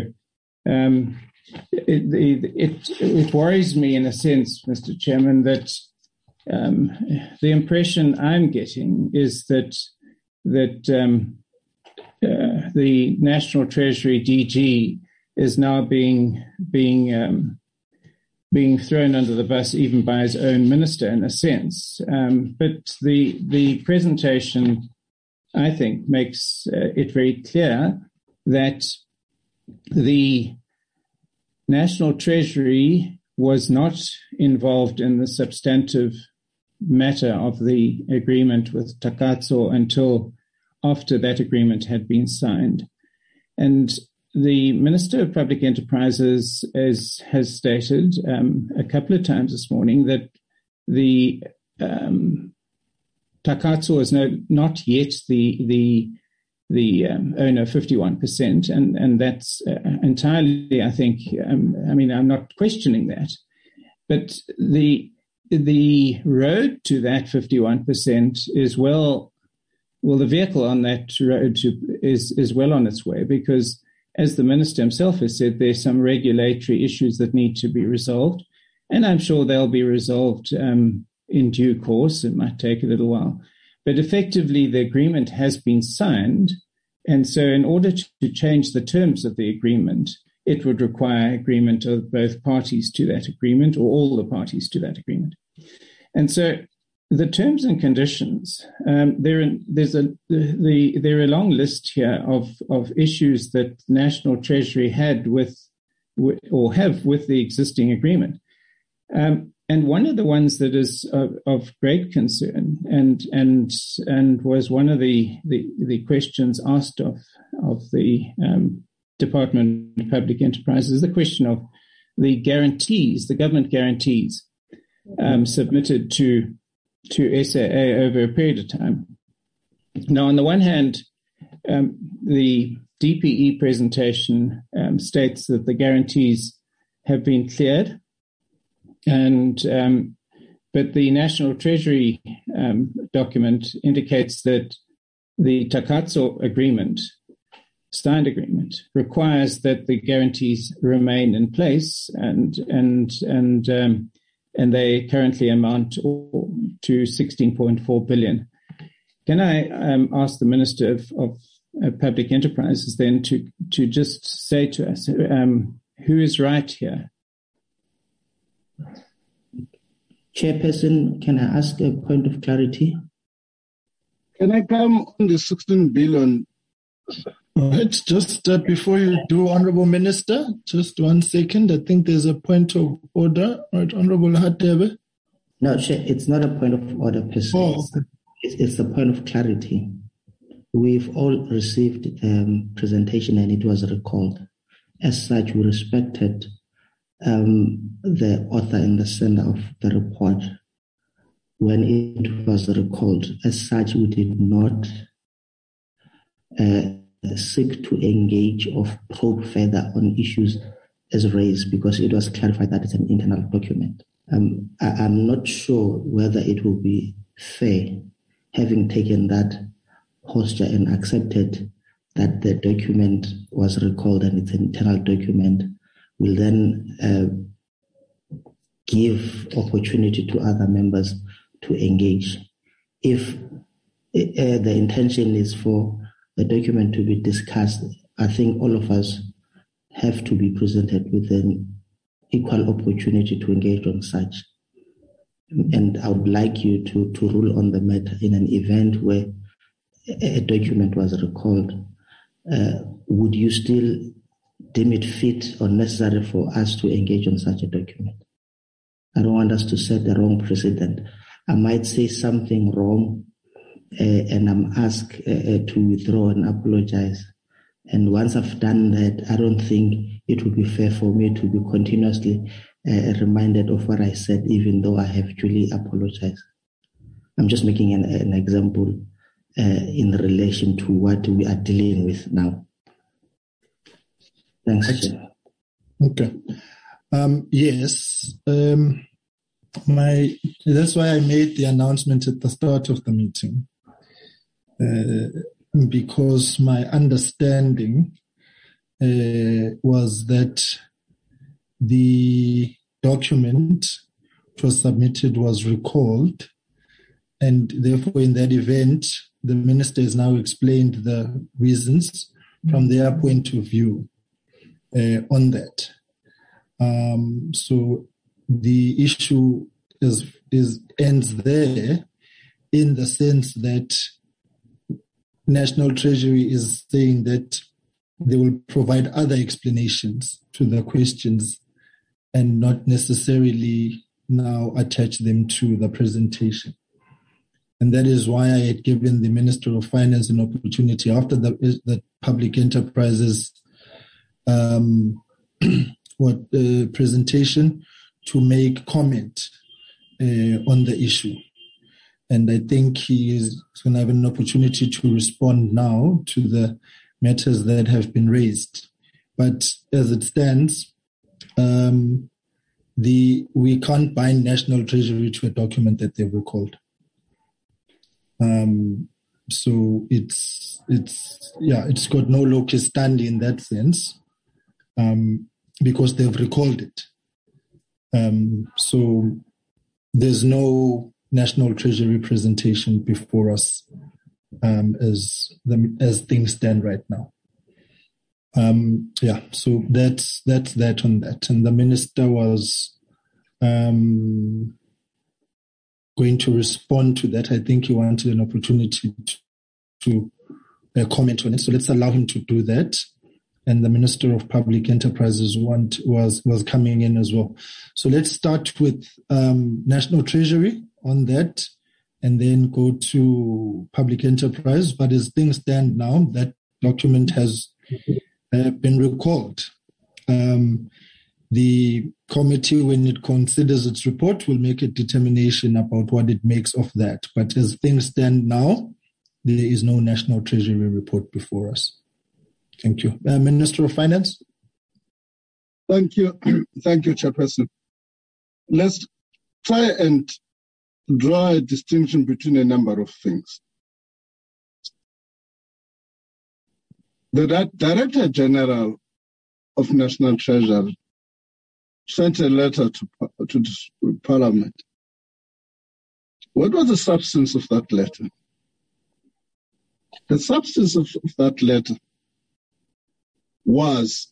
it worries me in a sense, Mr. Chairman, that the impression I'm getting is that the National Treasury DG is now being thrown under the bus even by his own minister in a sense. But the presentation, I think, makes it very clear that the National Treasury was not involved in the substantive matter of the agreement with Takatso until after that agreement had been signed. And the Minister of Public Enterprises has stated a couple of times this morning that the Takatso is not yet the owner 51%, and that's entirely, I think. I'm not questioning that, but the road to that 51% is the vehicle on that road is well on its way, because, as the minister himself has said, there's some regulatory issues that need to be resolved, and I'm sure they'll be resolved in due course. It might take a little while. But effectively, the agreement has been signed, and so in order to change the terms of the agreement, it would require agreement of both parties to that agreement, or all the parties to that agreement. And so the terms and conditions, there are a long list here of issues that National Treasury had with the existing agreement. And one of the ones that is of great concern, and was one of the questions asked of the Department of Public Enterprise, is the question of the guarantees, the government guarantees submitted to SAA over a period of time. Now, on the one hand, the DPE presentation states that the guarantees have been cleared. But the National Treasury document indicates that the Takatso agreement, signed agreement, requires that the guarantees remain in place, and they currently amount to 16.4 billion. Can I ask the Minister of Public Enterprises then to just say to us who is right here? Chairperson, can I ask a point of clarity? Can I come on the 16 billion? All right, just before you do, Honorable Minister, just 1 second. I think there's a point of order. Right, Honorable Hadebe? No, Chair, it's not a point of order per se. Oh, okay. It's a point of clarity. We've all received presentation and it was recalled. As such, we respected the author and the sender of the report when it was recalled. As such, we did not seek to engage or probe further on issues as raised, because it was clarified that it's an internal document. I'm not sure whether it will be fair, having taken that posture and accepted that the document was recalled and it's an internal document, will then give opportunity to other members to engage. If the intention is for the document to be discussed, I think all of us have to be presented with an equal opportunity to engage on such. And I would like you to rule on the matter in an event where a document was recalled. Would you still deem it fit or necessary for us to engage on such a document? I don't want us to set the wrong precedent. I might say something wrong and I'm asked to withdraw and apologize. And once I've done that, I don't think it would be fair for me to be continuously reminded of what I said, even though I have duly apologized. I'm just making an example in relation to what we are dealing with now. Thanks, Chair. Okay. Yes. That's why I made the announcement at the start of the meeting, because my understanding was that the document which was submitted was recalled, and therefore in that event, the minister has now explained the reasons from their point of view on that. So the issue ends there, in the sense that National Treasury is saying that they will provide other explanations to the questions and not necessarily now attach them to the presentation. And that is why I had given the Minister of Finance an opportunity after the Public Enterprises presentation to make comment on the issue. And I think he is going to have an opportunity to respond now to the matters that have been raised. But as it stands, we can't bind National Treasury to a document that they've recalled. So it's got no locus standi in that sense, because they've recalled it. So there's no National Treasury presentation before us as things stand right now. So that's that on that. And the minister was going to respond to that. I think he wanted an opportunity to comment on it. So let's allow him to do that. And the Minister of Public Enterprises was coming in as well. So let's start with National Treasury on that, and then go to Public Enterprise. But as things stand now, that document has been recalled. The committee, when it considers its report, will make a determination about what it makes of that. But as things stand now, there is no National Treasury report before us. Thank you. Minister of Finance. Thank you. Thank you, Chairperson. Let's try and draw a distinction between a number of things. The Director General of National Treasury sent a letter to Parliament. What was the substance of that letter? The substance of that letter was,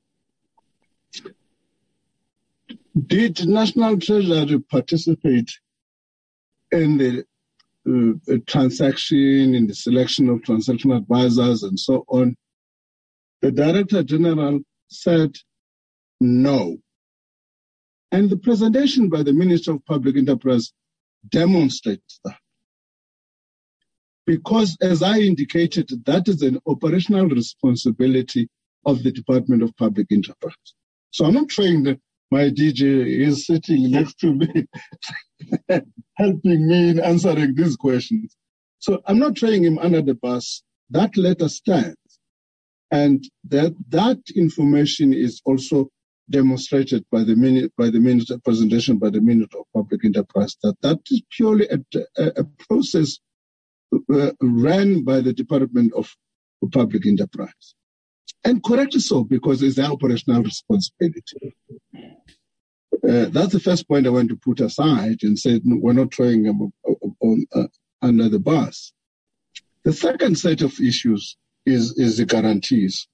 did National Treasury participate in the transaction, in the selection of transaction advisors and so on? The Director General said no. And the presentation by the Minister of Public Enterprise demonstrates that. Because, as I indicated, that is an operational responsibility of the Department of Public Enterprise. So I'm not trying that my DG is sitting next to me, helping me in answering these questions. So I'm not throwing him under the bus. That letter stands. And that information is also demonstrated by the minister presentation by the Minister of Public Enterprise, that is purely a process ran by the Department of Public Enterprise. And correctly so, because it's their operational responsibility. That's the first point I want to put aside and say we're not throwing them under the bus. The second set of issues is the guarantees.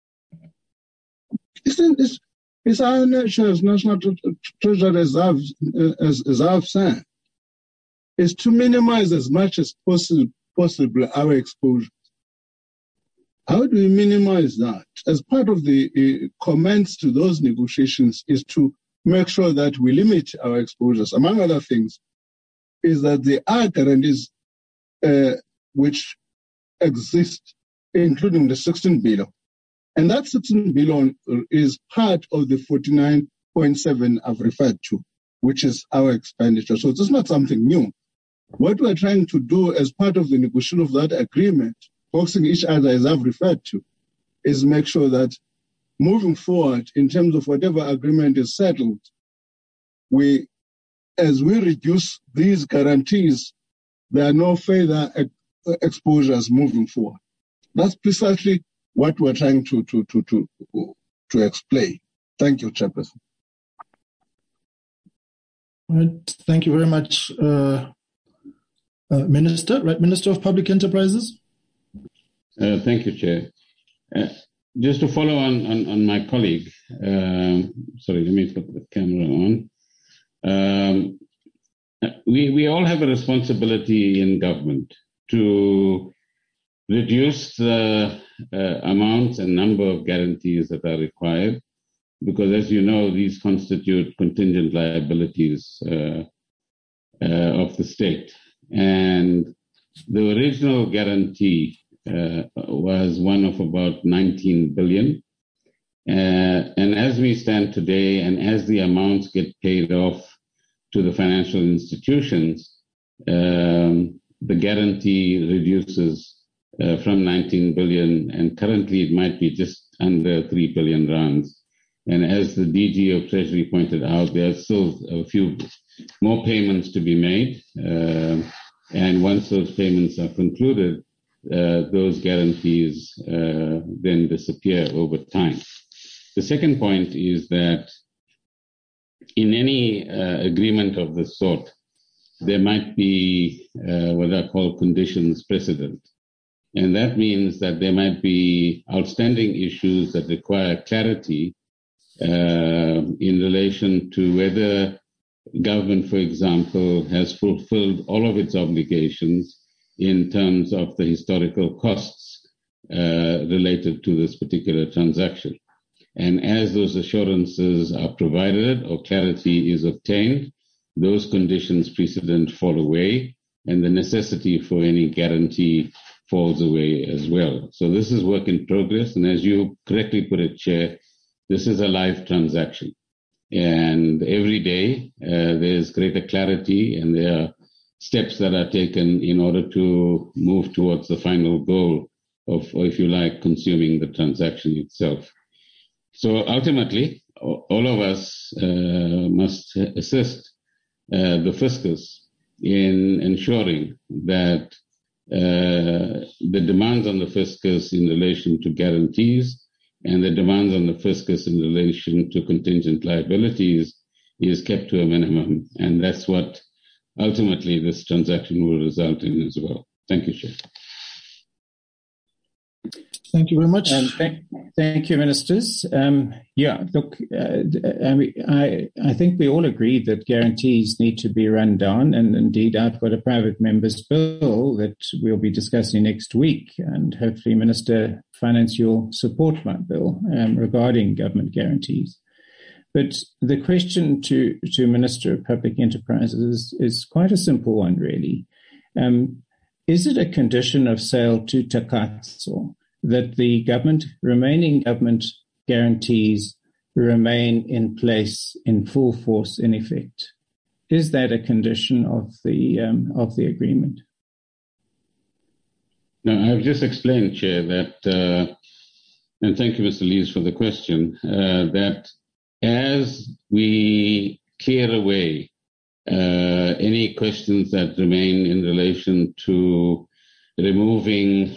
It's our nature as National Treasury, as I've said, is to minimize as much as possible our exposure. How do we minimize that? As part of the comments to those negotiations is to make sure that we limit our exposures. Among other things, is that there are guarantees which exist, including the 16 billion. And that 16 billion is part of the 49.7 I've referred to, which is our expenditure. So it's not something new. What we're trying to do as part of the negotiation of that agreement, boxing each other as I've referred to, is make sure that moving forward in terms of whatever agreement is settled, as we reduce these guarantees, there are no further exposures moving forward. That's precisely what we're trying to explain. Thank you, Chairperson. All right. Thank you very much, Minister. Right, Minister of Public Enterprises. Thank you, Chair. Just to follow on my colleague, sorry, let me put the camera on. We all have a responsibility in government to reduce the amounts and number of guarantees that are required, because as you know, these constitute contingent liabilities of the state. And the original guarantee was one of about 19 billion. And as we stand today, and as the amounts get paid off to the financial institutions, the guarantee reduces from 19 billion, and currently it might be just under 3 billion rands. And as the DG of Treasury pointed out, there are still a few more payments to be made. And once those payments are concluded, those guarantees then disappear over time. The second point is that in any agreement of this sort, there might be what are called conditions precedent. And that means that there might be outstanding issues that require clarity in relation to whether government, for example, has fulfilled all of its obligations in terms of the historical costs related to this particular transaction. And as those assurances are provided or clarity is obtained, those conditions precedent fall away, and the necessity for any guarantee falls away as well. So this is work in progress, and as you correctly put it, Chair, this is a live transaction. And every day there's greater clarity, and there are steps that are taken in order to move towards the final goal of, or if you like, consuming the transaction itself. So ultimately, all of us must assist the fiscus in ensuring that the demands on the fiscus in relation to guarantees and the demands on the fiscus in relation to contingent liabilities is kept to a minimum. And that's what ultimately this transaction will result in as well. Thank you, Chair. Thank you very much. Thank you, Ministers. Look, I think we all agree that guarantees need to be run down, and indeed I've got a private member's bill that we'll be discussing next week, and hopefully, Minister Finance, you'll support my bill regarding government guarantees. But the question to Minister of Public Enterprises is quite a simple one, really. Is it a condition of sale to Takatso that the remaining government guarantees remain in place in full force in effect? Is that a condition of the agreement? Now, I've just explained, Chair, that, and thank you, Mr. Lees, for the question, that as we clear away any questions that remain in relation to removing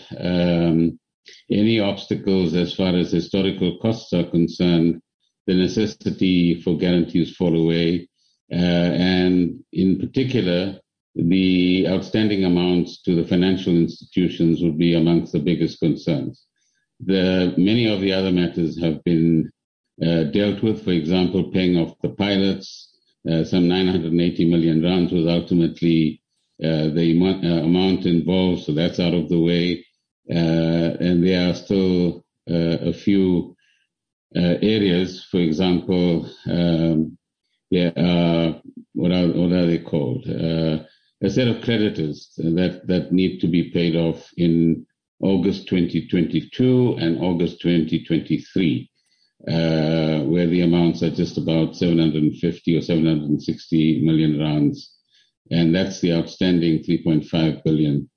any obstacles as far as historical costs are concerned, the necessity for guarantees fall away, and in particular, the outstanding amounts to the financial institutions would be amongst the biggest concerns. Many of the other matters have been dealt with. For example, paying off the pilots, some 980 million rands was ultimately the amount involved, so that's out of the way. And there are still a few areas. For example, there are what are they called? A set of creditors that need to be paid off in August 2022 and August 2023, where the amounts are just about 750 or 760 million rands, and that's the outstanding 3.5 billion.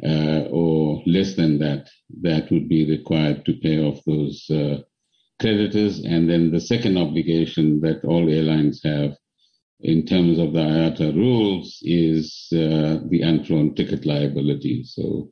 Or less than that would be required to pay off those creditors. And then the second obligation that all airlines have in terms of the IATA rules is the unflown ticket liability. So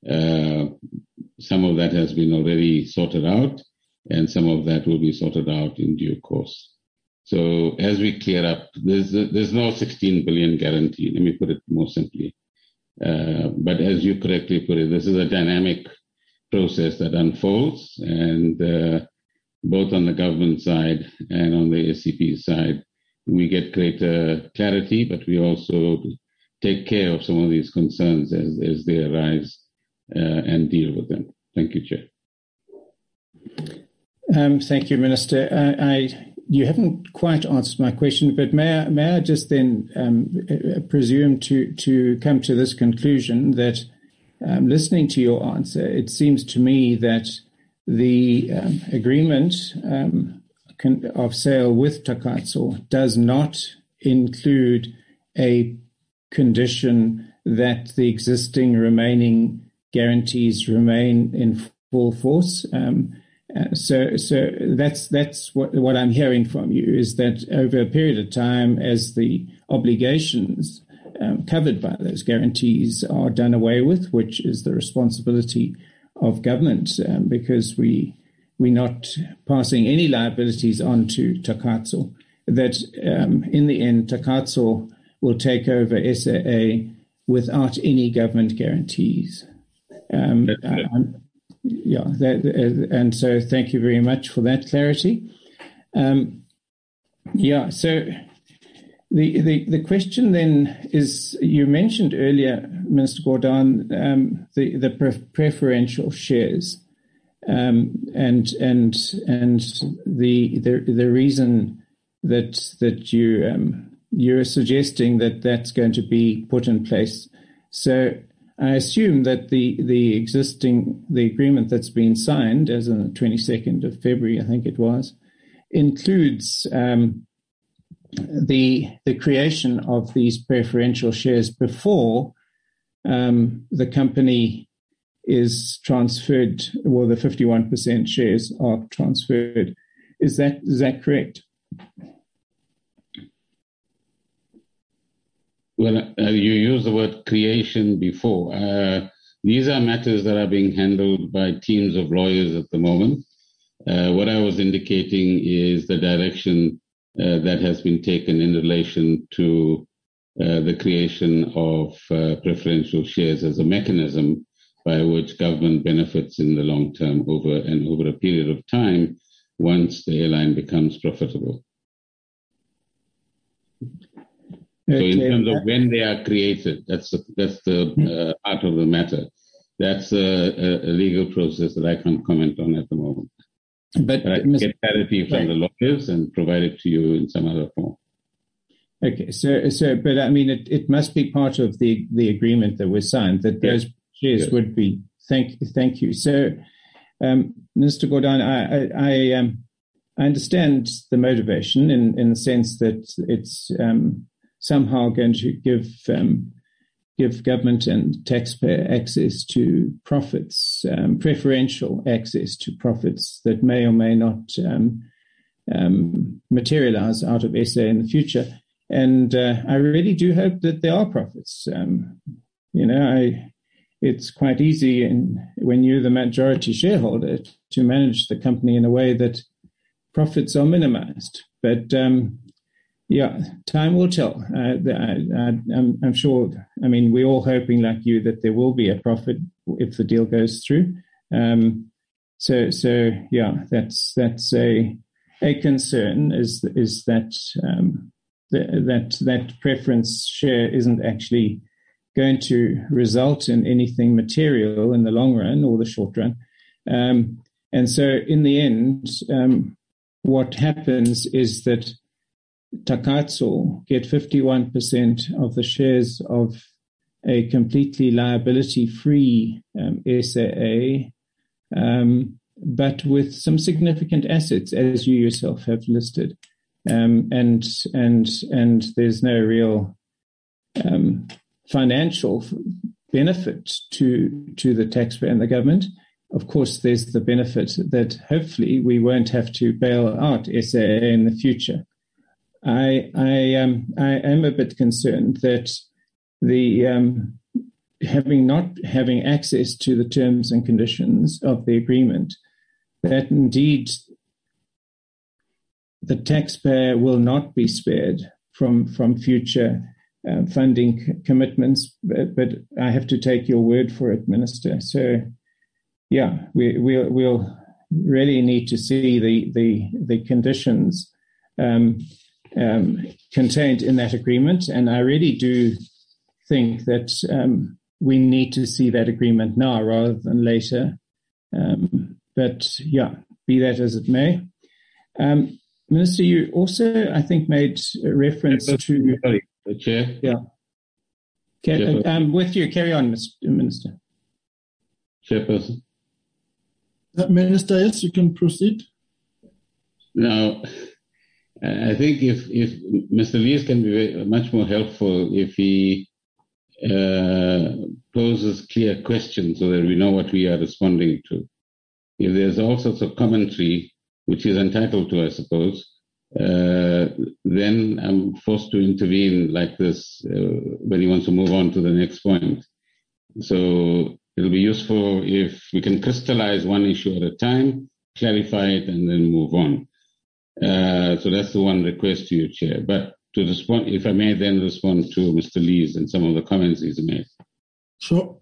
some of that has been already sorted out, and some of that will be sorted out in due course. So as we clear up, there's no 16 billion guarantee. Let me put it more simply. But as you correctly put it, this is a dynamic process that unfolds, and both on the government side and on the SCP side, we get greater clarity, but we also take care of some of these concerns as they arise and deal with them. Thank you, Chair. Thank you, Minister. You haven't quite answered my question, but may I just then presume to come to this conclusion that listening to your answer, it seems to me that the agreement of sale with Takatso does not include a condition that the existing remaining guarantees remain in full force. So that's what I'm hearing from you, is that over a period of time, as the obligations covered by those guarantees are done away with, which is the responsibility of government, because we're not passing any liabilities on to Takatso, that in the end, Takatso will take over SAA without any government guarantees. And so thank you very much for that clarity. So the question then is, you mentioned earlier, Minister Gordhan, the preferential shares, and the reason that you're suggesting that that's going to be put in place. So I assume that the agreement that's been signed, as on the 22nd of February, I think it was, includes the creation of these preferential shares before the company is transferred, or the 51% shares are transferred. Is that correct? Well, you used the word creation before. These are matters that are being handled by teams of lawyers at the moment. What I was indicating is the direction that has been taken in relation to the creation of preferential shares as a mechanism by which government benefits in the long term over a period of time once the airline becomes profitable. So in terms of when they are created, that's the part of the matter. That's a legal process that I can't comment on at the moment. But I can get clarity from the lawyers and provide it to you in some other form. Okay, but I mean, it must be part of the agreement that was signed, that those shares would be. Thank you. So, Minister Gordhan, I understand the motivation in the sense that it's somehow going to give government and taxpayer access to profits, preferential access to profits that may or may not materialize out of SA in the future. And I really do hope that there are profits. It's quite easy when you're the majority shareholder to manage the company in a way that profits are minimized. But time will tell. I'm sure. I mean, we're all hoping, like you, that there will be a profit if the deal goes through. That's a concern. Is that preference share isn't actually going to result in anything material in the long run or the short run. And so in the end, what happens is that Takatso get 51% of the shares of a completely liability-free SAA, but with some significant assets, as you yourself have listed. And there's no real financial benefit to the taxpayer and the government. Of course, there's the benefit that hopefully we won't have to bail out SAA in the future. I am a bit concerned that the not having access to the terms and conditions of the agreement, that indeed the taxpayer will not be spared from future funding commitments, but I have to take your word for it, Minister. So, we'll really need to see the conditions contained in that agreement, and I really do think that we need to see that agreement now rather than later. But be that as it may. Minister, you also, I think, made a reference to... Sorry, the Chair. With you, carry on, Minister. Chairperson. Minister, yes, you can proceed. Now, I think if Mr. Lees can be much more helpful if he poses clear questions so that we know what we are responding to. If there's all sorts of commentary, which is entitled to, I suppose, then I'm forced to intervene like this when he wants to move on to the next point. So it'll be useful if we can crystallize one issue at a time, clarify it, and then move on. So that's the one request to you, Chair. But to respond, if I may then respond to Mr. Lees and some of the comments he's made. Sure.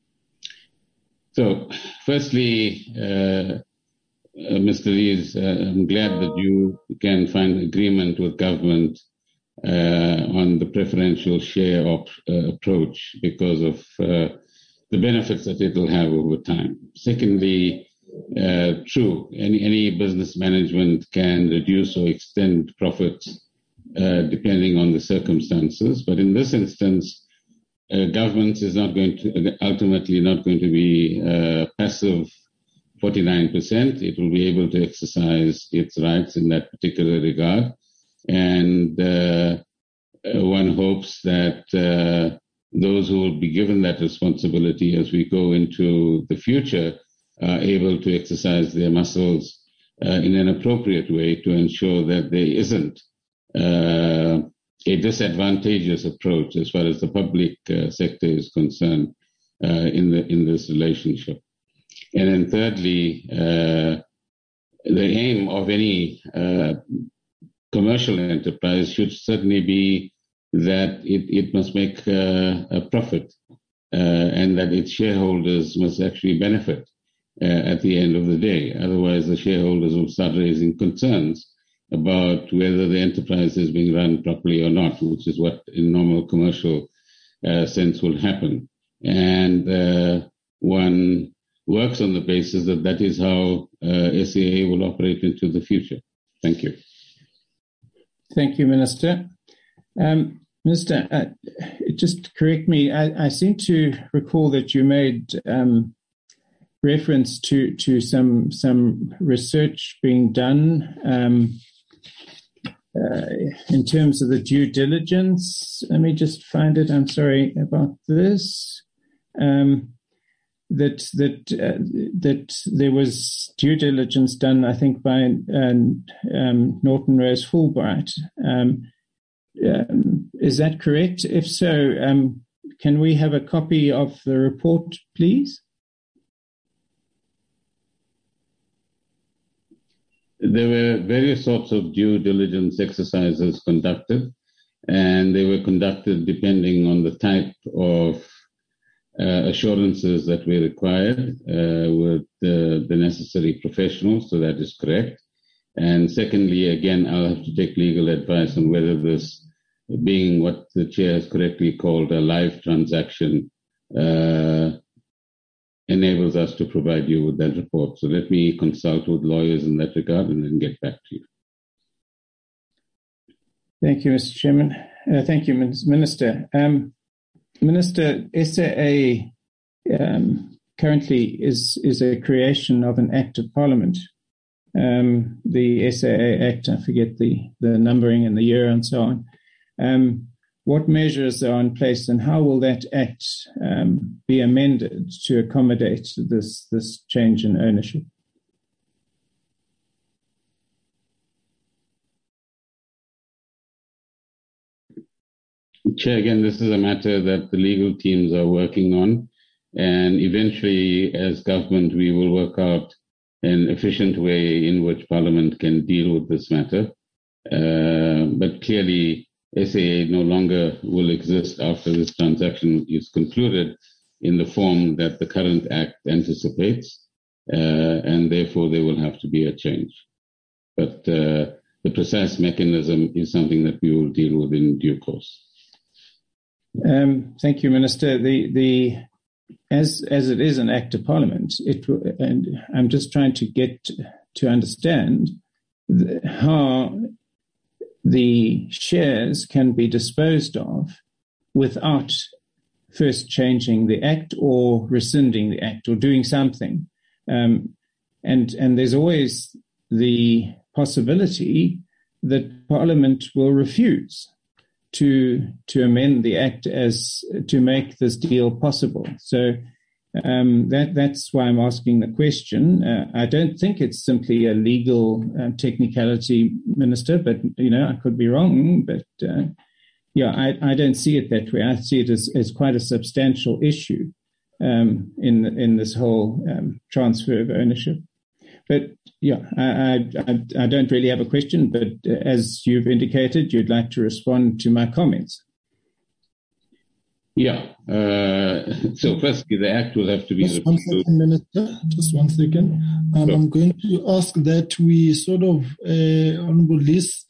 So, firstly, Mr. Lees, I'm glad that you can find agreement with government on the preferential share approach because of the benefits that it will have over time. Secondly, true, any business management can reduce or extend profits depending on the circumstances. But in this instance, government is not going to ultimately not going to be passive 49%. It will be able to exercise its rights in that particular regard. And one hopes that those who will be given that responsibility as we go into the future are able to exercise their muscles in an appropriate way to ensure that there isn't a disadvantageous approach as far as the public sector is concerned in this relationship. And then thirdly, the aim of any commercial enterprise should certainly be that it must make a profit and that its shareholders must actually benefit at the end of the day. Otherwise, the shareholders will start raising concerns about whether the enterprise is being run properly or not, which is what in normal commercial sense will happen. And one works on the basis that that is how SAA will operate into the future. Thank you. Thank you, Minister. Minister, just correct me. I seem to recall that you made reference to some research being done in terms of the due diligence. Let me just find it. I'm sorry about this. That there was due diligence done, I think, by Norton Rose Fulbright. Is that correct? If so, can we have a copy of the report, please? There were various sorts of due diligence exercises conducted, and they were conducted depending on the type of assurances that were required with the necessary professionals, so that is correct. And secondly, again, I'll have to take legal advice on whether this, being what the chair has correctly called a live transaction, enables us to provide you with that report. So let me consult with lawyers in that regard and then get back to you. Thank you, Mr. Chairman. Thank you, Minister. Minister, SAA currently is a creation of an Act of Parliament. The SAA Act, I forget the numbering and the year and so on. What measures are in place and how will that Act be amended to accommodate this change in ownership? Chair, again, this is a matter that the legal teams are working on, and eventually, as government, we will work out an efficient way in which Parliament can deal with this matter. But clearly, SAA no longer will exist after this transaction is concluded in the form that the current Act anticipates, and therefore there will have to be a change. But the precise mechanism is something that we will deal with in due course. Thank you, Minister. As it is an Act of Parliament, and I'm just trying to get to understand how the shares can be disposed of without first changing the Act or rescinding the Act or doing something. And there's always the possibility that Parliament will refuse to amend the Act as to make this deal possible. So that's why I'm asking the question. I don't think it's simply a legal technicality, Minister, but I could be wrong. But I don't see it that way. I see it as quite a substantial issue in this whole transfer of ownership. But I don't really have a question, but as you've indicated, you'd like to respond to my comments. Yeah. So firstly, the Act will have to be Just 1 second, Minister. Just 1 second. Sure. I'm going to ask that we sort of, Honourable Liz,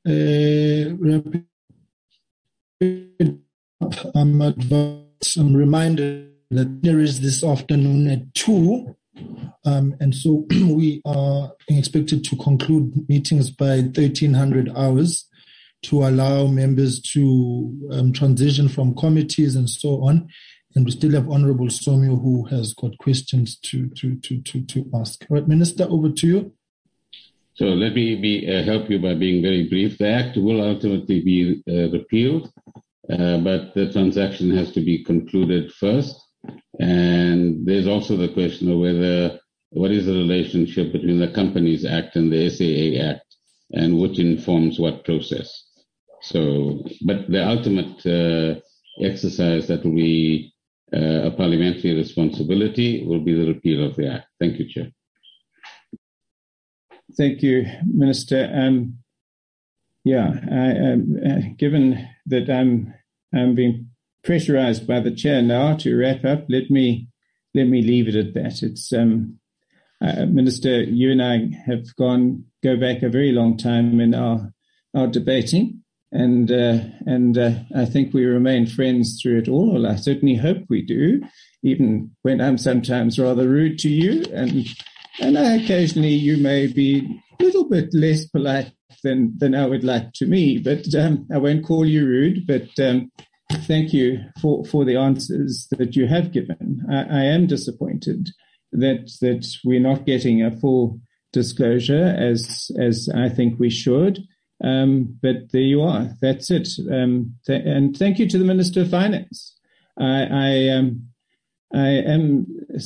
I'm reminded that there is this afternoon at 2. And so we are expected to conclude meetings by 1300 hours to allow members to transition from committees and so on. And we still have Honourable Somyo who has got questions to ask. All right, Minister, over to you. So let me help you by being very brief. The Act will ultimately be repealed, but the transaction has to be concluded first. And there's also the question of what is the relationship between the Companies Act and the SAA Act, and which informs what process. So, but the ultimate exercise that will be a parliamentary responsibility will be the repeal of the Act. Thank you, Chair. Thank you, Minister. Given that I'm being pressurized by the chair now to wrap up, let me leave it at that. It's Minister, you and I have go back a very long time in our debating, and I think we remain friends through it all. Well, I certainly hope we do, even when I'm sometimes rather rude to you, and occasionally you may be a little bit less polite than I would like to me, but I won't call you rude, but thank you for the answers that you have given. I am disappointed that we're not getting a full disclosure as I think we should. But there you are. That's it. And thank you to the Minister of Finance. I am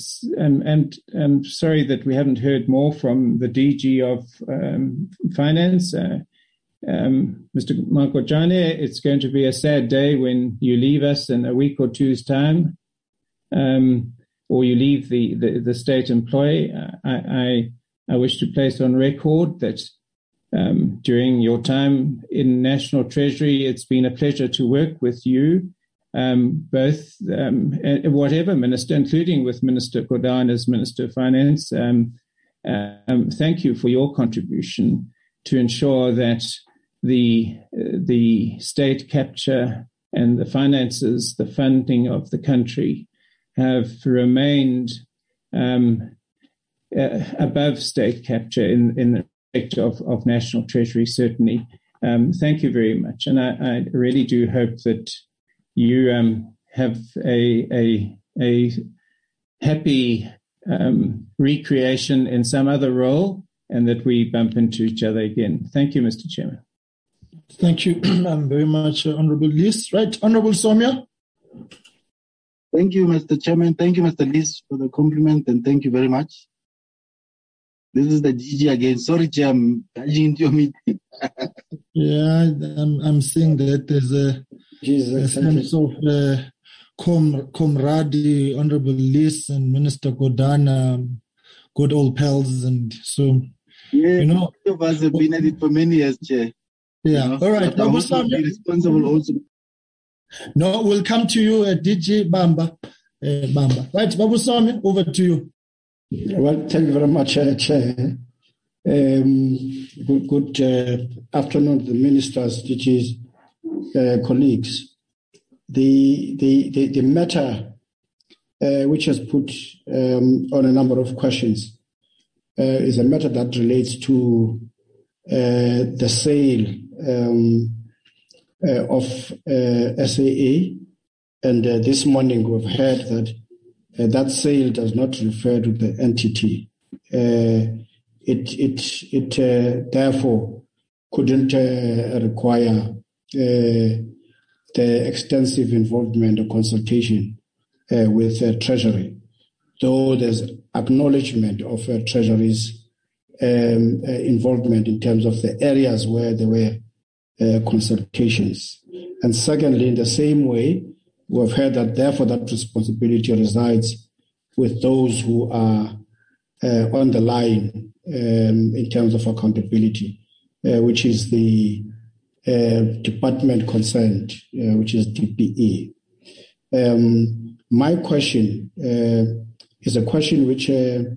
sorry that we haven't heard more from the DG of Finance. Mr. Makojane, it's going to be a sad day when you leave us in a week or two's time, or you leave the state employ. I wish to place on record that during your time in National Treasury, it's been a pleasure to work with you, both whatever minister, including with Minister Godana as Minister of Finance. Thank you for your contribution to ensure that the state capture and the finances, the funding of the country have remained above state capture in the respect of National Treasury, certainly. Thank you very much. And I really do hope that you have a happy recreation in some other role and that we bump into each other again. Thank you, Mr. Chairman. Thank you very much, Honourable Liz. Right, Honourable Somyo. Thank you, Mr. Chairman. Thank you, Mr. Liz, for the compliment, and thank you very much. This is the DG again. Sorry, Chair, I'm dodging into your meeting. Yeah, I'm seeing that there's a sense of camaraderie, Honourable Liz and Minister Godana, good old pals, and so, yeah, both of us have been at it for many years, Chair. Yeah, all right. Babu Somyo, responsible also. No, we'll come to you at DG Bamba. Right, Babu Somyo, over to you. Well, thank you very much, Chair. Good afternoon to the ministers, DG's colleagues. The matter which has put on a number of questions is a matter that relates to the sale of SAA, and this morning we've heard that that sale does not refer to the entity. It therefore couldn't require the extensive involvement or consultation with Treasury, though there's acknowledgement of Treasury's involvement in terms of the areas where there were consultations. And secondly, in the same way, we've heard that therefore that responsibility resides with those who are on the line in terms of accountability, which is the department concerned, which is DPE. My question is a question which the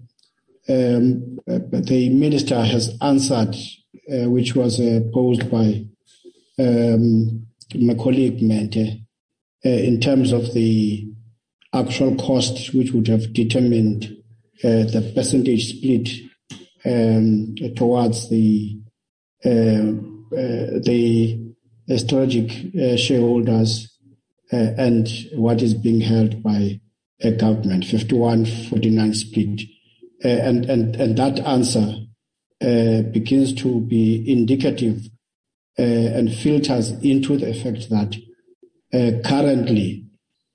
minister has answered, which was posed by my colleague Mente, in terms of the actual cost, which would have determined the percentage split towards the strategic shareholders and what is being held by a government, 51-49 split. And that answer begins to be indicative and filters into the effect that currently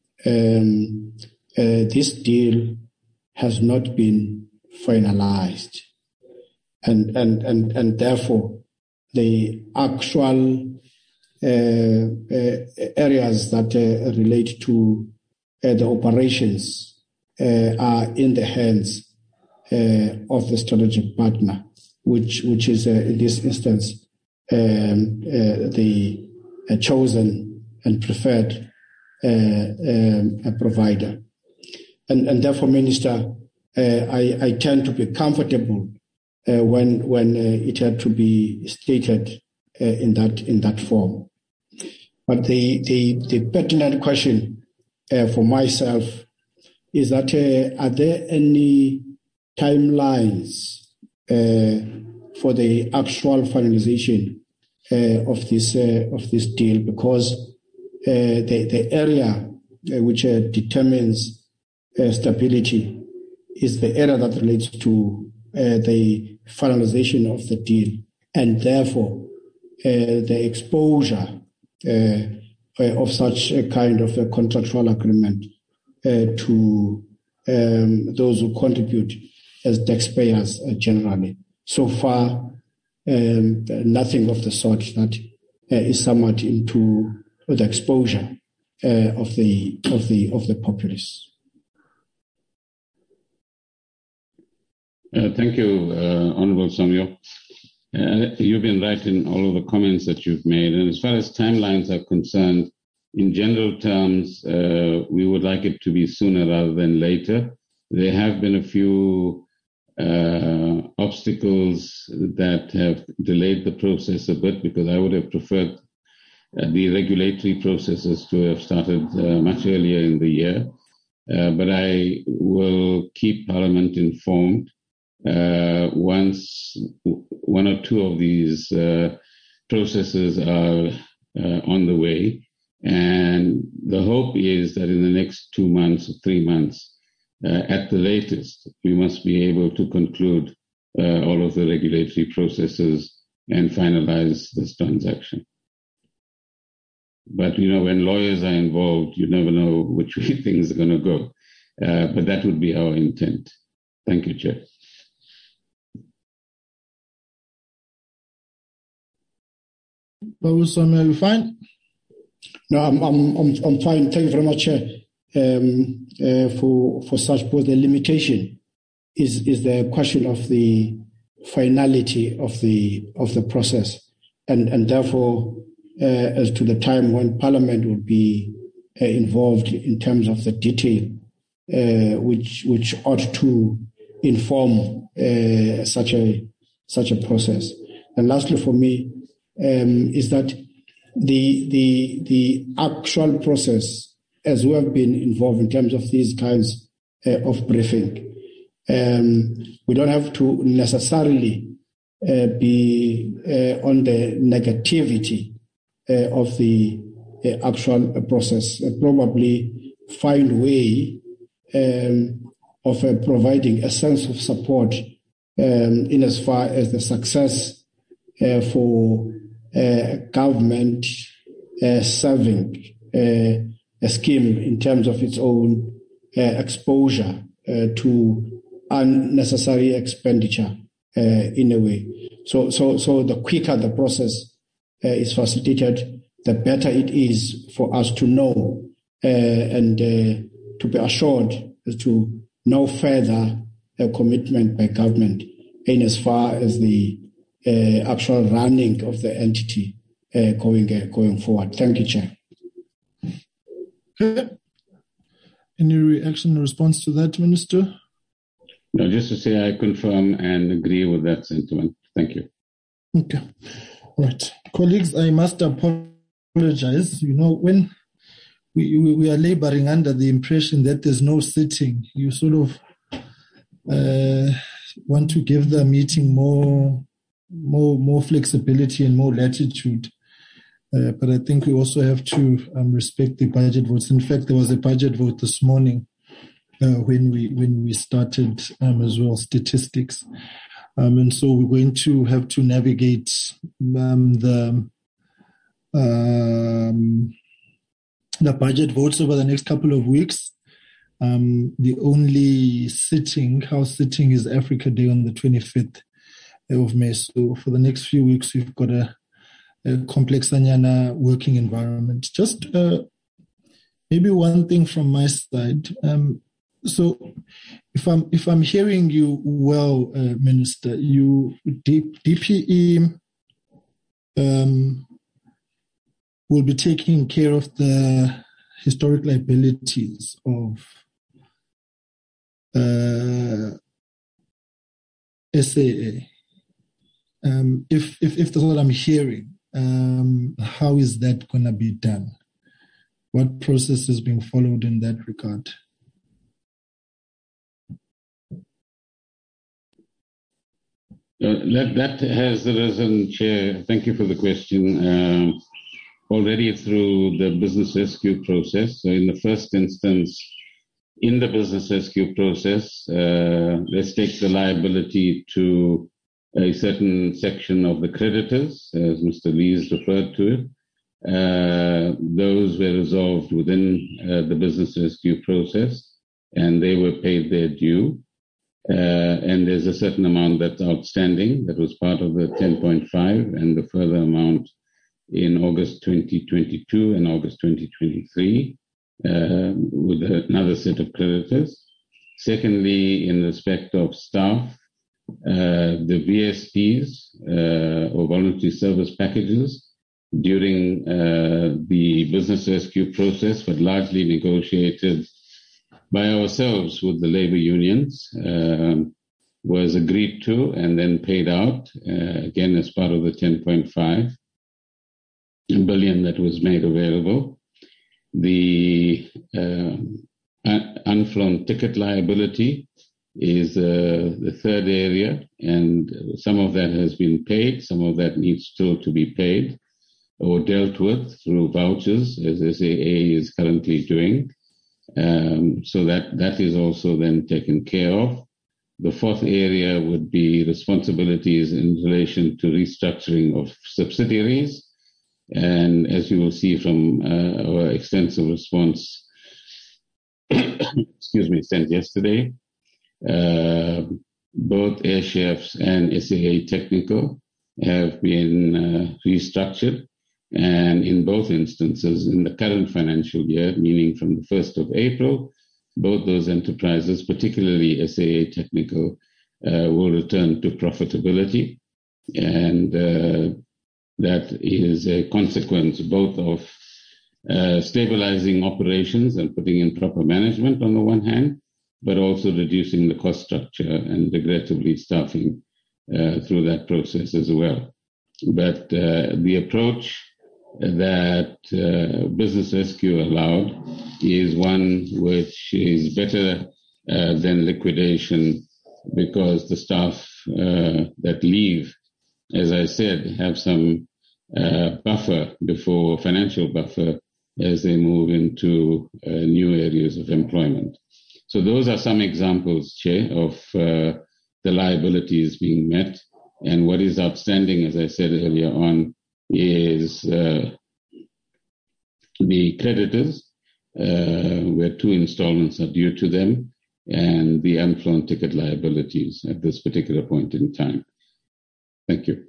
this deal has not been finalized. And therefore, the actual areas that relate to the operations are in the hands of the strategic partner, which is in this instance the chosen and preferred provider. And therefore, Minister, I tend to be comfortable when it had to be stated in that form. But the pertinent question for myself is that are there any timelines for the actual finalization of this deal? Because the area which determines stability is the area that relates to the finalization of the deal, and therefore the exposure of such a kind of a contractual agreement to those who contribute as taxpayers generally. So far, nothing of the sort that is summed into the exposure of the populace. Thank you, Honorable Samuel. You've been right in all of the comments that you've made. And as far as timelines are concerned, in general terms, we would like it to be sooner rather than later. There have been a few obstacles that have delayed the process a bit, because I would have preferred the regulatory processes to have started much earlier in the year. But I will keep Parliament informed once one or two of these processes are on the way. And the hope is that in the next 2 months or 3 months, at the latest, we must be able to conclude all of the regulatory processes and finalize this transaction. But, when lawyers are involved, you never know which way things are going to go. But that would be our intent. Thank you, Chair. Babu Samuel, are you fine? No, I'm fine. Thank you very much for such. Because the limitation is the question of the finality of the process, and therefore as to the time when Parliament will be involved in terms of the detail, which ought to inform such a process. And lastly, for me, is that the actual process, as we have been involved in terms of these kinds of briefing, we don't have to necessarily be on the negativity of the actual process. Probably find a way of providing a sense of support in as far as the success for government serving a scheme in terms of its own exposure to unnecessary expenditure in a way. So the quicker the process is facilitated, the better it is for us to know and to be assured as to no further commitment by government in as far as the actual running of the entity going forward. Thank you, Chair. Okay. Any reaction or response to that, Minister? No, just to say I confirm and agree with that sentiment. Thank you. Okay. Right. Colleagues, I must apologize. You know, when we are laboring under the impression that there's no sitting, you sort of want to give the meeting more flexibility and more latitude. But I think we also have to respect the budget votes. In fact, there was a budget vote this morning when we started as well, statistics. And so we're going to have to navigate the budget votes over the next couple of weeks. The only house sitting is Africa Day on the 25th of May. So for the next few weeks, we've got a complex anyana working environment. Just maybe one thing from my side. So if I'm hearing you well, Minister, DPE will be taking care of the historic liabilities of SAA. If that's what I'm hearing, how is that going to be done? What process is being followed in that regard? That has arisen, Chair. Thank you for the question. Already through the business rescue process. So in the first instance, in the business rescue process, let's take the liability to a certain section of the creditors, as Mr. Lees referred to it. Those were resolved within the business rescue process, and they were paid their due. And there's a certain amount that's outstanding that was part of the 10.5, and the further amount in August 2022 and August 2023 with another set of creditors. Secondly, in respect of staff, the VSPs or voluntary service packages during the business rescue process, but largely negotiated by ourselves with the labor unions, was agreed to and then paid out, again as part of the 10.5 billion that was made available. The unflown ticket liability is the third area, and some of that has been paid, some of that needs still to be paid or dealt with through vouchers, as SAA is currently doing. So that is also then taken care of. The fourth area would be responsibilities in relation to restructuring of subsidiaries. And as you will see from our extensive response, sent yesterday, both Air Chefs and SAA Technical have been restructured. And in both instances, in the current financial year, meaning from the 1st of April, both those enterprises, particularly SAA Technical, will return to profitability. And that is a consequence both of stabilizing operations and putting in proper management on the one hand, but also reducing the cost structure and regrettably staffing through that process as well. But the approach that Business Rescue allowed is one which is better than liquidation, because the staff that leave, as I said, have some buffer before financial buffer as they move into new areas of employment. So those are some examples, Chair, of the liabilities being met. And what is outstanding, as I said earlier on, is the creditors, where 2 installments are due to them, and the unflown ticket liabilities at this particular point in time. Thank you.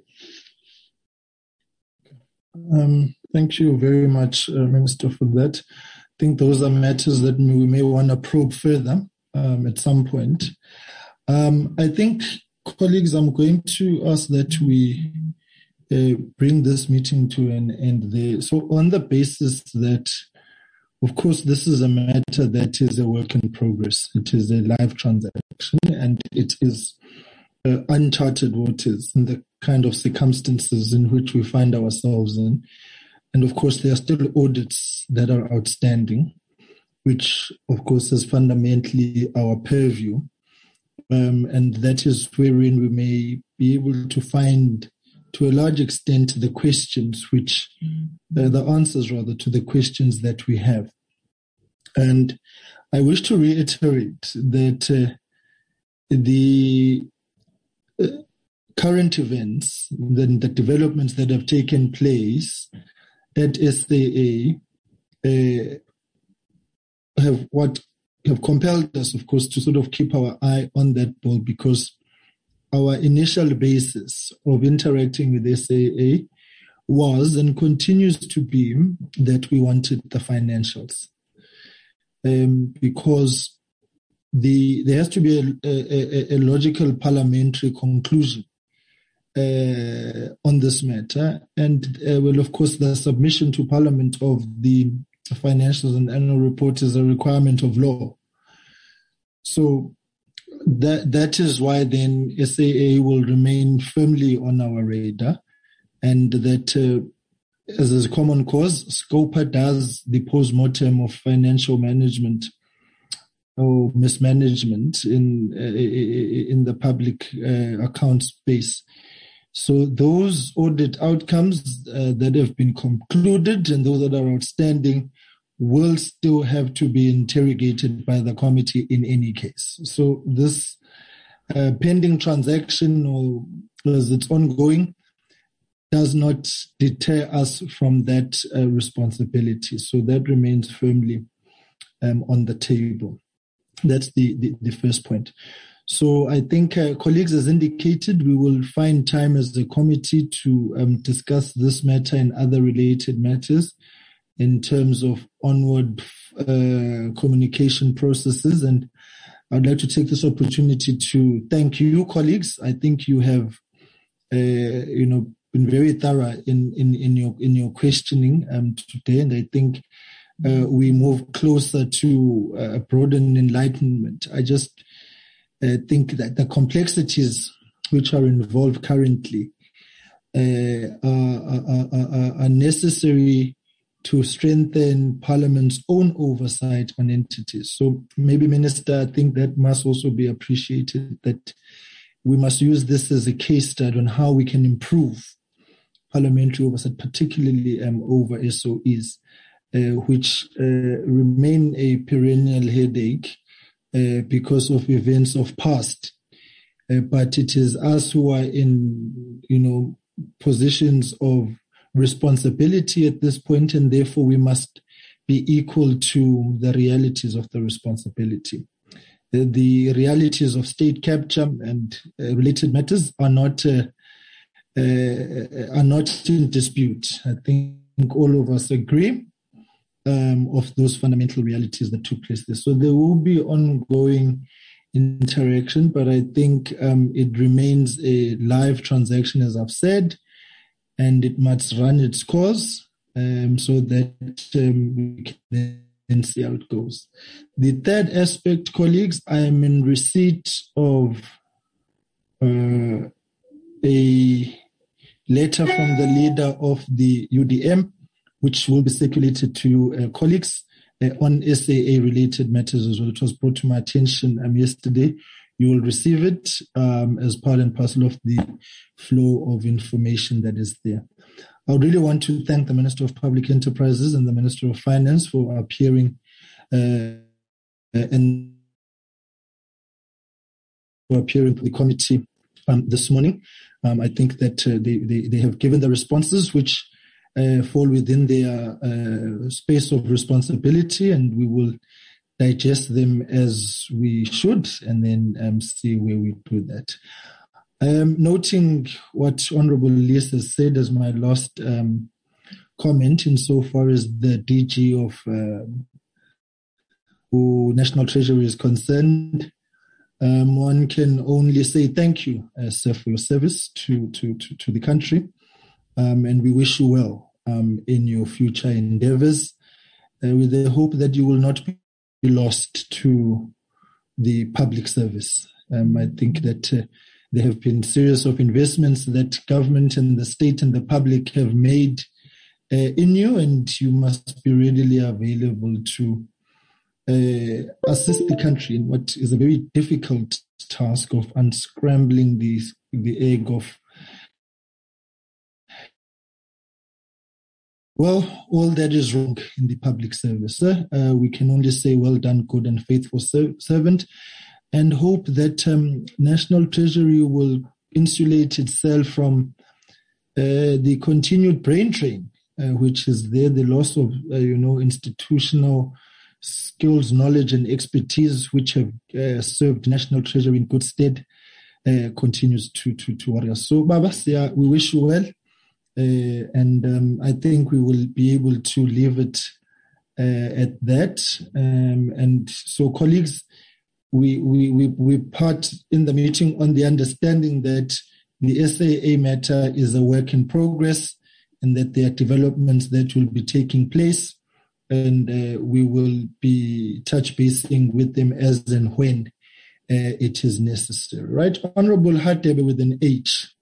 Thank you very much, Minister, for that. I think those are matters that we may want to probe further at some point. I think, colleagues, I'm going to ask that we bring this meeting to an end there. So on the basis that, of course, this is a matter that is a work in progress. It is a live transaction, and it is uncharted waters in the kind of circumstances in which we find ourselves in. And of course, there are still audits that are outstanding, which, of course, is fundamentally our purview. And that is wherein we may be able to find, to a large extent, the questions which, the answers rather, to the questions that we have. And I wish to reiterate that the current events, the developments that have taken place at SAA have compelled us, of course, to sort of keep our eye on that ball, because our initial basis of interacting with SAA was and continues to be that we wanted the financials. Because there has to be a logical parliamentary conclusion on this matter. And, well, of course, the submission to Parliament of the financials and annual report is a requirement of law. So that is why then SAA will remain firmly on our radar, and that as a common cause, SCOPA does the post-mortem of financial management or mismanagement in the public account space. So those audit outcomes that have been concluded and those that are outstanding will still have to be interrogated by the committee in any case. So this pending transaction, or as it's ongoing, does not deter us from that responsibility. So that remains firmly on the table. That's the first point. So I think, colleagues, as indicated, we will find time as a committee to discuss this matter and other related matters in terms of onward communication processes. And I'd like to take this opportunity to thank you, colleagues. I think you have, been very thorough in your questioning today, and I think we move closer to a broadened enlightenment. I just think that the complexities which are involved currently are necessary to strengthen Parliament's own oversight on entities. So maybe, Minister, I think that must also be appreciated, that we must use this as a case study on how we can improve parliamentary oversight, particularly over SOEs, which remain a perennial headache because of events of past. But it is us who are in, positions of responsibility at this point, and therefore we must be equal to the realities of the responsibility. The realities of state capture and related matters are not in dispute. I think all of us agree of those fundamental realities that took place there. So there will be ongoing interaction, but I think it remains a live transaction, as I've said, and it must run its course so that we can then see how it goes. The third aspect, colleagues, I am in receipt of a letter from the leader of the UDM, which will be circulated to colleagues on SAA-related matters as well. It was brought to my attention yesterday. You will receive it as part and parcel of the flow of information that is there. I would really want to thank the Minister of Public Enterprises and the Minister of Finance for appearing to the committee this morning. I think that they have given the responses which fall within their space of responsibility, and we will digest them as we should, and then see where we do that. Noting what Honorable Lees has said as my last comment insofar as the DG of who National Treasury is concerned, one can only say thank you, sir, for your service to the country, and we wish you well in your future endeavors, with the hope that you will not be lost to the public service. I think that there have been series of investments that government and the state and the public have made in you, and you must be readily available to assist the country in what is a very difficult task of unscrambling the egg of, well, all that is wrong in the public service. We can only say well done, good and faithful servant, and hope that National Treasury will insulate itself from the continued brain drain, which is there, the loss of, institutional skills, knowledge, and expertise, which have served National Treasury in good stead, continues to worry us. So, Baba, we wish you well, and I think we will be able to leave it at that. And so, colleagues, we part in the meeting on the understanding that the SAA matter is a work in progress, and that there are developments that will be taking place, and we will be touch basing with them as and when it is necessary. Right? Honorable Hadebe with an H.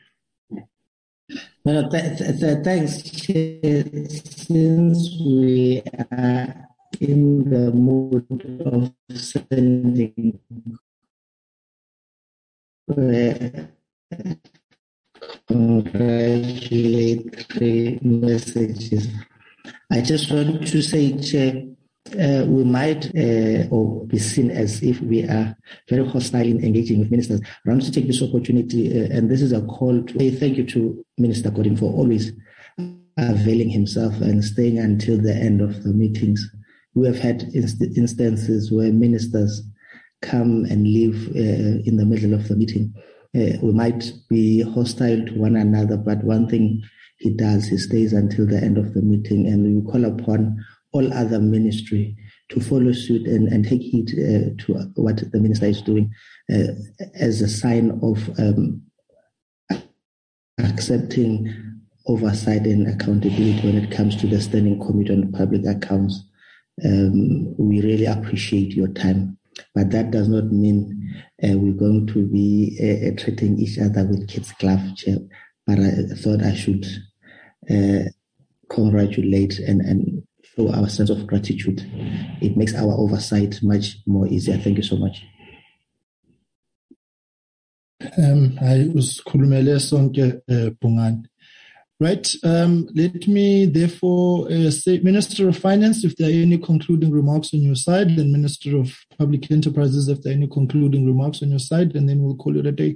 Well, thanks. Since we are in the mood of sending congratulatory messages, I just want to say, Chair, we might or be seen as if we are very hostile in engaging with ministers. I want to take this opportunity, and this is a call to say thank you to Minister Godin for always availing himself and staying until the end of the meetings. We have had instances where ministers come and leave in the middle of the meeting. We might be hostile to one another, but one thing he does, he stays until the end of the meeting, and we call upon all other ministry to follow suit and take heed to what the minister is doing as a sign of accepting oversight and accountability when it comes to the Standing Committee on Public Accounts. We really appreciate your time, but that does not mean we're going to be treating each other with kids' glove, Chair. But I thought I should congratulate and show our sense of gratitude. It makes our oversight much more easier. Thank you so much. I was Kulumele Sonke Pungan. Right. Let me therefore say, Minister of Finance, if there are any concluding remarks on your side, and Minister of Public Enterprises, if there are any concluding remarks on your side, and then we'll call it a day.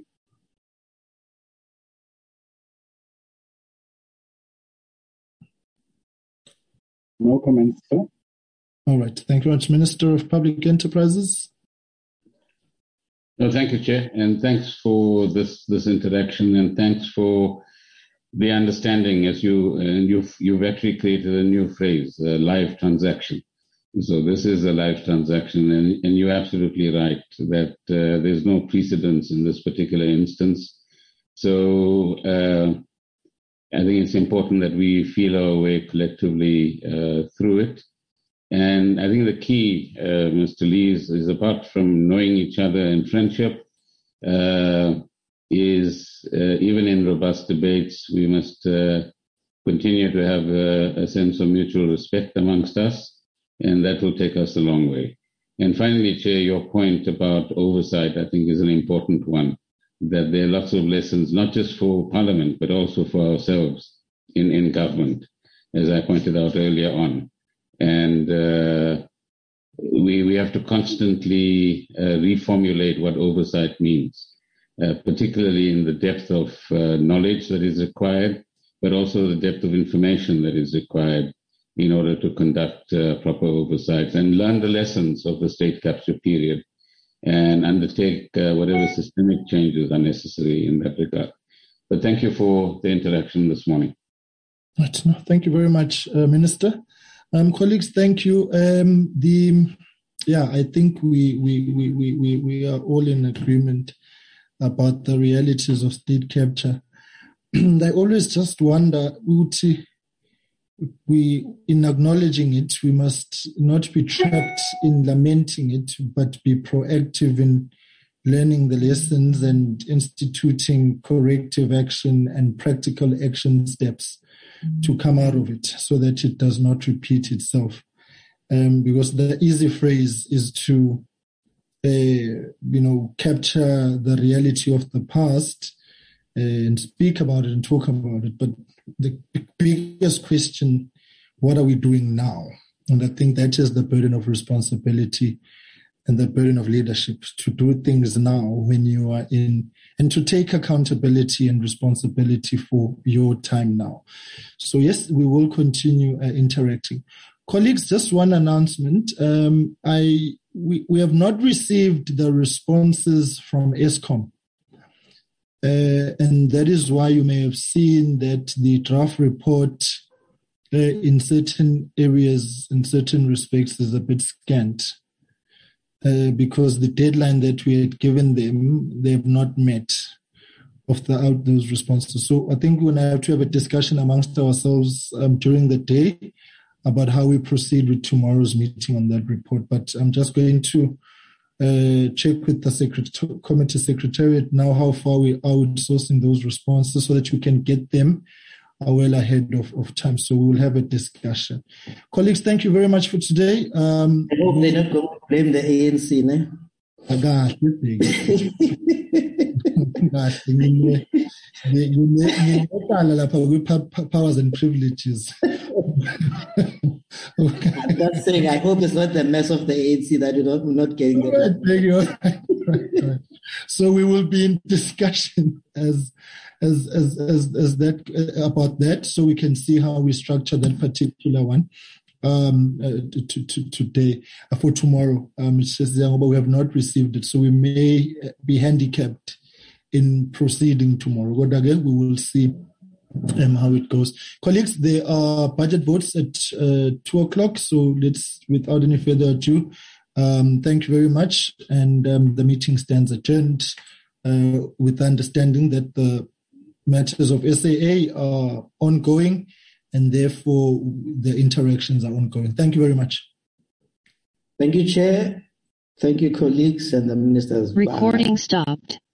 No comments, sir. All right. Thank you very much. Minister of Public Enterprises. No, thank you, Chair, and thanks for this interaction, and thanks for the understanding as you've actually created a new phrase, a live transaction. So this is a live transaction, and you're absolutely right that there's no precedence in this particular instance. So I think it's important that we feel our way collectively through it. And I think the key, Mr. Lees, is apart from knowing each other in friendship, is even in robust debates, we must continue to have a sense of mutual respect amongst us, and that will take us a long way. And finally, Chair, your point about oversight, I think, is an important one, that there are lots of lessons, not just for Parliament, but also for ourselves in government, as I pointed out earlier on. And we have to constantly reformulate what oversight means, particularly in the depth of knowledge that is required but also the depth of information that is required in order to conduct proper oversight and learn the lessons of the state capture period and undertake whatever systemic changes are necessary in that regard. But thank you for the interaction this morning. Right. No, thank you very much, Minister. Colleagues, thank you. I think we are all in agreement about the realities of state capture. I always just wonder, in acknowledging it, we must not be trapped in lamenting it, but be proactive in learning the lessons and instituting corrective action and practical action steps to come out of it so that it does not repeat itself. Because the easy phrase is to, capture the reality of the past and speak about it and talk about it. But the biggest question, what are we doing now? And I think that is the burden of responsibility and the burden of leadership, to do things now when you are in, and to take accountability and responsibility for your time now. So yes, we will continue interacting. Colleagues, just one announcement. We have not received the responses from Eskom. And that is why you may have seen that the draft report in certain areas, in certain respects, is a bit scant. Because the deadline that we had given them, they have not met of those responses. So I think we're going to have to have a discussion amongst ourselves during the day about how we proceed with tomorrow's meeting on that report. But I'm just going to check with the committee secretariat now how far we are with sourcing those responses so that we can get them well ahead of time. So we'll have a discussion. Colleagues, thank you very much for today. I hope they're not going to blame the ANC, ne? Powers and privileges. I'm just saying, I hope it's not the mess of the ANC that we're not getting the right. So we will be in discussion as that about that, so we can see how we structure that particular one today for tomorrow. It's just but we have not received it, so we may be handicapped in proceeding tomorrow. But again, we will see how it goes. Colleagues, there are budget votes at 2:00, so let's, without any further ado, thank you very much, and the meeting stands adjourned with the understanding that the matters of SAA are ongoing, and therefore the interactions are ongoing. Thank you very much. Thank you, Chair. Thank you, colleagues and the ministers. Recording stopped.